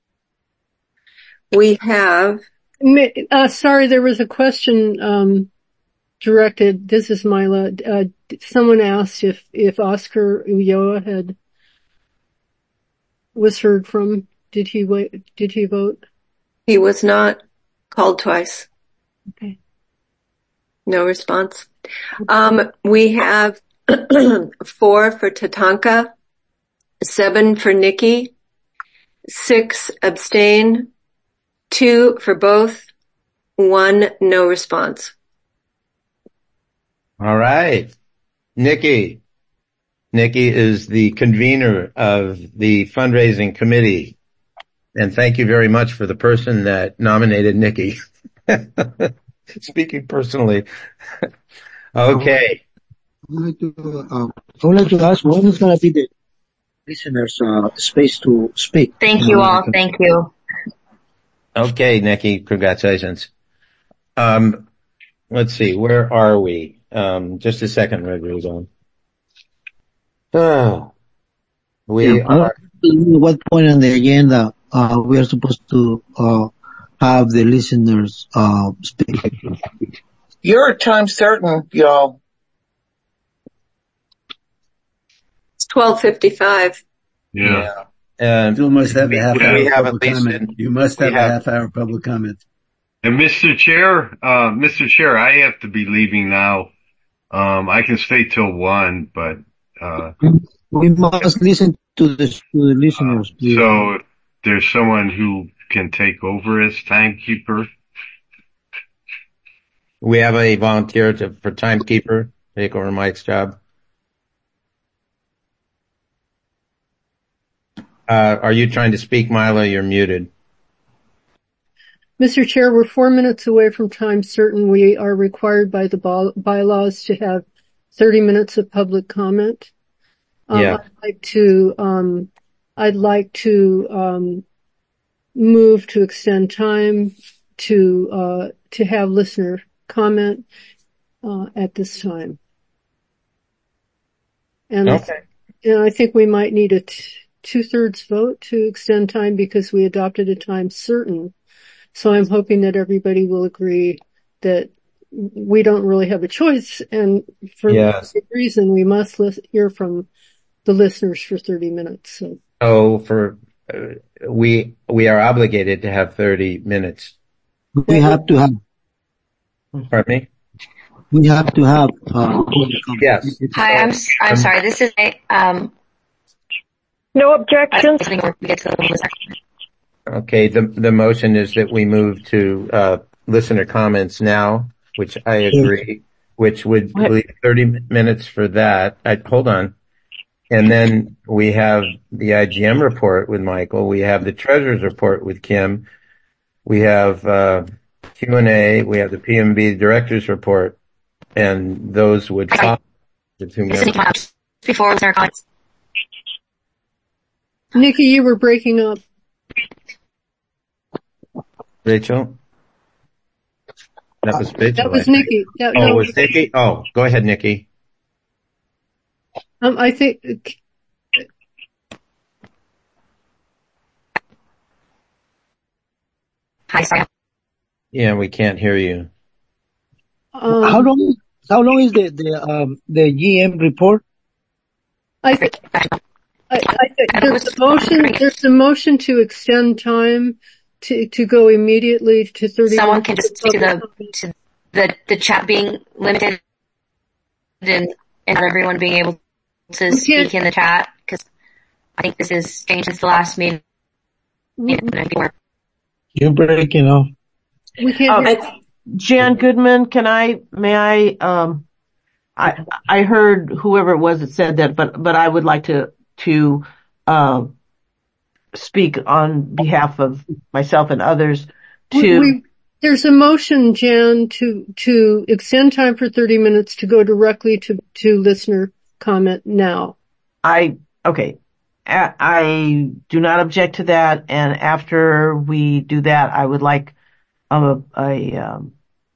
We have, Ma- Uh, sorry, there was a question, um, directed. This is Mila. Uh, someone asked if, if Oscar Ulloa had, was heard from. Did he wait, did he vote? he was not called twice. Okay. No response. Um, we have four for Tatanka, seven for Nikki, six abstain, two for both, one no response. All right. Nikki. Nikki is the convener of the fundraising committee. And thank you very much for the person that nominated Nikki. Speaking personally. Okay. I would like to, uh, I would like to ask, when is going to be the listeners' uh, space to speak? Thank you all. Thank you. Okay, Nikki, congratulations. Um, let's see, where are we? Um, just a second, Red on. Oh, we Yeah, I are, don't know what point on the agenda uh, we are supposed to uh, have the listeners uh, speak. You're at time certain, y'all. It's twelve fifty-five. Yeah. Um, Still must have a half we hour have at public least comment. You must we have a have- half hour public comment. And Mister Chair, uh, Mister Chair, I have to be leaving now. Um, I can stay till one, but, uh, We must listen to the, to the listeners, please. so if there's someone who can take over as timekeeper. we have a volunteer to, for timekeeper, take over Mike's job. Uh, are you trying to speak, Mila? You're muted. Mister Chair, we're four minutes away from time certain. We are required by the by- bylaws to have thirty minutes of public comment. Um, Yeah. I'd like to, um, I'd like to, um, move to extend time to, uh, to have listener comment, uh, at this time. And, Okay. and I think we might need a t- two-thirds vote to extend time because we adopted a time certain. So I'm hoping that everybody will agree that we don't really have a choice, and for Yes. that reason, we must lis- hear from the listeners for thirty minutes. So, Oh, for, uh, we, we are obligated to have thirty minutes. We have to have. Pardon me? We have to have, uh, yes. Hi, I'm, I'm sorry. This is, um, no objections. Okay. The, the motion is that we move to, uh, listener comments now, which I agree, which would leave thirty minutes for that. I, hold on. And then we have the I G M report with Michael. We have the treasurer's report with Kim. We have, uh, Q and A. We have the P M B director's report. And those would follow the two minutes. Before listener comments. Nikki, you were breaking up. Rachel? That was Rachel. That was Nikki. That, oh, no, it was Nikki? Oh, go ahead, Nikki. Um, I think, Hi, sorry. Yeah, we can't hear you. um, How long, how long is the, the, um, the G M report? I think, I, I think there's a motion, there's a motion to extend time to, to go immediately to thirty. Someone can just speak to the, to the, the chat being limited and, and not everyone being able to speak in the chat, because I think this is changed since the last meeting. You're breaking off. We can't hear. Uh, Jan Goodman, can I, may I, um, I, I heard whoever it was that said that, but, but I would like to, to, uh, speak on behalf of myself and others to. We, we, there's a motion, Jan, to, to extend time for thirty minutes to go directly to, to listener comment now. I, okay. I, I do not object to that. And after we do that, I would like a, a, um,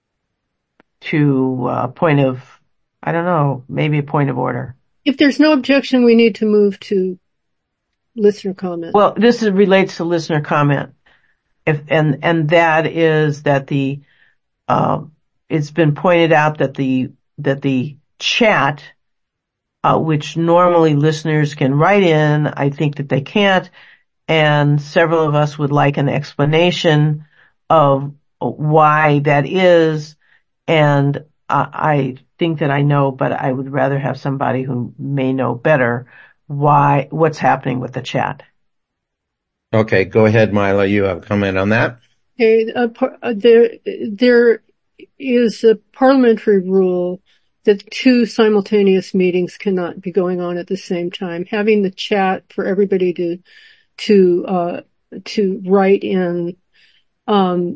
to a point of, I don't know, maybe a point of order. If there's no objection, we need to move to listener comment. Well, this is, relates to listener comment. If, and, and that is that the, um, it's been pointed out that the, that the chat, uh, which normally listeners can write in, I think that they can't. And several of us would like an explanation of why that is. And I, I think that I know, but I would rather have somebody who may know better why, what's happening with the chat. Okay, go ahead, Mila. You have a comment on that? Okay, uh, par- uh, there, there is a parliamentary rule that two simultaneous meetings cannot be going on at the same time. Having the chat for everybody to, to, uh, to write in, um,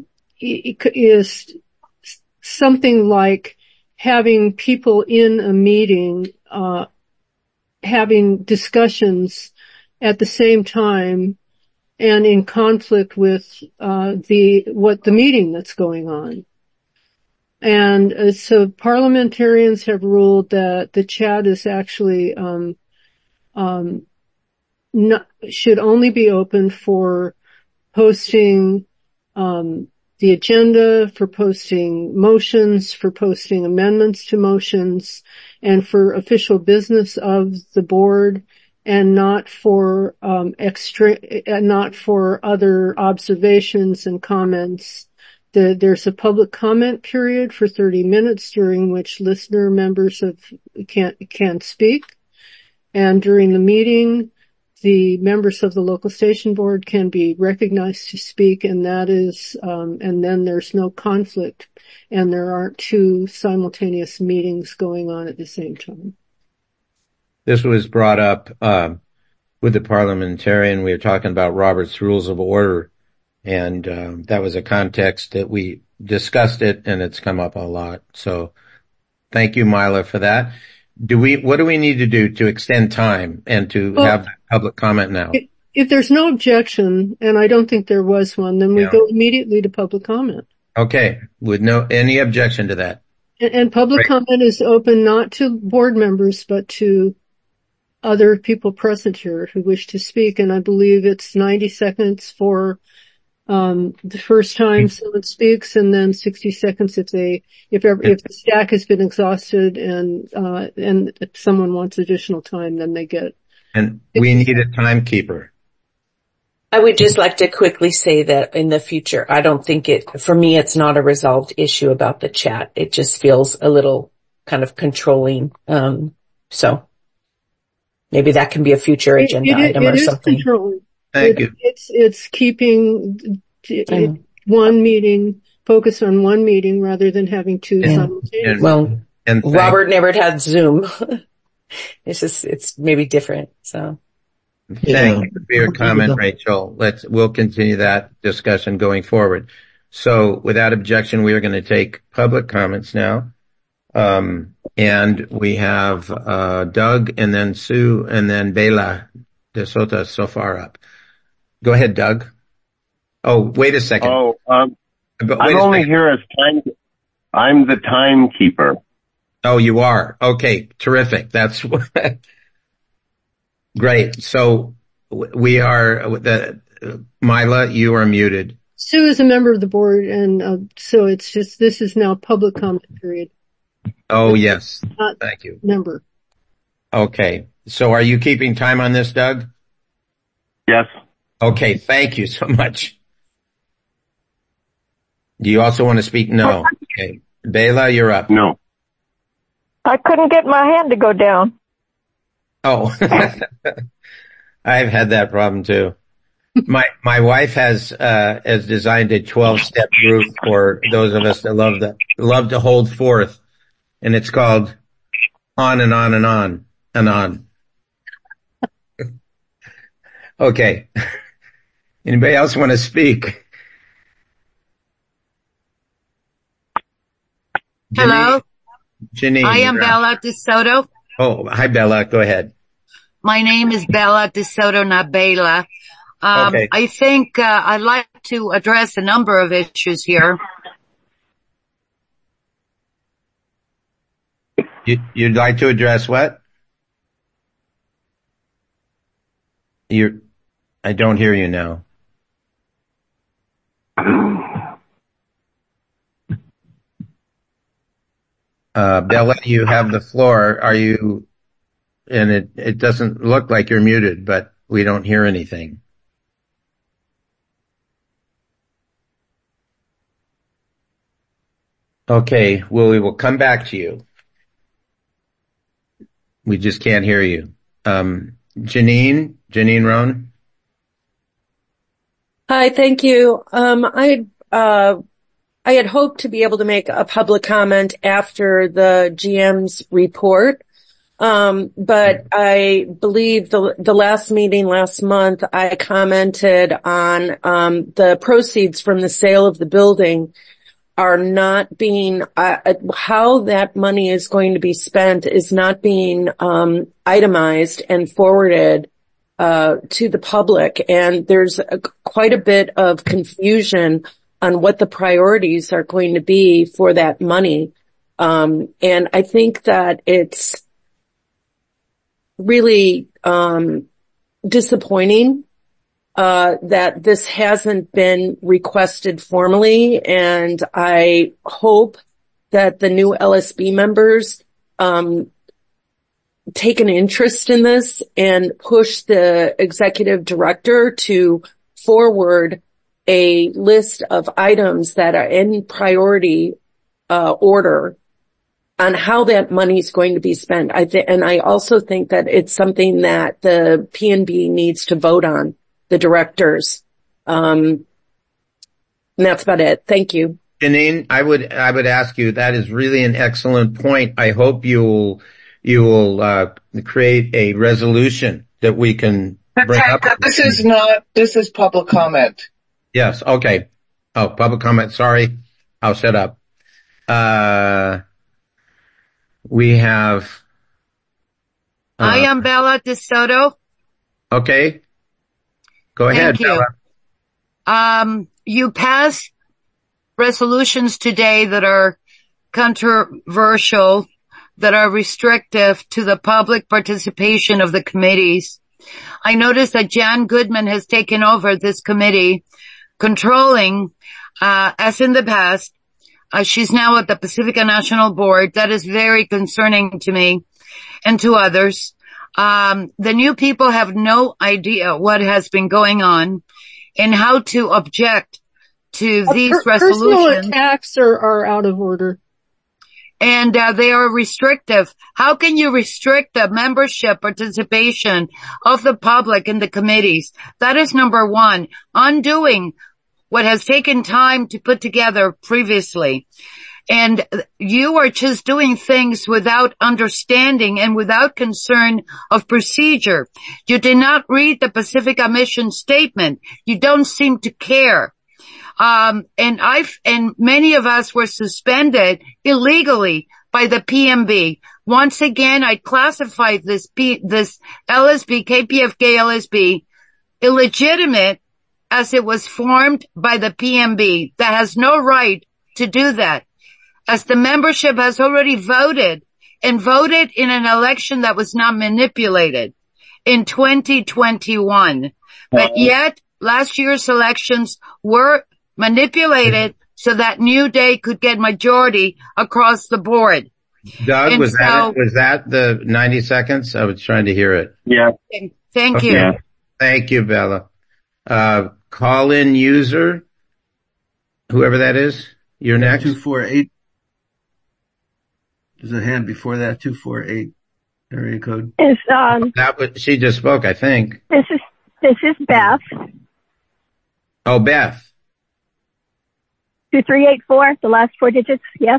is something like having people in a meeting, uh, having discussions at the same time and in conflict with, uh, the, what the meeting that's going on. And uh, so parliamentarians have ruled that the chat is actually, um, um, not, should only be open for posting, um, the agenda, for posting motions, for posting amendments to motions, and for official business of the board, and not for, um, extra, not for other observations and comments. The, there's a public comment period for thirty minutes during which listener members of, can, can speak. And during the meeting, the members of the local station board can be recognized to speak, and that is, um, and then there's no conflict, and there aren't two simultaneous meetings going on at the same time. This was brought up, um, with the parliamentarian. We were talking about Robert's Rules of Order, and, um, that was a context that we discussed it, and it's come up a lot. So thank you, Mila, for that. Do we, what do we need to do to extend time and to well, have public comment now? If, if there's no objection, and I don't think there was one, then we yeah. go immediately to public comment. Okay. With no, any objection to that? And, and public Great. comment is open not to board members, but to other people present here who wish to speak. And I believe it's ninety seconds for um the first time someone speaks, and then sixty seconds if they if ever, if the stack has been exhausted, and uh and if someone wants additional time, then they get. And we need a timekeeper. I would just like to quickly say that in the future, I don't think it, for me, it's not a resolved issue about the chat. It just feels a little kind of controlling. Um, so maybe that can be a future agenda it, it, item it or is something. Controlling. Thank it, you. It's, it's keeping it, one meeting, focus on one meeting rather than having two Yeah. simultaneous. Well, and Robert never had Zoom. It's just, it's maybe different. So. Thank you for your comment, Rachel. Let's, we'll continue that discussion going forward. So without objection, we are going to take public comments now. Um, and we have, uh, Doug and then Sue and then Bela de Soto so far up. Go ahead, Doug. Oh, wait a second. Oh, um, But I'm wait a only second. here as time, I'm the timekeeper. Oh, you are. Okay. Terrific. That's great. So we are the, uh, Mila, you are muted. Sue is a member of the board, and uh, so it's just, this is now public comment period. Oh, yes. Not Thank you. member. Okay. So are you keeping time on this, Doug? Yes. Okay. Thank you so much. Do you also want to speak? No. Okay. Bela, you're up. No. I couldn't get my hand to go down. Oh, I've had that problem too. My, my wife has, uh, has designed a twelve step group for those of us that love the, love to hold forth. And it's called On and On and On and On. Okay. Anybody else want to speak? Hello. Janine. I am Bella DeSoto. Oh, hi Bella. Go ahead. My name is Bella DeSoto, not Bela. Um, okay. I think, uh, I'd like to address a number of issues here. You, you'd like to address what? You're, I don't hear you now. Uh, Bella, you have the floor. Are you, and it, it doesn't look like you're muted, but we don't hear anything. Okay, well, we will come back to you. We just can't hear you. Um, Janine, Janine Roan. Hi, thank you. Um, I, uh, I had hoped to be able to make a public comment after the G M's report. Um, but I believe the, the last meeting last month, I commented on, um, the proceeds from the sale of the building are not being, uh, how that money is going to be spent is not being, um, itemized and forwarded, uh, to the public. And there's a, quite a bit of confusion on what the priorities are going to be for that money. Um, and I think that it's really, um, disappointing Uh, that this hasn't been requested formally, and I hope that the new L S B members, um, take an interest in this and push the executive director to forward a list of items that are in priority, uh, order on how that money is going to be spent. I think, and I also think that it's something that the P N B needs to vote on. The directors. Um, and that's about it. Thank you. Janine, I would, I would ask you, that is really an excellent point. I hope you will, you will, uh, create a resolution that we can bring up. This is not, this is public comment. Yes. Okay. Oh, public comment. Sorry. I'll shut up. Uh, we have, uh, I am Bella DeSoto. Okay. Go ahead, Thank you. Bella. Um, you passed resolutions today that are controversial, that are restrictive to the public participation of the committees. I noticed that Jan Goodman has taken over this committee, controlling, uh, as in the past. Uh, she's now at the Pacifica National Board. That is very concerning to me and to others. Um, the new people have no idea what has been going on and how to object to Uh, these per- personal resolutions. attacks are, are out of order. And uh, they are restrictive. How can you restrict the membership participation of the public in the committees? That is number one. Undoing what has taken time to put together previously. And you are just doing things without understanding and without concern of procedure. You did not read the Pacifica mission statement. You don't seem to care. Um, and I've, and many of us were suspended illegally by the P M B. Once again, I classified this P, this L S B, K P F K L S B, illegitimate as it was formed by the P M B that has no right to do that, as the membership has already voted and voted in an election that was not manipulated in twenty twenty-one. But yet last year's elections were manipulated so that New Day could get majority across the board. Doug, And was so- that it? Was that the ninety seconds? I was trying to hear it. Yeah. Thank Okay. you. Thank you, Bella. Uh, call in user, whoever that is, you're next. two four eight. There's a hand before that, two four eight area code. Is um That was, she just spoke, I think. this is this is Beth. Oh, Beth. Two three eight four, the last four digits, yes?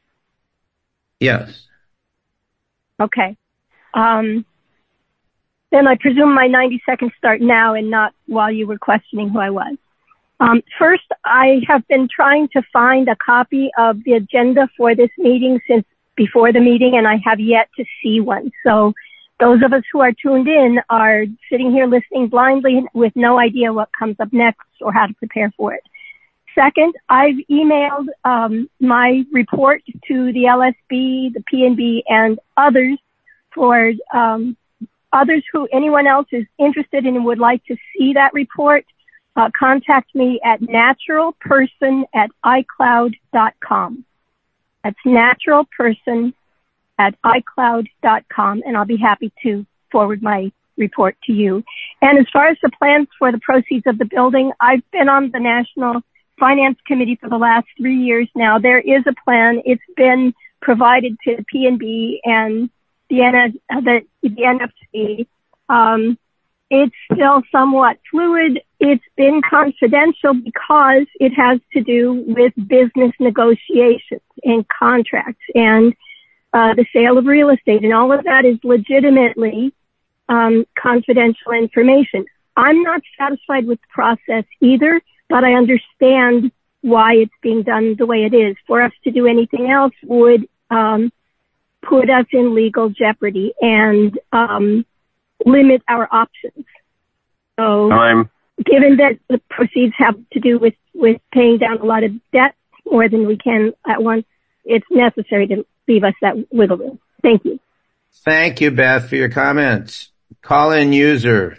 Yes. Okay. Um then I presume my ninety seconds start now and not while you were questioning who I was. Um first, I have been trying to find a copy of the agenda for this meeting since before the meeting, and I have yet to see one. So those of us who are tuned in are sitting here listening blindly with no idea what comes up next or how to prepare for it. Second, I've emailed um, my report to the L S B, the P N B, and others for um, others who anyone else is interested in and would like to see that report. Uh, contact me at naturalperson at icloud dot com. That's naturalperson at icloud dot com, and I'll be happy to forward my report to you. And as far as the plans for the proceeds of the building, I've been on the National Finance Committee for the last three years now. There is a plan. It's been provided to the P N B and the, N- the, the N F C. Um, it's still somewhat fluid. It's been confidential because it has to do with business negotiations and contracts and uh, the sale of real estate, and all of that is legitimately um, confidential information. I'm not satisfied with the process either, but I understand why it's being done the way it is. For us to do anything else would um, put us in legal jeopardy and um, limit our options. So, Time. given that the proceeds have to do with, with paying down a lot of debt more than we can at once, it's necessary to leave us that wiggle room. Thank you. Thank you, Beth, for your comments. Call in user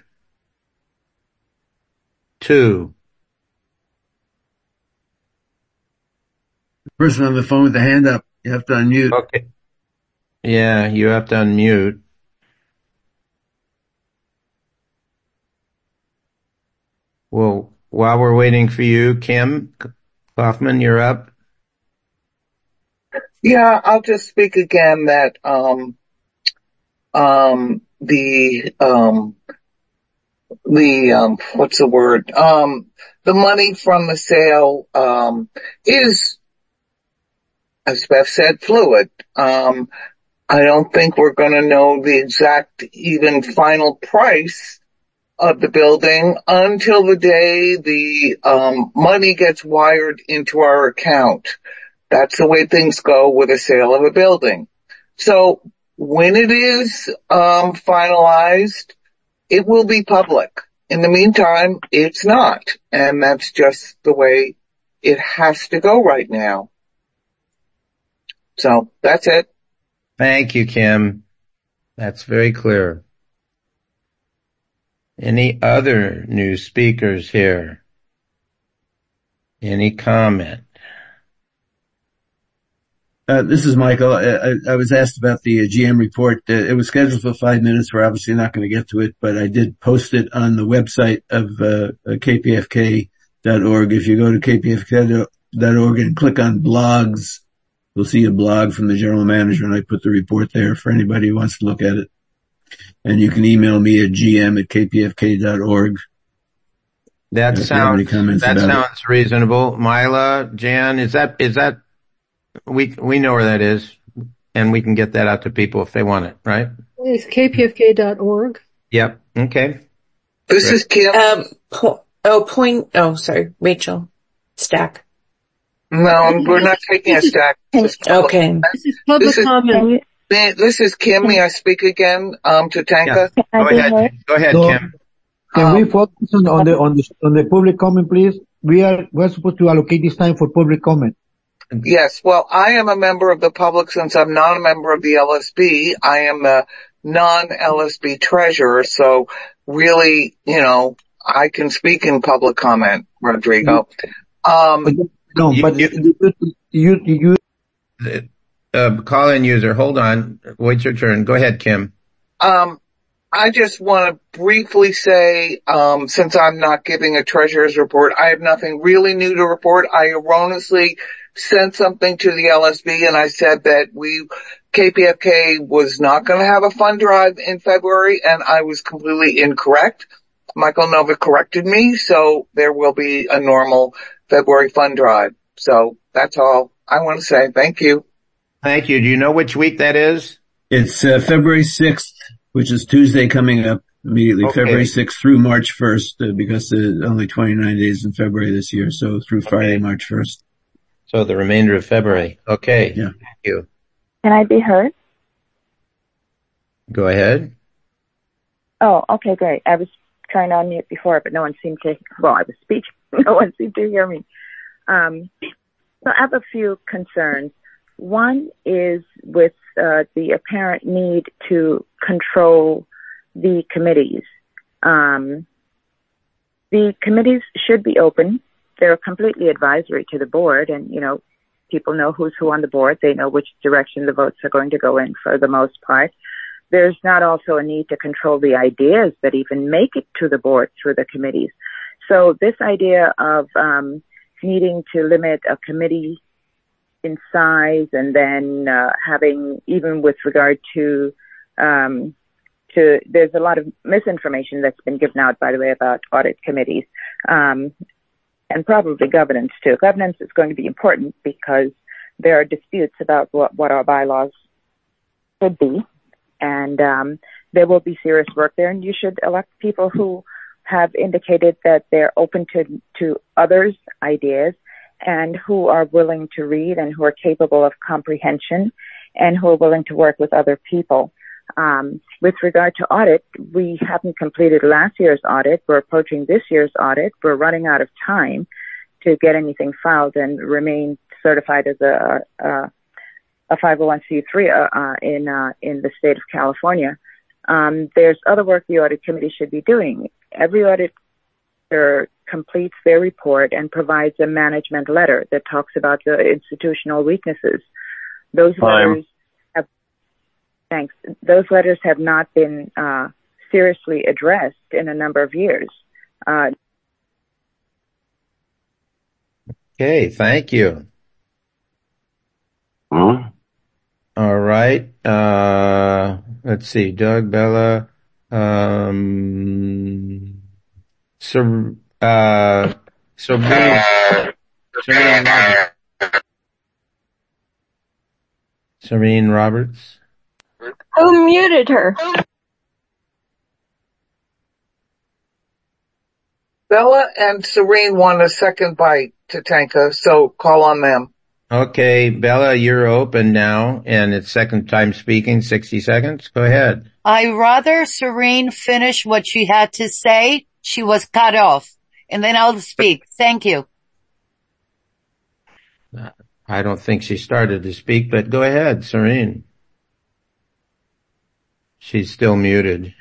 two. Person on the phone with the hand up, you have to unmute. Okay. Yeah, you have to unmute. Well, while we're waiting for you, Kim Kaufman, you're up. Yeah, I'll just speak again that, um, um, the, um, the, um, what's the word? Um, the money from the sale, um, is, as Beth said, fluid. Um, I don't think we're going to know the exact even final price of the building until the day the, um, money gets wired into our account. That's the way things go with a sale of a building. So when it is um finalized, it will be public. In the meantime, it's not. And that's just the way it has to go right now. So that's it. Thank you, Kim. That's very clear. Any other new speakers here? Any comment? Uh, this is Michael. I, I, I was asked about the uh, G M report. Uh, it was scheduled for five minutes. We're obviously not going to get to it, but I did post it on the website of uh, K P F K dot org. If you go to K P F K dot org and click on blogs, you'll see a blog from the general manager, and I put the report there for anybody who wants to look at it. And you can email me at G M at K P F K dot org. That sounds, that sounds it. reasonable. Mila, Jan, is that, is that, we, we know where that is, and we can get that out to people if they want it, right? It's K P F K dot org. Yep. Okay. This Great. is Kim. Um, po- oh, point, oh, sorry, Rachel. Stack. No, we're not taking a stack. This is public, Okay. This is public this is, comment. This is Kim. May I speak again, um, to Tanka? Yeah. Go ahead. Go ahead, So, Kim. Can Um, we focus on, on the on the on the public comment, please? We are we're supposed to allocate this time for public comment. Yes. Well, I am a member of the public since I'm not a member of the L S B. I am the non-L S B treasurer. So really, you know, I can speak in public comment, Rodrigo. Um, no, you, but you, you, you, you uh, call-in user, hold on. Wait your turn. Go ahead, Kim. Um, I just want to briefly say, um, since I'm not giving a treasurer's report, I have nothing really new to report. I erroneously sent something to the L S B and I said that we, K P F K was not going to have a fund drive in February, and I was completely incorrect. Michael Novick corrected me, so there will be a normal February fund drive. So that's all I want to say. Thank you. Thank you. Do you know which week that is? It's uh, February sixth, which is Tuesday coming up immediately, Okay. February sixth through March first, uh, because there's only twenty-nine days in February this year, so through Friday, March first. So the remainder of February. Okay. Yeah. Thank you. Can I be heard? Go ahead. Oh, okay, great. I was trying to unmute before, but no one seemed to, well, I was speaking. No one seemed to hear me. Um, so I have a few concerns. One is with uh, the apparent need to control the committees. Um, the committees should be open. They're completely advisory to the board, and, you know, people know who's who on the board. They know which direction the votes are going to go in for the most part. There's not also a need to control the ideas that even make it to the board through the committees. So this idea of um, needing to limit a committee in size, and then uh, having, even with regard to, um, to, there's a lot of misinformation that's been given out, by the way, about audit committees, um, and probably governance too. Governance is going to be important because there are disputes about what, what our bylaws should be, and um, there will be serious work there, and you should elect people who have indicated that they're open to, to others' ideas, and who are willing to read, and who are capable of comprehension, and who are willing to work with other people. Um, with regard to audit, we haven't completed last year's audit. We're approaching this year's audit. We're running out of time to get anything filed and remain certified as a, a, a five oh one c three uh, uh, in uh, in the state of California. Um, there's other work the audit committee should be doing. Every auditor completes their report and provides a management letter that talks about the institutional weaknesses. Those Time. letters have, thanks. Those letters have not been uh, seriously addressed in a number of years. Uh, Okay. Thank you. Huh? All right. Uh, let's see. Doug, Bella, um, Sir, uh, Serene, Serene Roberts. Serene Roberts. Who muted her? Bella and Serene want a second bite to Tanka, so call on them. Okay. Bella, you're open now, and it's second time speaking, sixty seconds. Go ahead. I rather Serene finish what she had to say. She was cut off. And then I'll speak. Thank you. I don't think she started to speak, but go ahead, Serene. She's still muted.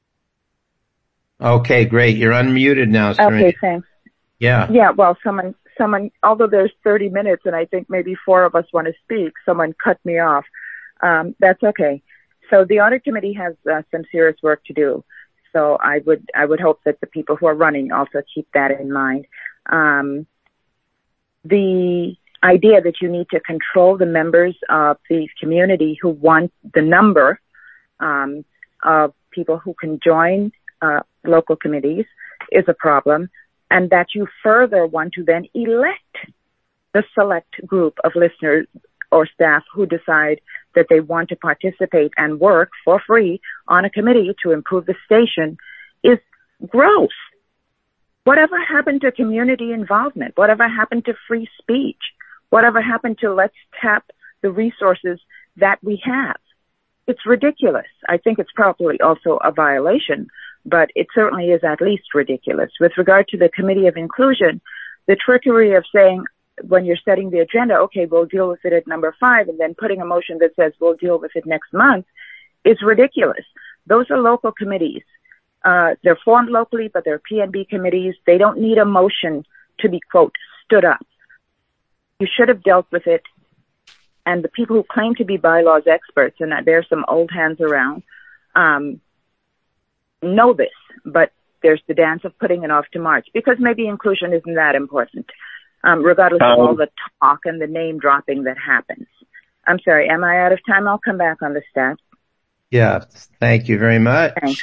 Okay, great. You're unmuted now, Serene. okay, thanks. Yeah. Yeah, well, someone someone, although there's thirty minutes and I think maybe four of us want to speak, someone cut me off. Um, that's okay. So the audit committee has uh, some serious work to do. So I would, I would hope that the people who are running also keep that in mind. Um, the idea that you need to control the members of the community who want the number um, of people who can join uh, local committees is a problem, and that you further want to then elect the select group of listeners or staff who decide that they want to participate and work for free on a committee to improve the station is gross. Whatever happened to community involvement? Whatever happened to free speech? Whatever happened to let's tap the resources that we have? It's ridiculous. I think it's probably also a violation, but it certainly is at least ridiculous. With regard to the Committee of Inclusion, the trickery of saying when you're setting the agenda, okay, we'll deal with it at number five, and then putting a motion that says we'll deal with it next month is ridiculous. Those are local committees. Uh, they're formed locally, but they're P N B committees. They don't need a motion to be, quote, stood up. You should have dealt with it. And the people who claim to be bylaws experts, and there's some old hands around, um, know this, but there's the dance of putting it off to March because maybe inclusion isn't that important, um, regardless um, of all the talk and the name dropping that happens. I'm sorry, am I out of time? I'll come back on the stat. Yeah, thank you very much. Thanks.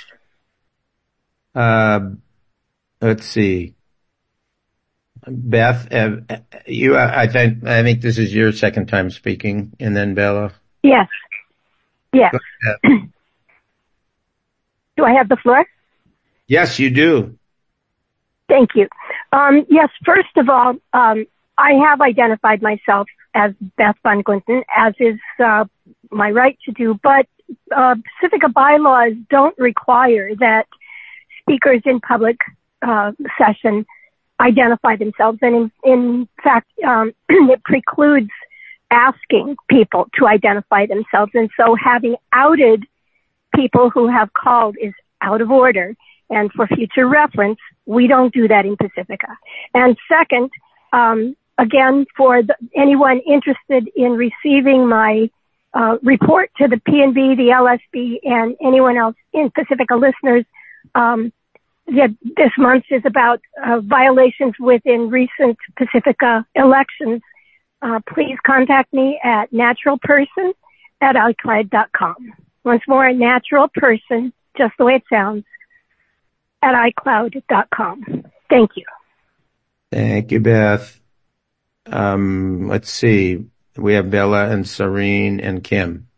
Uh, let's see. Beth, uh, you, I think, I think this is your second time speaking, and then Bella. Yes. Yes. Do I have the floor? Yes, you do. Thank you. Um, yes, first of all, um, I have identified myself as Beth Van Gunten, as is uh, my right to do, but uh, Pacifica bylaws don't require that speakers in public uh, session identify themselves, and in, in fact, um, it precludes asking people to identify themselves, and so having outed people who have called is out of order, and for future reference, we don't do that in Pacifica. And second, um, again, for the, anyone interested in receiving my uh, report to the P N B, the L S B, and anyone else in Pacifica listeners, um, that this month is about uh, violations within recent Pacifica elections. Uh, please contact me at naturalperson at icloud dot com. Once more, naturalperson, just the way it sounds, at icloud dot com. Thank you. Thank you, Beth. Um, let's see. We have Bella and Serene and Kim.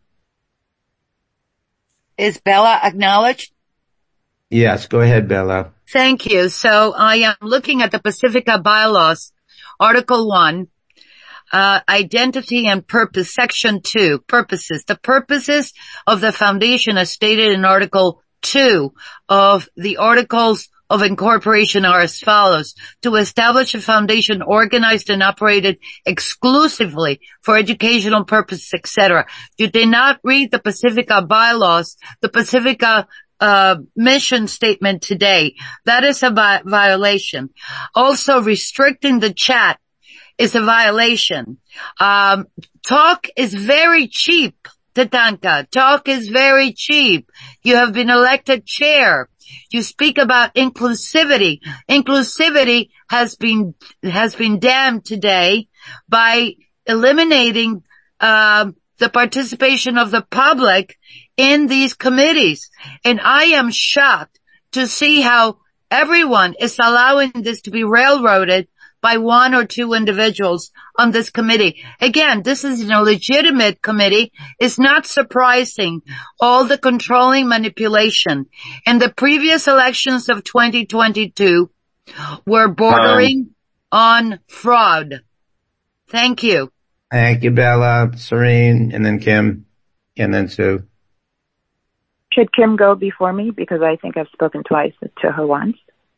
Is Bella acknowledged? Yes, go ahead, Bella. Thank you. So I am looking at the Pacifica bylaws, Article one, uh, Identity and Purpose, Section two, Purposes. The purposes of the foundation as stated in Article two of the Articles of Incorporation are as follows: to establish a foundation organized and operated exclusively for educational purposes, et cetera. You did not read the Pacifica bylaws, the Pacifica uh mission statement today. That is a vi- violation. Also, restricting the chat is a violation. Um, talk is very cheap, Tatanka. Talk is very cheap. You have been elected chair. You speak about inclusivity. Inclusivity has been, has been damned today by eliminating, um, the participation of the public in these committees. And I am shocked to see how everyone is allowing this to be railroaded by one or two individuals on this committee. Again, this is a legitimate committee. It's not surprising all the controlling manipulation. And the previous elections of twenty twenty-two were bordering um, on fraud. Thank you. Thank you, Bella, Serene, and then Kim, and then Sue. Should Kim go before me? Because I think I've spoken twice to her once.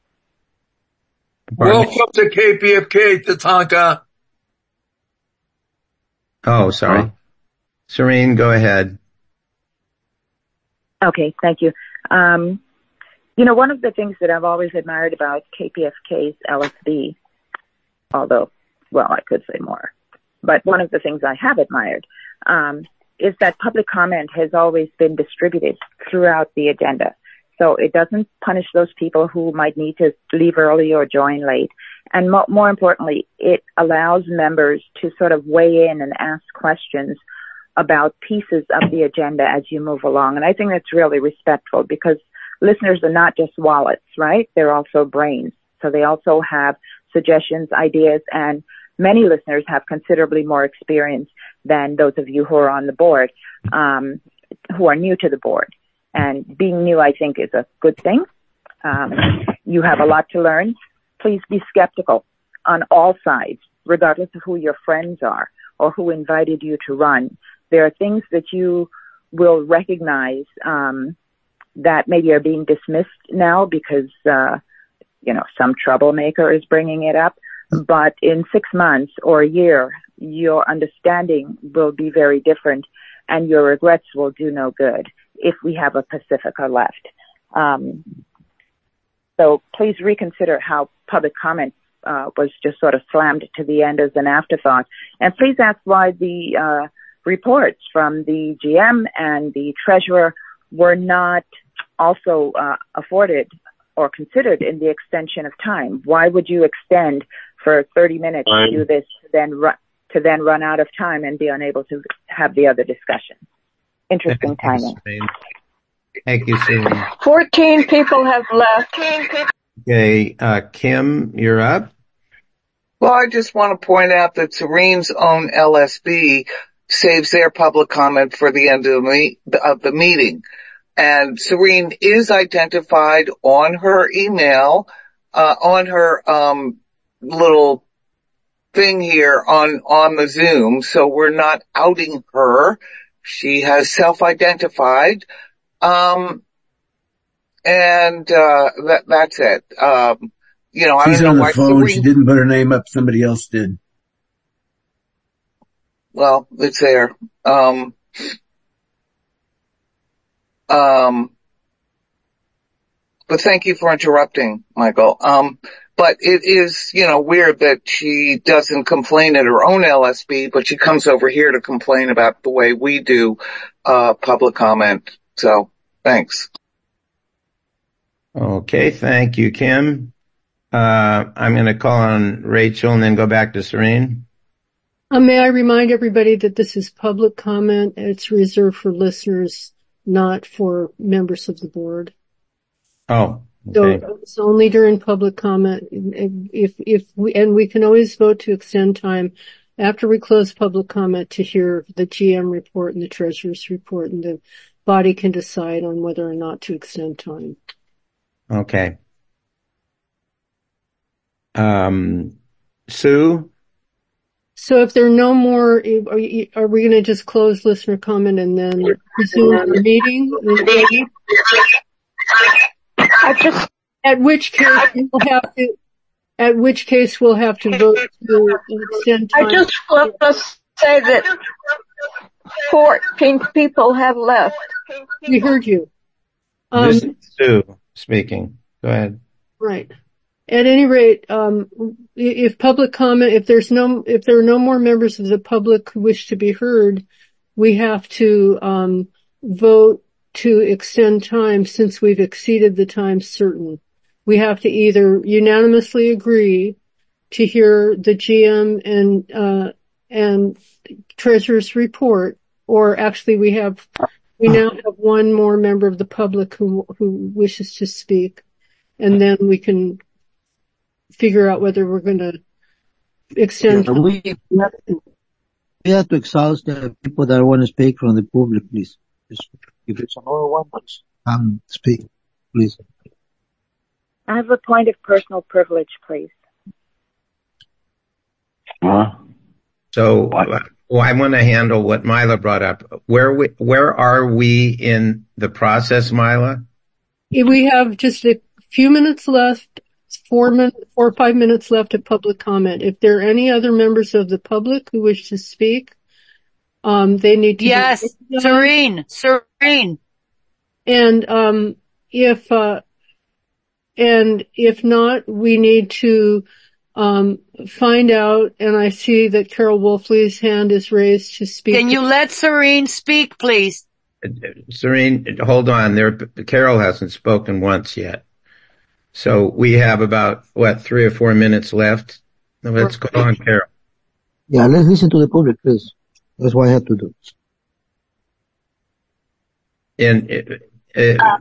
Welcome to K P F K, Tatanka. Oh, sorry. Oh. Serene, go ahead. Okay, thank you. Um, you know, one of the things that I've always admired about K P F K's L S B, although well, I could say more, but one of the things I have admired, um, is that public comment has always been distributed throughout the agenda. So it doesn't punish those people who might need to leave early or join late. And mo- more importantly, it allows members to sort of weigh in and ask questions about pieces of the agenda as you move along. And I think that's really respectful, because listeners are not just wallets, right? They're also brains. So they also have suggestions, ideas, and many listeners have considerably more experience than those of you who are on the board, um, who are new to the board. And being new, I think, is a good thing. Um, you have a lot to learn. Please be skeptical on all sides, regardless of who your friends are or who invited you to run. There are things that you will recognize um, that maybe are being dismissed now because, uh, you know, some troublemaker is bringing it up. But in six months or a year, your understanding will be very different, and your regrets will do no good if we have a Pacifica left. Um, so please reconsider how public comment uh, was just sort of slammed to the end as an afterthought. And please ask why the uh, reports from the G M and the treasurer were not also uh, afforded or considered in the extension of time. Why would you extend for thirty minutes to do this to then run, to then run out of time and be unable to have the other discussion? Interesting timing. Thank you, Serene. Fourteen people have left. Okay, uh, Kim, you're up. Well, I just want to point out that Serene's own L S B saves their public comment for the end of the, me- of the meeting. And Serene is identified on her email, uh, on her, um, little thing here on, on the Zoom. So we're not outing her. She has self-identified. Um, and, uh, that, that's it. Um, you know, I She's don't on know the why phone. Serene, She didn't put her name up. Somebody else did. well, it's there. Um, um, but thank you for interrupting, Michael. Um, but it is, you know, weird that she doesn't complain at her own L S B, but she comes over here to complain about the way we do, uh, public comment. So, thanks. Okay, thank you, Kim. Uh, I'm going to call on Rachel and then go back to Serene. Uh, may I remind everybody that this is public comment. It's reserved for listeners, not for members of the board. Oh, okay. So it's only during public comment. If, if we, and we can always vote to extend time after we close public comment to hear the G M report and the treasurer's report, and the body can decide on whether or not to extend time. Okay. Um, Sue? So if there are no more, are, you, are we going to just close listener comment and then resume the meeting? I just, at which case we'll have to, at which case we'll have to vote to extend time. I just want to say that fourteen people have left. We heard you. Um, This is Sue speaking. Go ahead. Right. At any rate, um, if public comment, if there's no, if there are no more members of the public who wish to be heard, we have to, um, vote to extend time since we've exceeded the time certain. We have to either unanimously agree to hear the G M and, uh, and treasurer's report, or actually we have, we now have one more member of the public who, who wishes to speak, and then we can figure out whether we're going to extend. Yeah, we, we, have to, we have to exhaust the people that want to speak from the public, please. If there's another one, um, speak, please. I have a point of personal privilege, please. Uh, so well, I want to handle what Mila brought up. Where we, where are we in the process, Mila? We have just a few minutes left, four minutes, four or five minutes left of public comment. If there are any other members of the public who wish to speak, um, they need to. Yes, Serene, Serene. And, um, if, uh, and if not, we need to, um, find out, and I see that Carol Wolfley's hand is raised to speak. Can you let Serene speak, please? Serene, hold on. There, Carol hasn't spoken once yet. So we have about, what, three or four minutes left? Now let's go on, Carol. Yeah, let's listen to the public, please. That's what I have to do. And uh, uh,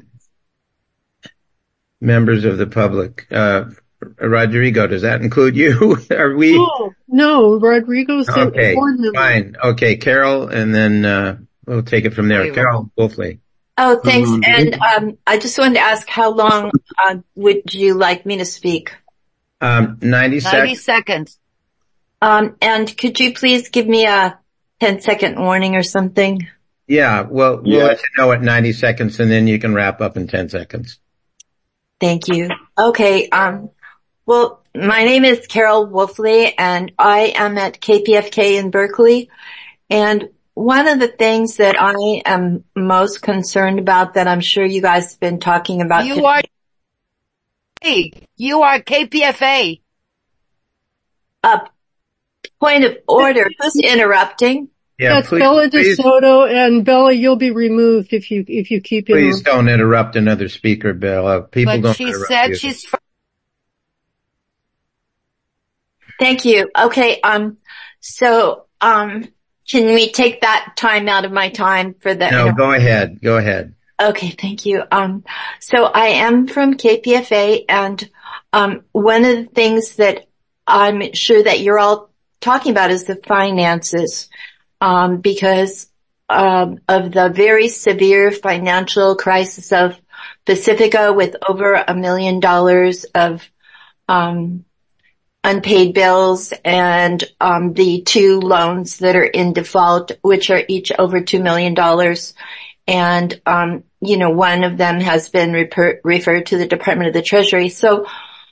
members of the public, uh, Rodrigo, does that include you? Are we? No, no, Rodrigo's the okay, board member. Fine. Okay, Carol, and then uh we'll take it from there. Carol Wolfley. Oh, thanks. And um I just wanted to ask, how long uh, would you like me to speak? Um, ninety seconds. ninety seconds. Um, and could you please give me a ten second warning or something? Yeah, well, we'll Yeah. let you know at ninety seconds, and then you can wrap up in ten seconds. Thank you. Okay. Um, well, my name is Carol Wolfley, and I am at K P F K in Berkeley. And one of the things that I am most concerned about, that I'm sure you guys have been talking about. You are, hey, you are K P F A. A point of order. Who's interrupting? Yeah, That's please, Bella please, DeSoto, and Bella, you'll be removed if you if you keep him. please don't interrupt another speaker, Bella. People But don't she interrupt said you. she's. Thank you. Okay. Um, so, um, can we take that time out of my time for the? No, go ahead. Go ahead. Okay, thank you. Um, so I am from K P F A, and um, one of the things that I'm sure that you're all talking about is the finances, um, because um, of the very severe financial crisis of Pacifica, with over a million dollars of um, unpaid bills, and um, the two loans that are in default, which are each over two million dollars. And, um, you know, one of them has been refer- referred to the Department of the Treasury. So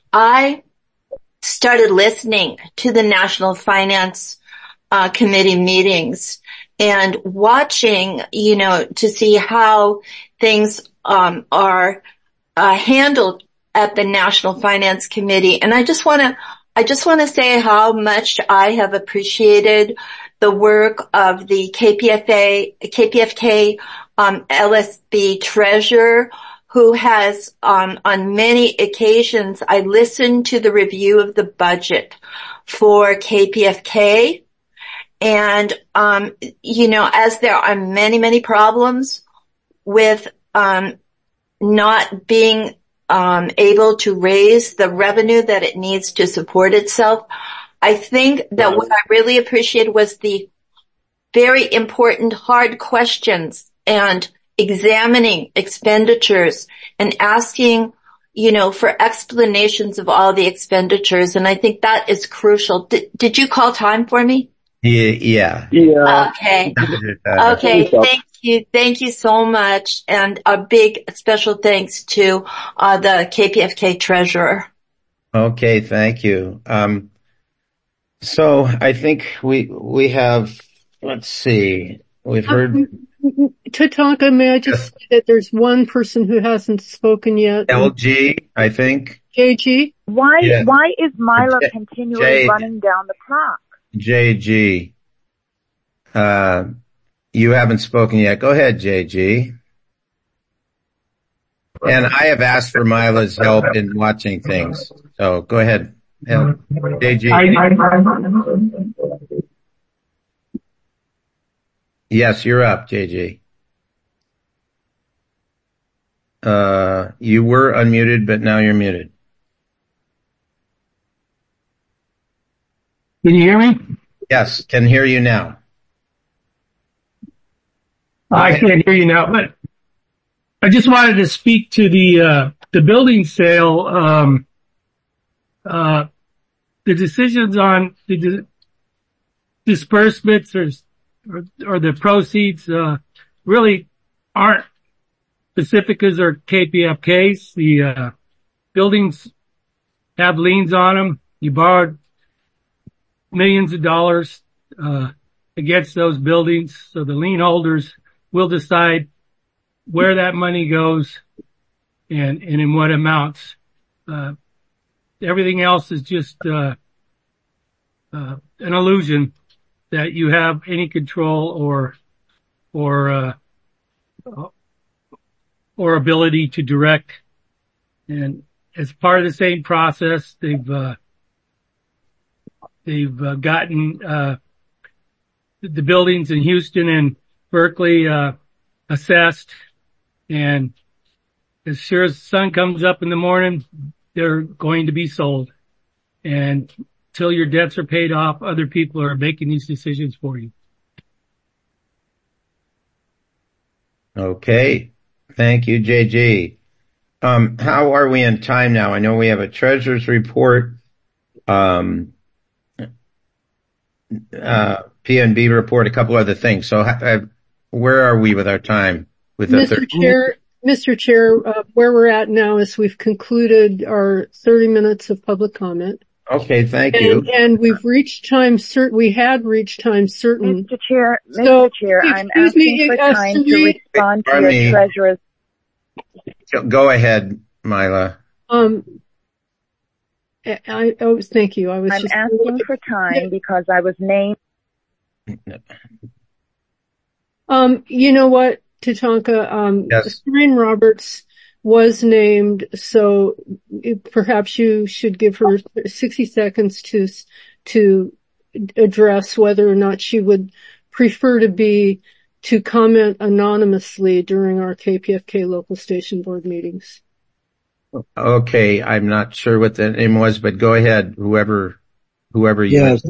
I started listening to the National Finance uh, Committee meetings and watching, you know, to see how things um, are uh, handled at the National Finance Committee. And I just want to, I just want to say how much I have appreciated the work of the K P F A, K P F K um, L S B treasurer, who has, um, on many occasions, I listened to the review of the budget for K P F K. And, um, you know, as there are many, many problems with, um, not being, um, able to raise the revenue that it needs to support itself, I think that what I really appreciated was the very important hard questions and examining expenditures and asking, you know, for explanations of all the expenditures. And I think that is crucial. Did, did you call time for me? Yeah. Yeah. Yeah. Okay. Uh, Okay. Thank you. Thank you so much. And a big special thanks to uh, the K P F K treasurer. Okay. Thank you. Um, so I think we, we have, let's see, we've heard. Tatanka, may I just say that there's one person who hasn't spoken yet? L G, I think. J G? Why, Yeah. why is Mila J- continually J- running down the clock? J G. Uh, you haven't spoken yet. Go ahead, J G. And I have asked for Mila's help in watching things. So go ahead, L- J G. Yes, you're up, J G. Uh, you were unmuted, but now you're muted. Can you hear me? Yes, can hear you now. I can't hear you now, but I just wanted to speak to the, uh, the building sale, um, uh, the decisions on the di- disbursements or, or, or the proceeds, uh, really aren't Pacificas or K P F Ks. The, uh, buildings have liens on them. You borrowed millions of dollars, uh, against those buildings. So the lien holders will decide where that money goes and, and in what amounts. Uh, everything else is just, uh, uh, an illusion that you have any control or, or, uh, or ability to direct. And as part of the same process, they've, uh, they've uh, gotten, uh, the buildings in Houston and Berkeley, uh, assessed. And as sure as the sun comes up in the morning, they're going to be sold. And till your debts are paid off, other people are making these decisions for you. Okay. Thank you, J G. Um, how are we in time now? I know we have a treasurer's report, um, uh, P N B report, a couple other things. So uh, where are we with our time? With the Mister third- Chair, Mister Chair, uh, where we're at now is we've concluded our thirty minutes of public comment. Okay, thank and, you. And we've reached time certain, we had reached time certain. Mister Chair, So, Mister Chair, I'm excuse asking me, for uh, time to Serene- respond to Pardon your me. treasurer's. Go ahead, Mila. Um, I, I oh, thank you. I was I'm just asking for time because I was named. Um, you know what, Tatanka, um, Yes. Serene Roberts was named, so it, perhaps you should give her sixty seconds to, to address whether or not she would prefer to be, to comment anonymously during our K P F K local station board meetings. Okay, I'm not sure what the name was, but go ahead, whoever, whoever you. Yes.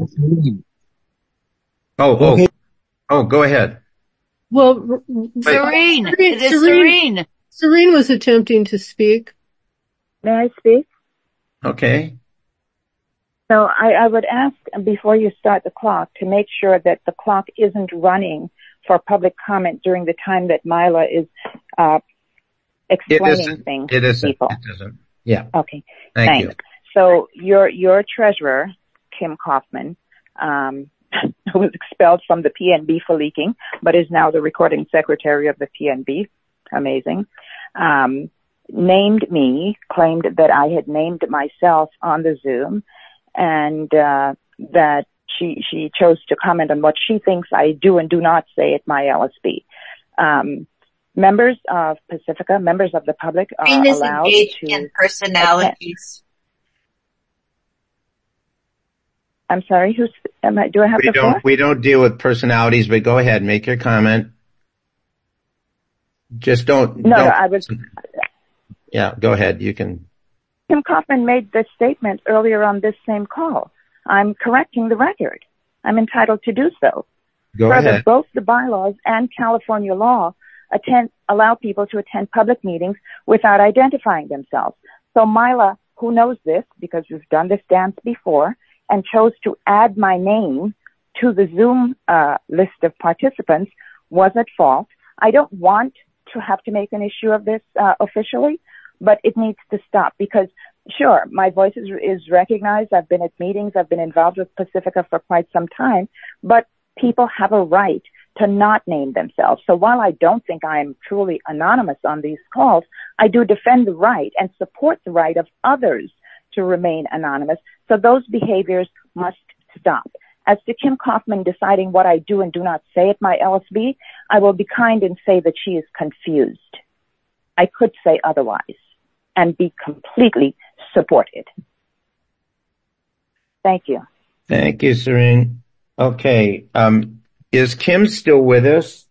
Oh, oh, Okay. oh, go ahead. Well, Serene, it is Serene. Serene was attempting to speak. May I speak? Okay. So I, I would ask before you start the clock to make sure that the clock isn't running for public comment during the time that Mila is uh, It explaining isn't. things It to isn't. people. It isn't. Yeah. Okay. Thank Thanks. you. So your your treasurer, Kim Kaufman, um, who was expelled from the P N B for leaking, but is now the recording secretary of the P N B. Amazing. Um, named me, claimed that I had named myself on the Zoom, and uh, that she she chose to comment on what she thinks I do and do not say at my L S B. Um, members of Pacifica, members of the public are Serene is allowed engaged to in personalities. I'm sorry, who's, am I, do I have We the don't, floor? we don't deal with personalities, but go ahead, make your comment. Just don't, No, don't, no, I was, yeah, go ahead. You can, Kim Kaufman made this statement earlier on this same call. I'm correcting the record. I'm entitled to do so. go Further, ahead. both the bylaws and California law attend, allow people to attend public meetings without identifying themselves. So Mila, who knows this because we've done this dance before, and chose to add my name to the Zoom uh, list of participants, was at fault. I don't want to have to make an issue of this uh, officially, but it needs to stop because, sure, my voice is, is recognized. I've been at meetings. I've been involved with Pacifica for quite some time, but people have a right to not name themselves. So while I don't think I am truly anonymous on these calls, I do defend the right and support the right of others to remain anonymous. So those behaviors must stop. As to Kim Kaufman deciding what I do and do not say at my L S B, I will be kind and say that she is confused. I could say otherwise and be completely supported. Thank you. Thank you, Serene. Okay. Um, is Kim still with us?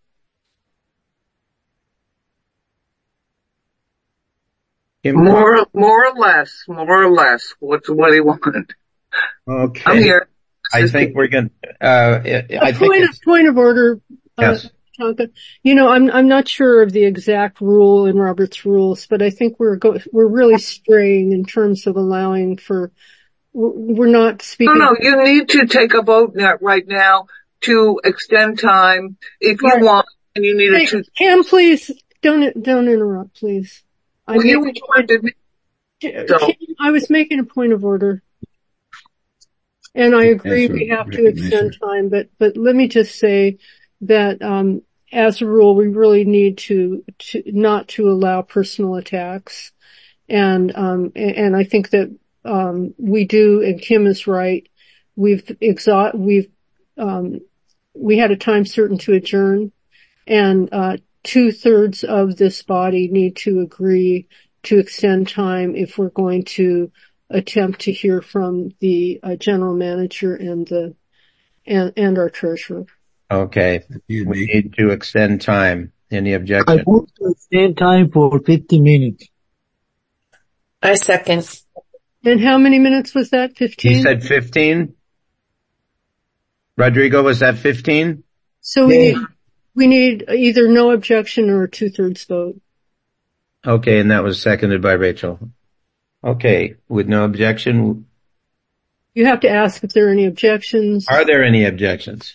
Kim? More, more or less, more or less. What's what do you want? Okay. I'm here. I think we're going to, uh, I A think point it's, of, point of order, uh, yes. Tonka. You know, I'm, I'm not sure of the exact rule in Robert's rules, but I think we're go, we're really straying in terms of allowing for, we're not speaking. No, no, you need to take a vote now, right now to extend time if you Right. want, and you need Hey, to. Cam, please don't, don't interrupt, please. I Well, you made- interrupted me. So- Cam, I was making a point of order. And I agree That's a we have to recognition. extend time, but, but let me just say that, um, as a rule, we really need to, to, not to allow personal attacks. And, um, and, and I think that, um, we do, and Kim is right, we've exhaust, we've, um, we had a time certain to adjourn, and, uh, two thirds of this body need to agree to extend time if we're going to attempt to hear from the uh, general manager and the, and, and our treasurer. Okay. We need to extend time. Any objection? I want to extend time for fifty minutes. I second. And how many minutes was that? fifteen? He said fifteen? Rodrigo, was that fifteen? So we need, we need either no objection or a two-thirds vote. Okay, and that was seconded by Rachel. Okay, with no objection. You have to ask if there are any objections. Are there any objections?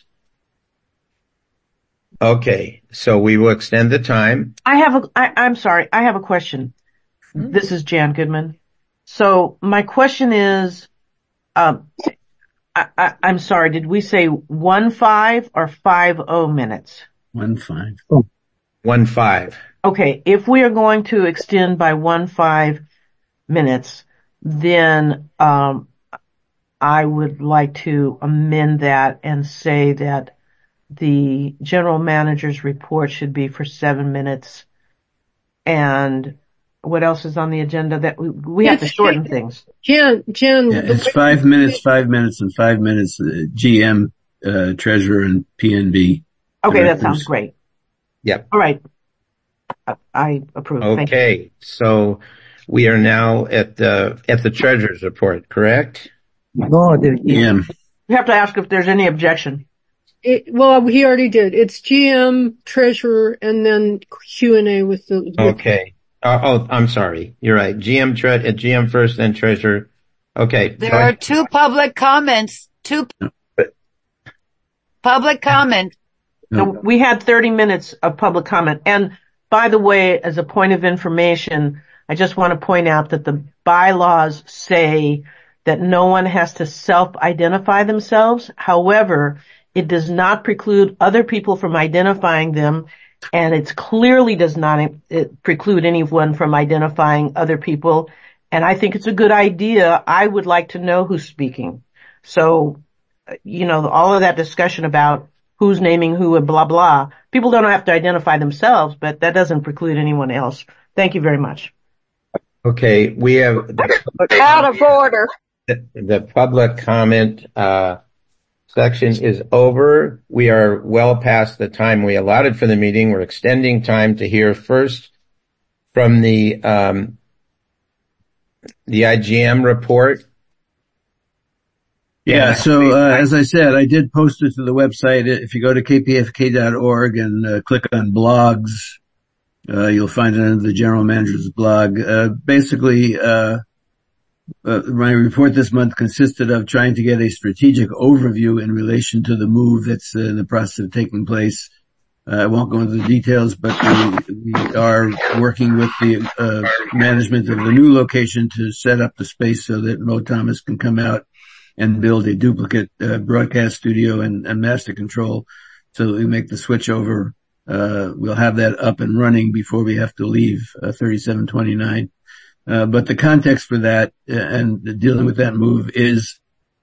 Okay, so we will extend the time. I have a, I, I'm sorry, I have a question. Mm-hmm. This is Jan Goodman. So my question is, um, I, I, I'm sorry, did we say one five or five oh minutes? One five. Oh. One five. Okay, if we are going to extend by one five minutes, then um I would like to amend that and say that the general manager's report should be for seven minutes. And what else is on the agenda? That we, we have to shorten things. Jen, Jen. Yeah, it's five minutes, five minutes, and five minutes. Uh, G M, uh, treasurer, and P N B. Okay, directors. that sounds great. Yep. All right. I, I approve. Okay, so we are now at the at the treasurer's report, correct? No, the G M. You have to ask if there's any objection. It, well, he already did. It's G M, treasurer, and then Q and A with the. With okay. Uh, oh, I'm sorry. You're right. G M tre- uh, G M first, then treasurer. Okay. There are two public comments. Two public comment. So we had thirty minutes of public comment. And by the way, as a point of information, I just want to point out that the bylaws say that no one has to self-identify themselves. However, it does not preclude other people from identifying them, and it clearly does not preclude anyone from identifying other people. And I think it's a good idea. I would like to know who's speaking. So, you know, all of that discussion about who's naming who and blah, blah, people don't have to identify themselves, but that doesn't preclude anyone else. Thank you very much. Okay, we have the, out of order. The, the public comment uh section is over. We are well past the time we allotted for the meeting. We're extending time to hear first from the um the I G M report. Yeah, so uh, as I said, I did post it to the website. If you go to k p f k dot org and uh, click on blogs, uh, you'll find it under the general manager's blog. Uh, basically, uh, uh, my report this month consisted of trying to get a strategic overview in relation to the move that's uh, in the process of taking place. Uh, I won't go into the details, but we, we are working with the uh, management of the new location to set up the space so that Mo Thomas can come out and build a duplicate uh, broadcast studio and, and master control so that we make the switch over. Uh, we'll have that up and running before we have to leave uh, thirty-seven twenty-nine. Uh, but the context for that uh, and dealing with that move is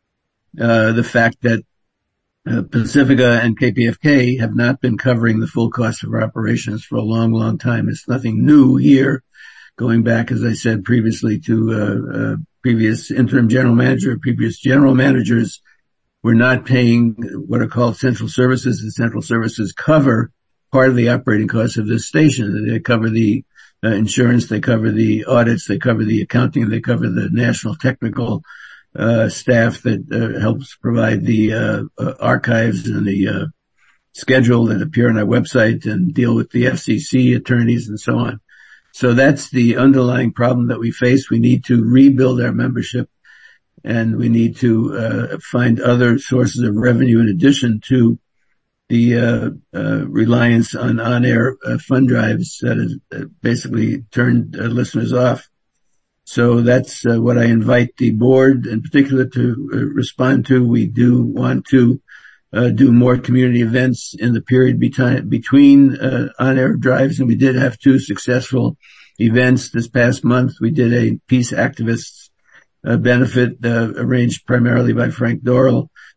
uh, the fact that uh, Pacifica and K P F K have not been covering the full cost of our operations for a long, long time. It's nothing new here. Going back, as I said previously, to uh, uh previous interim general manager, previous general managers were not paying what are called central services, and central services cover part of the operating costs of this station. They cover the uh, insurance, they cover the audits, they cover the accounting, they cover the national technical uh staff that uh, helps provide the uh, uh archives and the uh schedule that appear on our website and deal with the F C C attorneys and so on. So that's the underlying problem that we face. We need to rebuild our membership, and we need to uh, find other sources of revenue in addition to the uh, uh, reliance on on-air uh, fund drives that has uh, basically turned uh, listeners off. So that's uh, what I invite the board in particular to uh, respond to. We do want to Uh, do more community events in the period between, between uh, on-air drives, and we did have two successful events this past month. We did a peace activists uh, benefit uh, arranged primarily by Frank Dorrell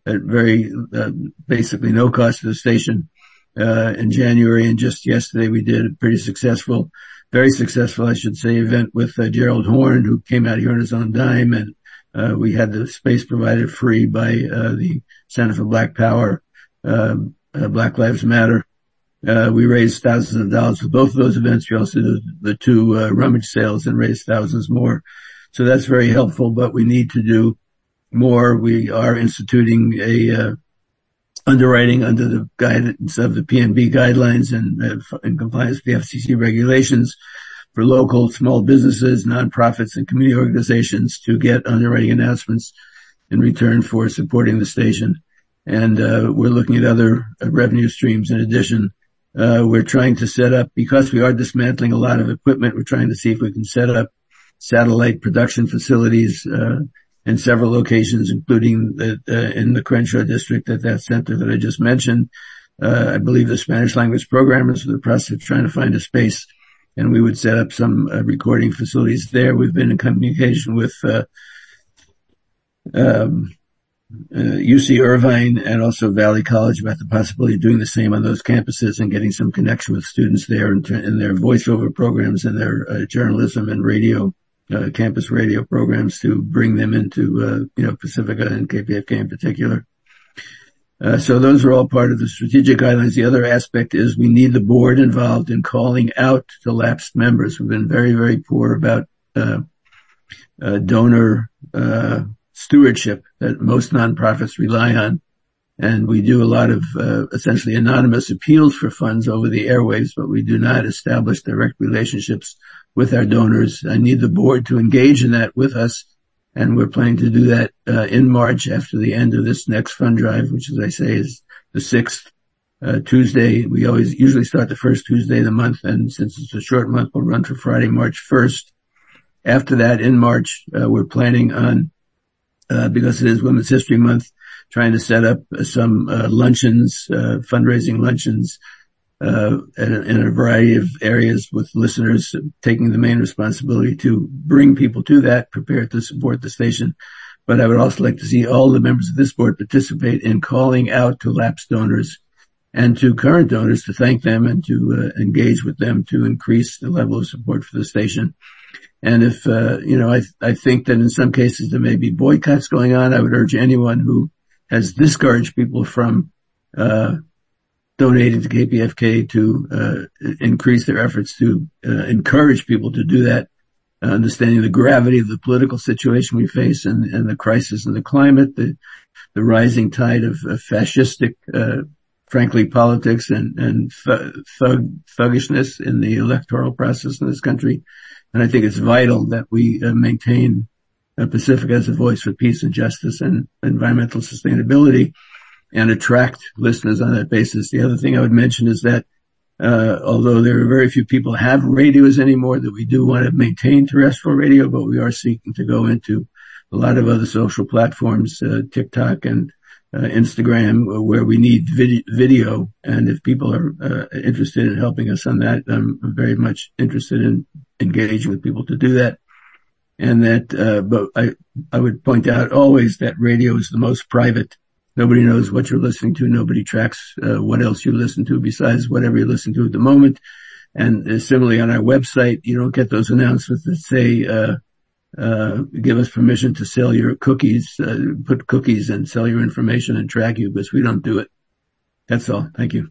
at very, uh, basically no cost to the station, uh, in January. And just yesterday we did a pretty successful, very successful, I should say, event with uh, Gerald Horn, who came out here on his own dime. And, uh, we had the space provided free by, uh, the Center for Black Power, uh, uh Black Lives Matter. Uh, we raised thousands of dollars for both of those events. We also did the two, uh, rummage sales and raised thousands more. So that's very helpful, but we need to do more. We are instituting a, uh, underwriting under the guidance of the P N B guidelines and uh, in compliance with the F C C regulations for local small businesses, nonprofits, and community organizations to get underwriting announcements in return for supporting the station. And, uh, we're looking at other uh, revenue streams in addition. Uh, we're trying to set up, because we are dismantling a lot of equipment, we're trying to see if we can set up satellite production facilities, uh, in several locations, including the, uh, in the Crenshaw district at that center that I just mentioned. Uh, I believe the Spanish language programmers are in the process of trying to find a space, and we would set up some uh, recording facilities there. We've been in communication with, uh, um, Uh, U C Irvine and also Valley College about the possibility of doing the same on those campuses and getting some connection with students there in, in their voiceover programs and their uh, journalism and radio, uh, campus radio programs to bring them into, uh, you know, Pacifica and K P F K in particular. Uh, so those are all part of the strategic guidelines. The other aspect is we need the board involved in calling out to lapsed members. We've been very, very poor about, uh, uh donor, uh, stewardship that most nonprofits rely on. And we do a lot of uh, essentially anonymous appeals for funds over the airwaves, but we do not establish direct relationships with our donors. I need the board to engage in that with us, and we're planning to do that uh, in March after the end of this next fund drive, which, as I say, is the sixth uh, Tuesday. We always usually start the first Tuesday of the month, and since it's a short month, we'll run for Friday, March first. After that, in March, uh, we're planning on Uh, because it is Women's History Month, trying to set up uh, some uh, luncheons, uh, fundraising luncheons, uh, in, in a variety of areas with listeners uh, taking the main responsibility to bring people to that, prepared to support the station. But I would also like to see all the members of this board participate in calling out to lapsed donors and to current donors to thank them and to uh, engage with them to increase the level of support for the station. And if, uh, you know, I, I think that in some cases there may be boycotts going on. I would urge anyone who has discouraged people from, uh, donating to K P F K to, uh, increase their efforts to, uh, encourage people to do that, uh, understanding the gravity of the political situation we face and, and the crisis in the climate, the, the rising tide of, of fascistic, uh, frankly, politics and, and thug, thuggishness in the electoral process in this country. And I think it's vital that we uh, maintain uh, Pacifica as a voice for peace and justice and environmental sustainability and attract listeners on that basis. The other thing I would mention is that, uh, although there are very few people who have radios anymore, that we do want to maintain terrestrial radio, but we are seeking to go into a lot of other social platforms, uh, TikTok and Uh, Instagram, where we need vid- video. And if people are uh, interested in helping us on that, I'm very much interested in engaging with people to do that. And that, uh, but I, I would point out always that radio is the most private. Nobody knows what you're listening to. Nobody tracks, uh, what else you listen to besides whatever you're listening to at the moment. And uh, similarly on our website, you don't get those announcements that say, uh, uh, give us permission to sell your cookies, uh, put cookies and sell your information and track you, because we don't do it. That's all. Thank you.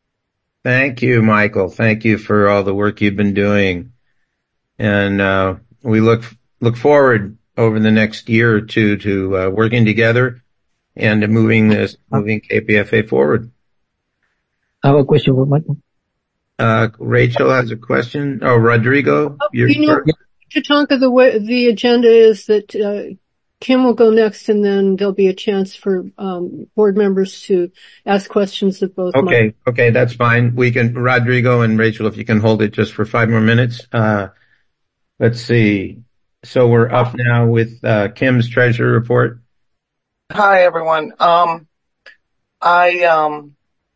Thank you, Michael. Thank you for all the work you've been doing. And, uh, we look, look forward over the next year or two to, uh, working together and to moving this, moving K P F A forward. I have a question for Michael. Uh, Rachel has a question. Oh, Rodrigo. Oh, you know, Tatanka, the way, the agenda is that, uh, Kim will go next, and then there'll be a chance for, um, board members to ask questions of both. Okay. Mike. Okay. That's fine. We can, Rodrigo and Rachel, if you can hold it just for five more minutes. Uh, let's see. So we're up now with, uh, Kim's treasury report. Hi, everyone. Um, I, um,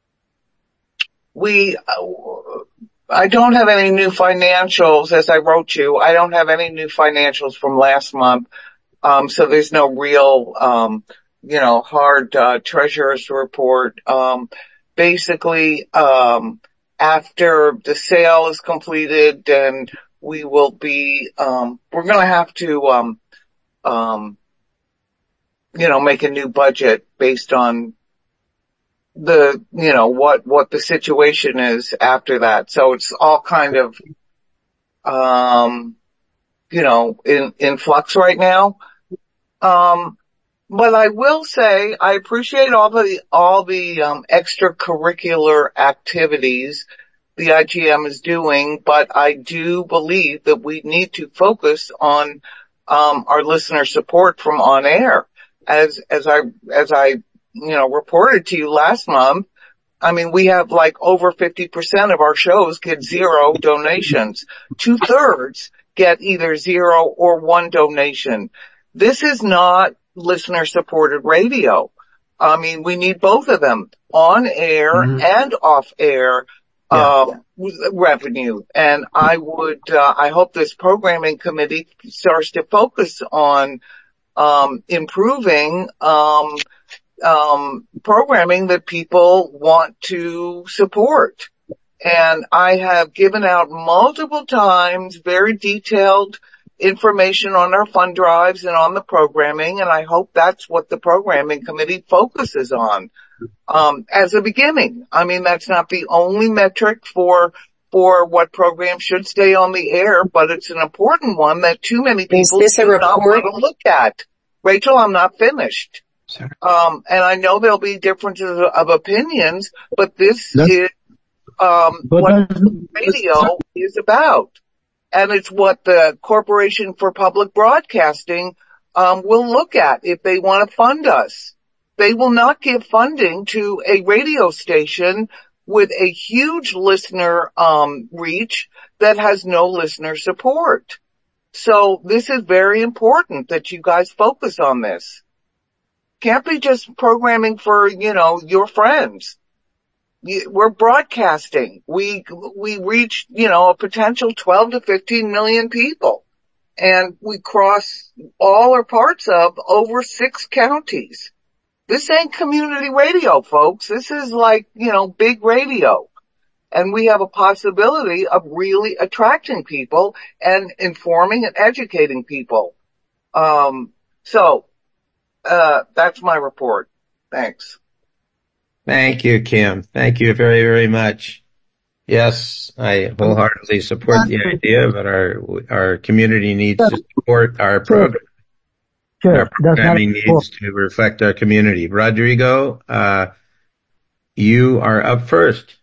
we, uh, I don't have any new financials, as I wrote you. I don't have any new financials from last month. Um, so there's no real, um, you know, hard, uh, treasurer's report. Um, basically, um, after the sale is completed, and we will be, um, we're going to have to, um, um, you know, make a new budget based on the, you know, what, what the situation is after that. So it's all kind of, um, you know, in, in flux right now. Um, but I will say I appreciate all the, all the, um, extracurricular activities the I G M is doing, but I do believe that we need to focus on, um, our listener support from on air. As, as I, as I, you know, reported to you last month, I mean, we have like over fifty percent of our shows get zero donations. Two thirds get either zero or one donation. This is not listener supported radio. I mean, we need both of them, on air mm-hmm. and off air, uh, yeah. revenue. And I would, uh, I hope this programming committee starts to focus on, um, improving, um, um, programming that people want to support. And I have given out multiple times very detailed information on our fund drives and on the programming, and I hope that's what the programming committee focuses on, um, as a beginning. I mean, that's not the only metric for, for what programs should stay on the air, but it's an important one that too many people do not want to look at. Rachel, I'm not finished. Sure. Um, and I know there'll be differences of, of opinions, but this that's, is, um, what radio is about. And it's what the Corporation for Public Broadcasting, um, will look at if they want to fund us. They will not give funding to a radio station with a huge listener, um, reach that has no listener support. So this is very important that you guys focus on this. Can't be just programming for, you know, your friends. We're broadcasting. We, we reach, you know, a potential twelve to fifteen million people. And we cross all or parts of over six counties. This ain't community radio, folks. This is like, you know, big radio. And we have a possibility of really attracting people and informing and educating people. Um, so, Uh, that's my report. Thanks. Thank you, Kim. Thank you very, very much. Yes, I wholeheartedly support the idea, but our, our community needs to support our program. Sure. Our programming needs to reflect our community. Rodrigo, uh, you are up first.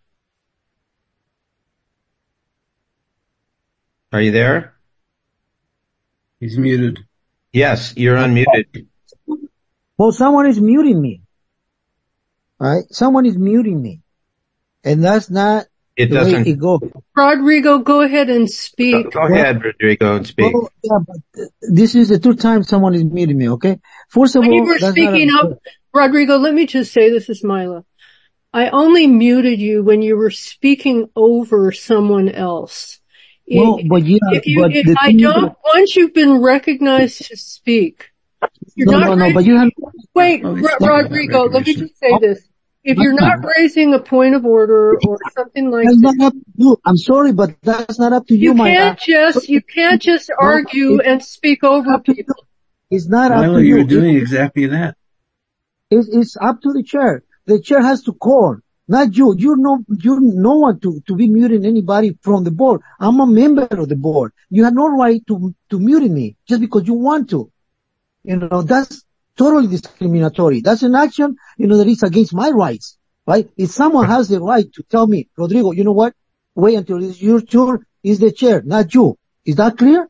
Are you there? He's muted. Yes, you're unmuted. Well, someone is muting me. Right? Someone is muting me. And that's not it the doesn't, way it goes. Rodrigo, go ahead and speak. Go, go ahead, Rodrigo, and speak. Well, yeah, but this is the third time someone is muting me, okay? First of when all, you were that's speaking not a, up, Rodrigo, let me just say, this is Mila. I only muted you when you were speaking over someone else. Well, if, but yeah, if, you, but if I don't, that, once you've been recognized to speak, you're no, not no, no, raising, but you have, wait, oh, Rodrigo, let me just say this. If you're not raising a point of order or something like that's that. Not up to you. I'm sorry, but that's not up to you, You Mila. can't just, you can't just argue and speak over people. It's not Mila, up to you. You're doing exactly that. It's, it's up to the chair. The chair has to call, not you. You're no, you're no one to, to be muting anybody from the board. I'm a member of the board. You have no right to, to mute me just because you want to. You know, that's totally discriminatory. That's an action, you know, that is against my rights, right? If someone has the right to tell me, Rodrigo, you know what? Wait until it's your turn. Is the chair, not you. Is that clear?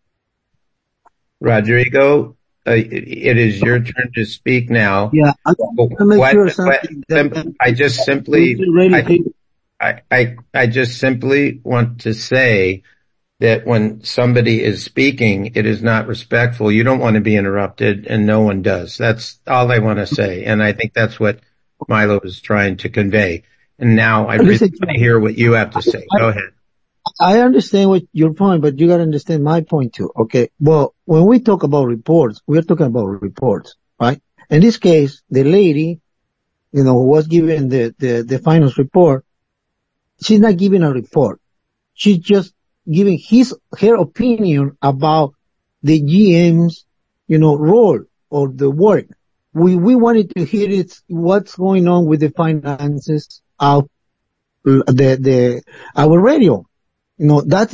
Rodrigo, uh, it is your turn to speak now. Yeah, I want to make what, sure what, something that I just simply, I, I, I just simply want to say that when somebody is speaking, it is not respectful. You don't want to be interrupted, and no one does. That's all I want to say. And I think that's what Milo is trying to convey. And now I really want to hear what you have to say. Go ahead. I understand what your point, but you got to understand my point too. Okay. Well, when we talk about reports, we're talking about reports, right? In this case, the lady, you know, who was given the, the, the finance report, she's not giving a report. She's just giving his, her opinion about the G M's, you know, role or the work. We, we wanted to hear it, what's going on with the finances of the, the, our radio. You know, that's,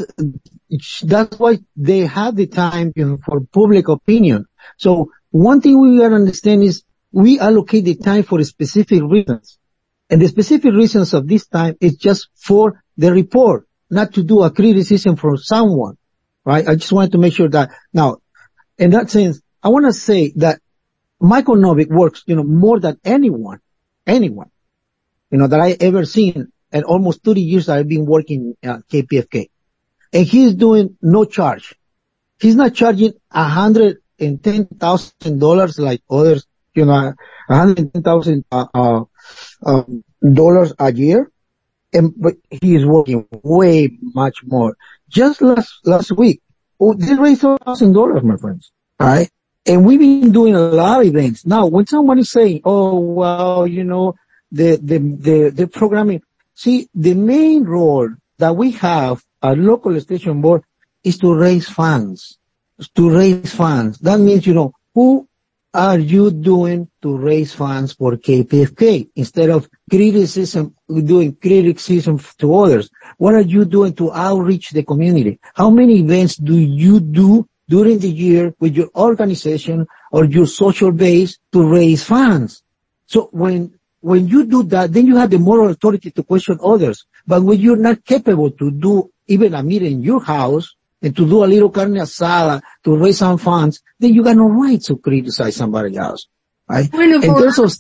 that's why they have the time, you know, for public opinion. So one thing we gotta understand is we allocate the time for specific reasons. And the specific reasons of this time is just for the report, not to do a criticism from someone, right? I just wanted to make sure that now, in that sense, I want to say that Michael Novick works, you know, more than anyone, anyone, you know, that I ever seen. And almost thirty years I've been working at K P F K. And he's doing no charge. He's not charging one hundred ten thousand dollars like others, you know, one hundred ten thousand dollars uh, uh, dollars a year. And, but he is working way much more. Just last, last week, oh, they raised one thousand dollars, my friends. Alright? And we've been doing a lot of events. Now, when someone is saying, oh, well, you know, the, the, the, the programming, see, the main role that we have at local station board is to raise funds. To raise funds. That means, you know, who are you doing to raise funds for K P F K instead of criticism, doing criticism to others? What are you doing to outreach the community? How many events do you do during the year with your organization or your social base to raise funds? So when, when you do that, then you have the moral authority to question others. But when you're not capable to do even a meeting in your house and to do a little carne asada to raise some funds, then you got no right to criticize somebody else, right? In terms of,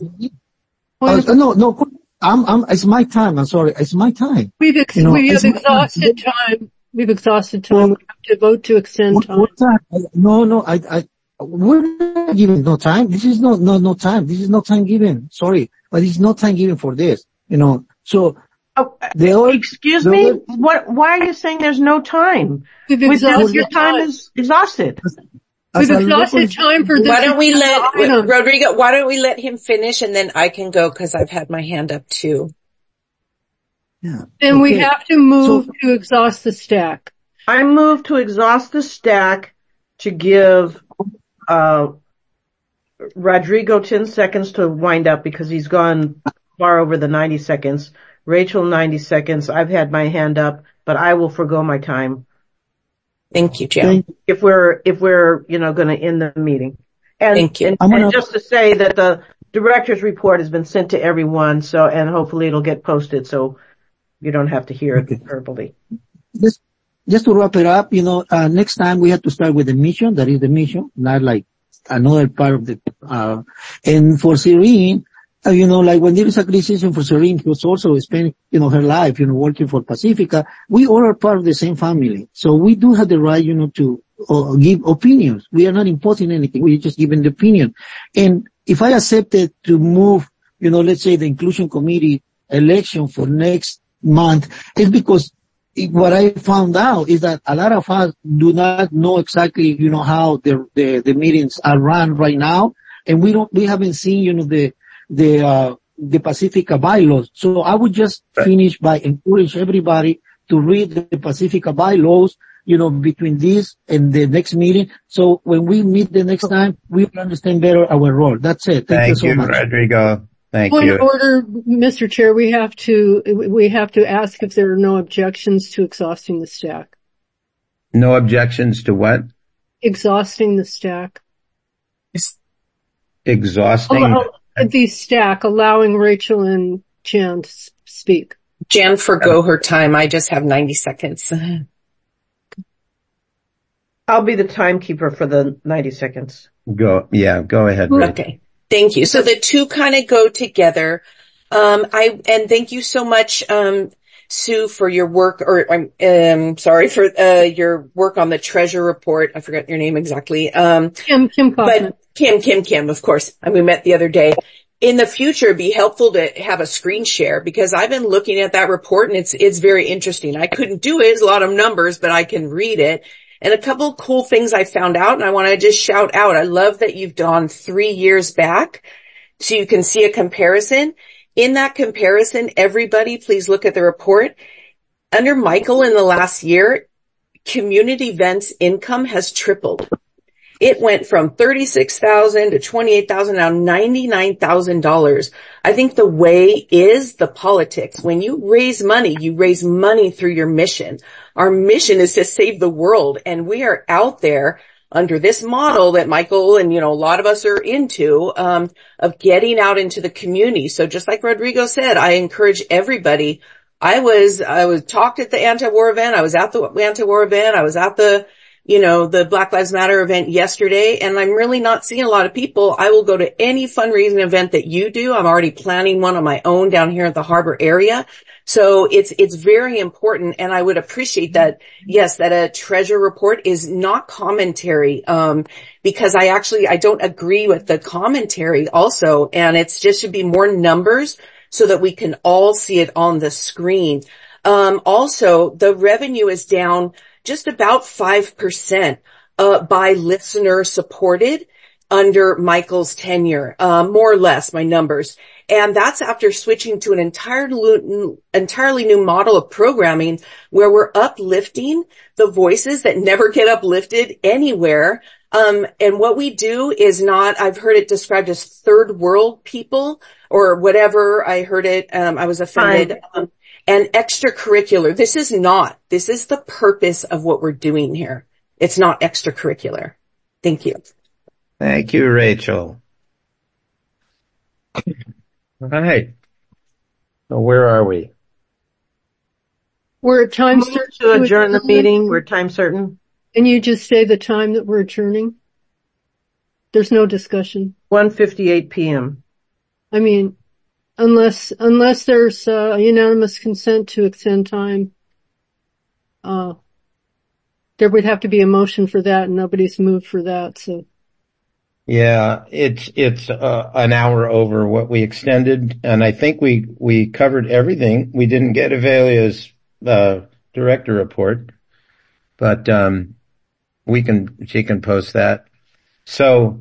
uh, no, no, I'm, I'm, it's my time. I'm sorry. It's my time. We've, ex- you know, we have exhausted time. We've exhausted time. Well, we have to vote to extend time. What time? No, no, I, I, we're not giving no time. This is no, no, no time. This is no time given. Sorry, but it's no time given for this, you know, so. Oh, the old, excuse the me? Old, what, why are you saying there's no time? We've exhausted your time, time is exhausted. We've exhausted time for this. Why don't we let, item. Rodrigo, why don't we let him finish and then I can go because I've had my hand up too. Yeah. Then okay. we have to move so, to exhaust the stack. I move to exhaust the stack to give, uh, Rodrigo ten seconds to wind up because he's gone far over the ninety seconds. Rachel, ninety seconds. I've had my hand up, but I will forgo my time. Thank you, Jan. If we're, if we're, you know, going to end the meeting. And, Thank you. And, and just to say that the director's report has been sent to everyone, so, and hopefully it'll get posted so you don't have to hear it verbally. Just, just to wrap it up, you know, uh, next time we have to start with the mission. That is the mission, not like another part of the, uh, and for Serene, Uh, you know, like when there is a criticism for Serene, who's also spent, you know, her life, you know, working for Pacifica, we all are part of the same family. So we do have the right, you know, to uh, give opinions. We are not imposing anything. We're just giving the opinion. And if I accepted to move, you know, let's say the inclusion committee election for next month, it's because what I found out is that a lot of us do not know exactly, you know, how the, the, the meetings are run right now. And we don't, we haven't seen, you know, the, the, uh, the Pacifica bylaws. So I would just finish by encourage everybody to read the Pacifica bylaws, you know, between this and the next meeting. So when we meet the next time, we will understand better our role. That's it. Thank, Thank you so you, much. Rodrigo. Thank Point you. of order, Mister Chair, we have to, we have to ask if there are no objections to exhausting the stack. No objections to what? Exhausting the stack. Exhausting? Oh, oh, the stack, allowing Rachel and Jan to speak. Jan, forgo her time. I just have ninety seconds. I'll be the timekeeper for the ninety seconds. Go, yeah, go ahead. Rach. Okay. Thank you. So the two kind of go together. Um, I, and thank you so much, um, Sue, for your work, or I'm, um, sorry, for, uh, your work on the treasure report. I forgot your name exactly. Um, Kim, Kim Kaufman. But Kim, Kim, Kim, of course. And we met the other day. In the future, it'd be helpful to have a screen share because I've been looking at that report and it's, it's very interesting. I couldn't do it. It's a lot of numbers, but I can read it. And a couple cool things I found out, and I want to just shout out. I love that you've gone three years back so you can see a comparison. In that comparison, everybody, please look at the report. Under Michael in the last year, community events income has tripled. It went from thirty-six thousand dollars to twenty-eight thousand dollars, now ninety-nine thousand dollars. I think the way is the politics. When you raise money, you raise money through your mission. Our mission is to save the world, and we are out there under this model that Michael and, you know, a lot of us are into, um, of getting out into the community. So just like Rodrigo said, I encourage everybody. I was, I was talked at the anti-war event. I was at the anti-war event. I was at the, you know, the Black Lives Matter event yesterday, and I'm really not seeing a lot of people. I will go to any fundraising event that you do. I'm already planning one on my own down here at the harbor area. So it's, it's very important, and I would appreciate that, yes, that a treasure report is not commentary, um, because I actually, I don't agree with the commentary also, and it's just should be more numbers so that we can all see it on the screen. Um, also, the revenue is down just about five percent, uh, by listener supported under Michael's tenure, uh, more or less my numbers. And that's after switching to an entirely, entirely new model of programming where we're uplifting the voices that never get uplifted anywhere. Um, and what we do is not, I've heard it described as third world people or whatever. I heard it, um, I was offended. Um, and extracurricular. This is not, this is the purpose of what we're doing here. It's not extracurricular. Thank you. Thank you, Rachel. All right. So where are we? We're at time certain to adjourn the meeting. We're time certain. And you just say the time that we're adjourning? There's no discussion. one fifty-eight p.m. I mean, unless, unless there's uh, unanimous consent to extend time, uh, there would have to be a motion for that, and nobody's moved for that, so. Yeah, it's, it's, uh, an hour over what we extended, and I think we, we covered everything. We didn't get Avelia's, uh, director report, but, um, we can, she can post that. So,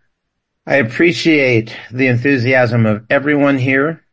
I appreciate the enthusiasm of everyone here,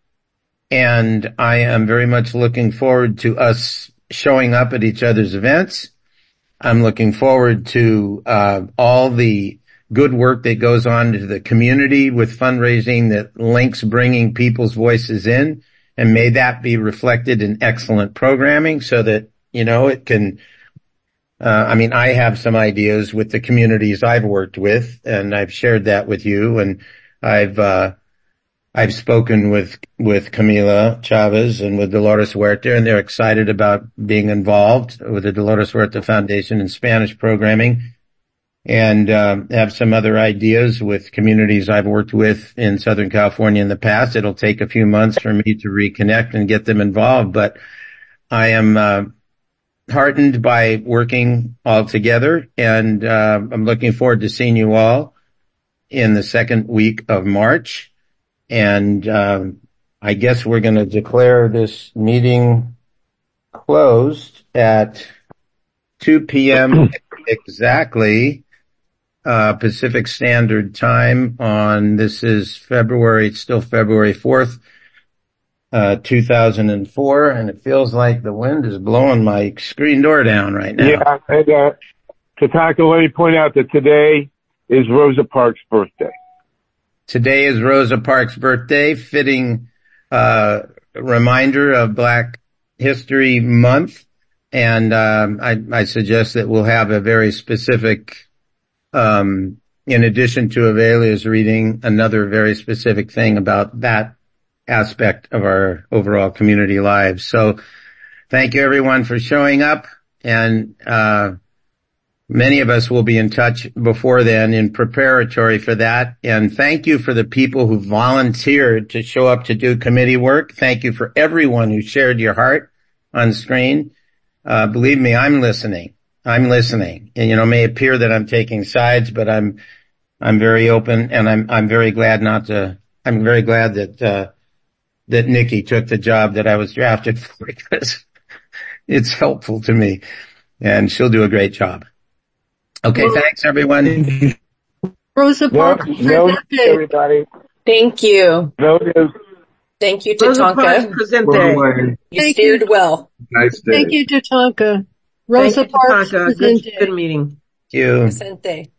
and I am very much looking forward to us showing up at each other's events. I'm looking forward to, uh, all the good work that goes on to the community with fundraising that links bringing people's voices in, and may that be reflected in excellent programming so that, you know, it can, uh, I mean, I have some ideas with the communities I've worked with, and I've shared that with you, and I've, uh, I've spoken with, with Camila Chavez and with Dolores Huerta, and they're excited about being involved with the Dolores Huerta Foundation in Spanish programming. And uh, have some other ideas with communities I've worked with in Southern California in the past. It'll take a few months for me to reconnect and get them involved, but I am uh, heartened by working all together, and uh, I'm looking forward to seeing you all in the second week of March. And uh, I guess we're going to declare this meeting closed at two p.m. exactly. Uh, Pacific Standard Time on, this is February, it's still February fourth, uh, two thousand four, and it feels like the wind is blowing my screen door down right now. Yeah, and, uh, Tatanka, let me point out that today is Rosa Parks' birthday. Today is Rosa Parks' birthday, fitting, uh, reminder of Black History Month, and, um, I, I suggest that we'll have a very specific Um, in addition to Avelia's reading, another very specific thing about that aspect of our overall community lives. So thank you everyone for showing up, and, uh, many of us will be in touch before then in preparatory for that. And thank you for the people who volunteered to show up to do committee work. Thank you for everyone who shared your heart on screen. Uh, believe me, I'm listening. I'm listening, and you know, it may appear that I'm taking sides, but I'm, I'm very open, and I'm, I'm very glad not to, I'm very glad that, uh, that Nikki took the job that I was drafted for, because it's helpful to me, and she'll do a great job. Okay, Well, thanks everyone. Rosa Parks No, no, presente. everybody. Thank you. Notice. Thank you, Rosa Parks Tatanka. presente. You Thank steered you. well. Nice day. Thank you, Tatanka. Thank Rosa you, Parks Tatanka. Good, presente. good meeting. Thank you. Presente.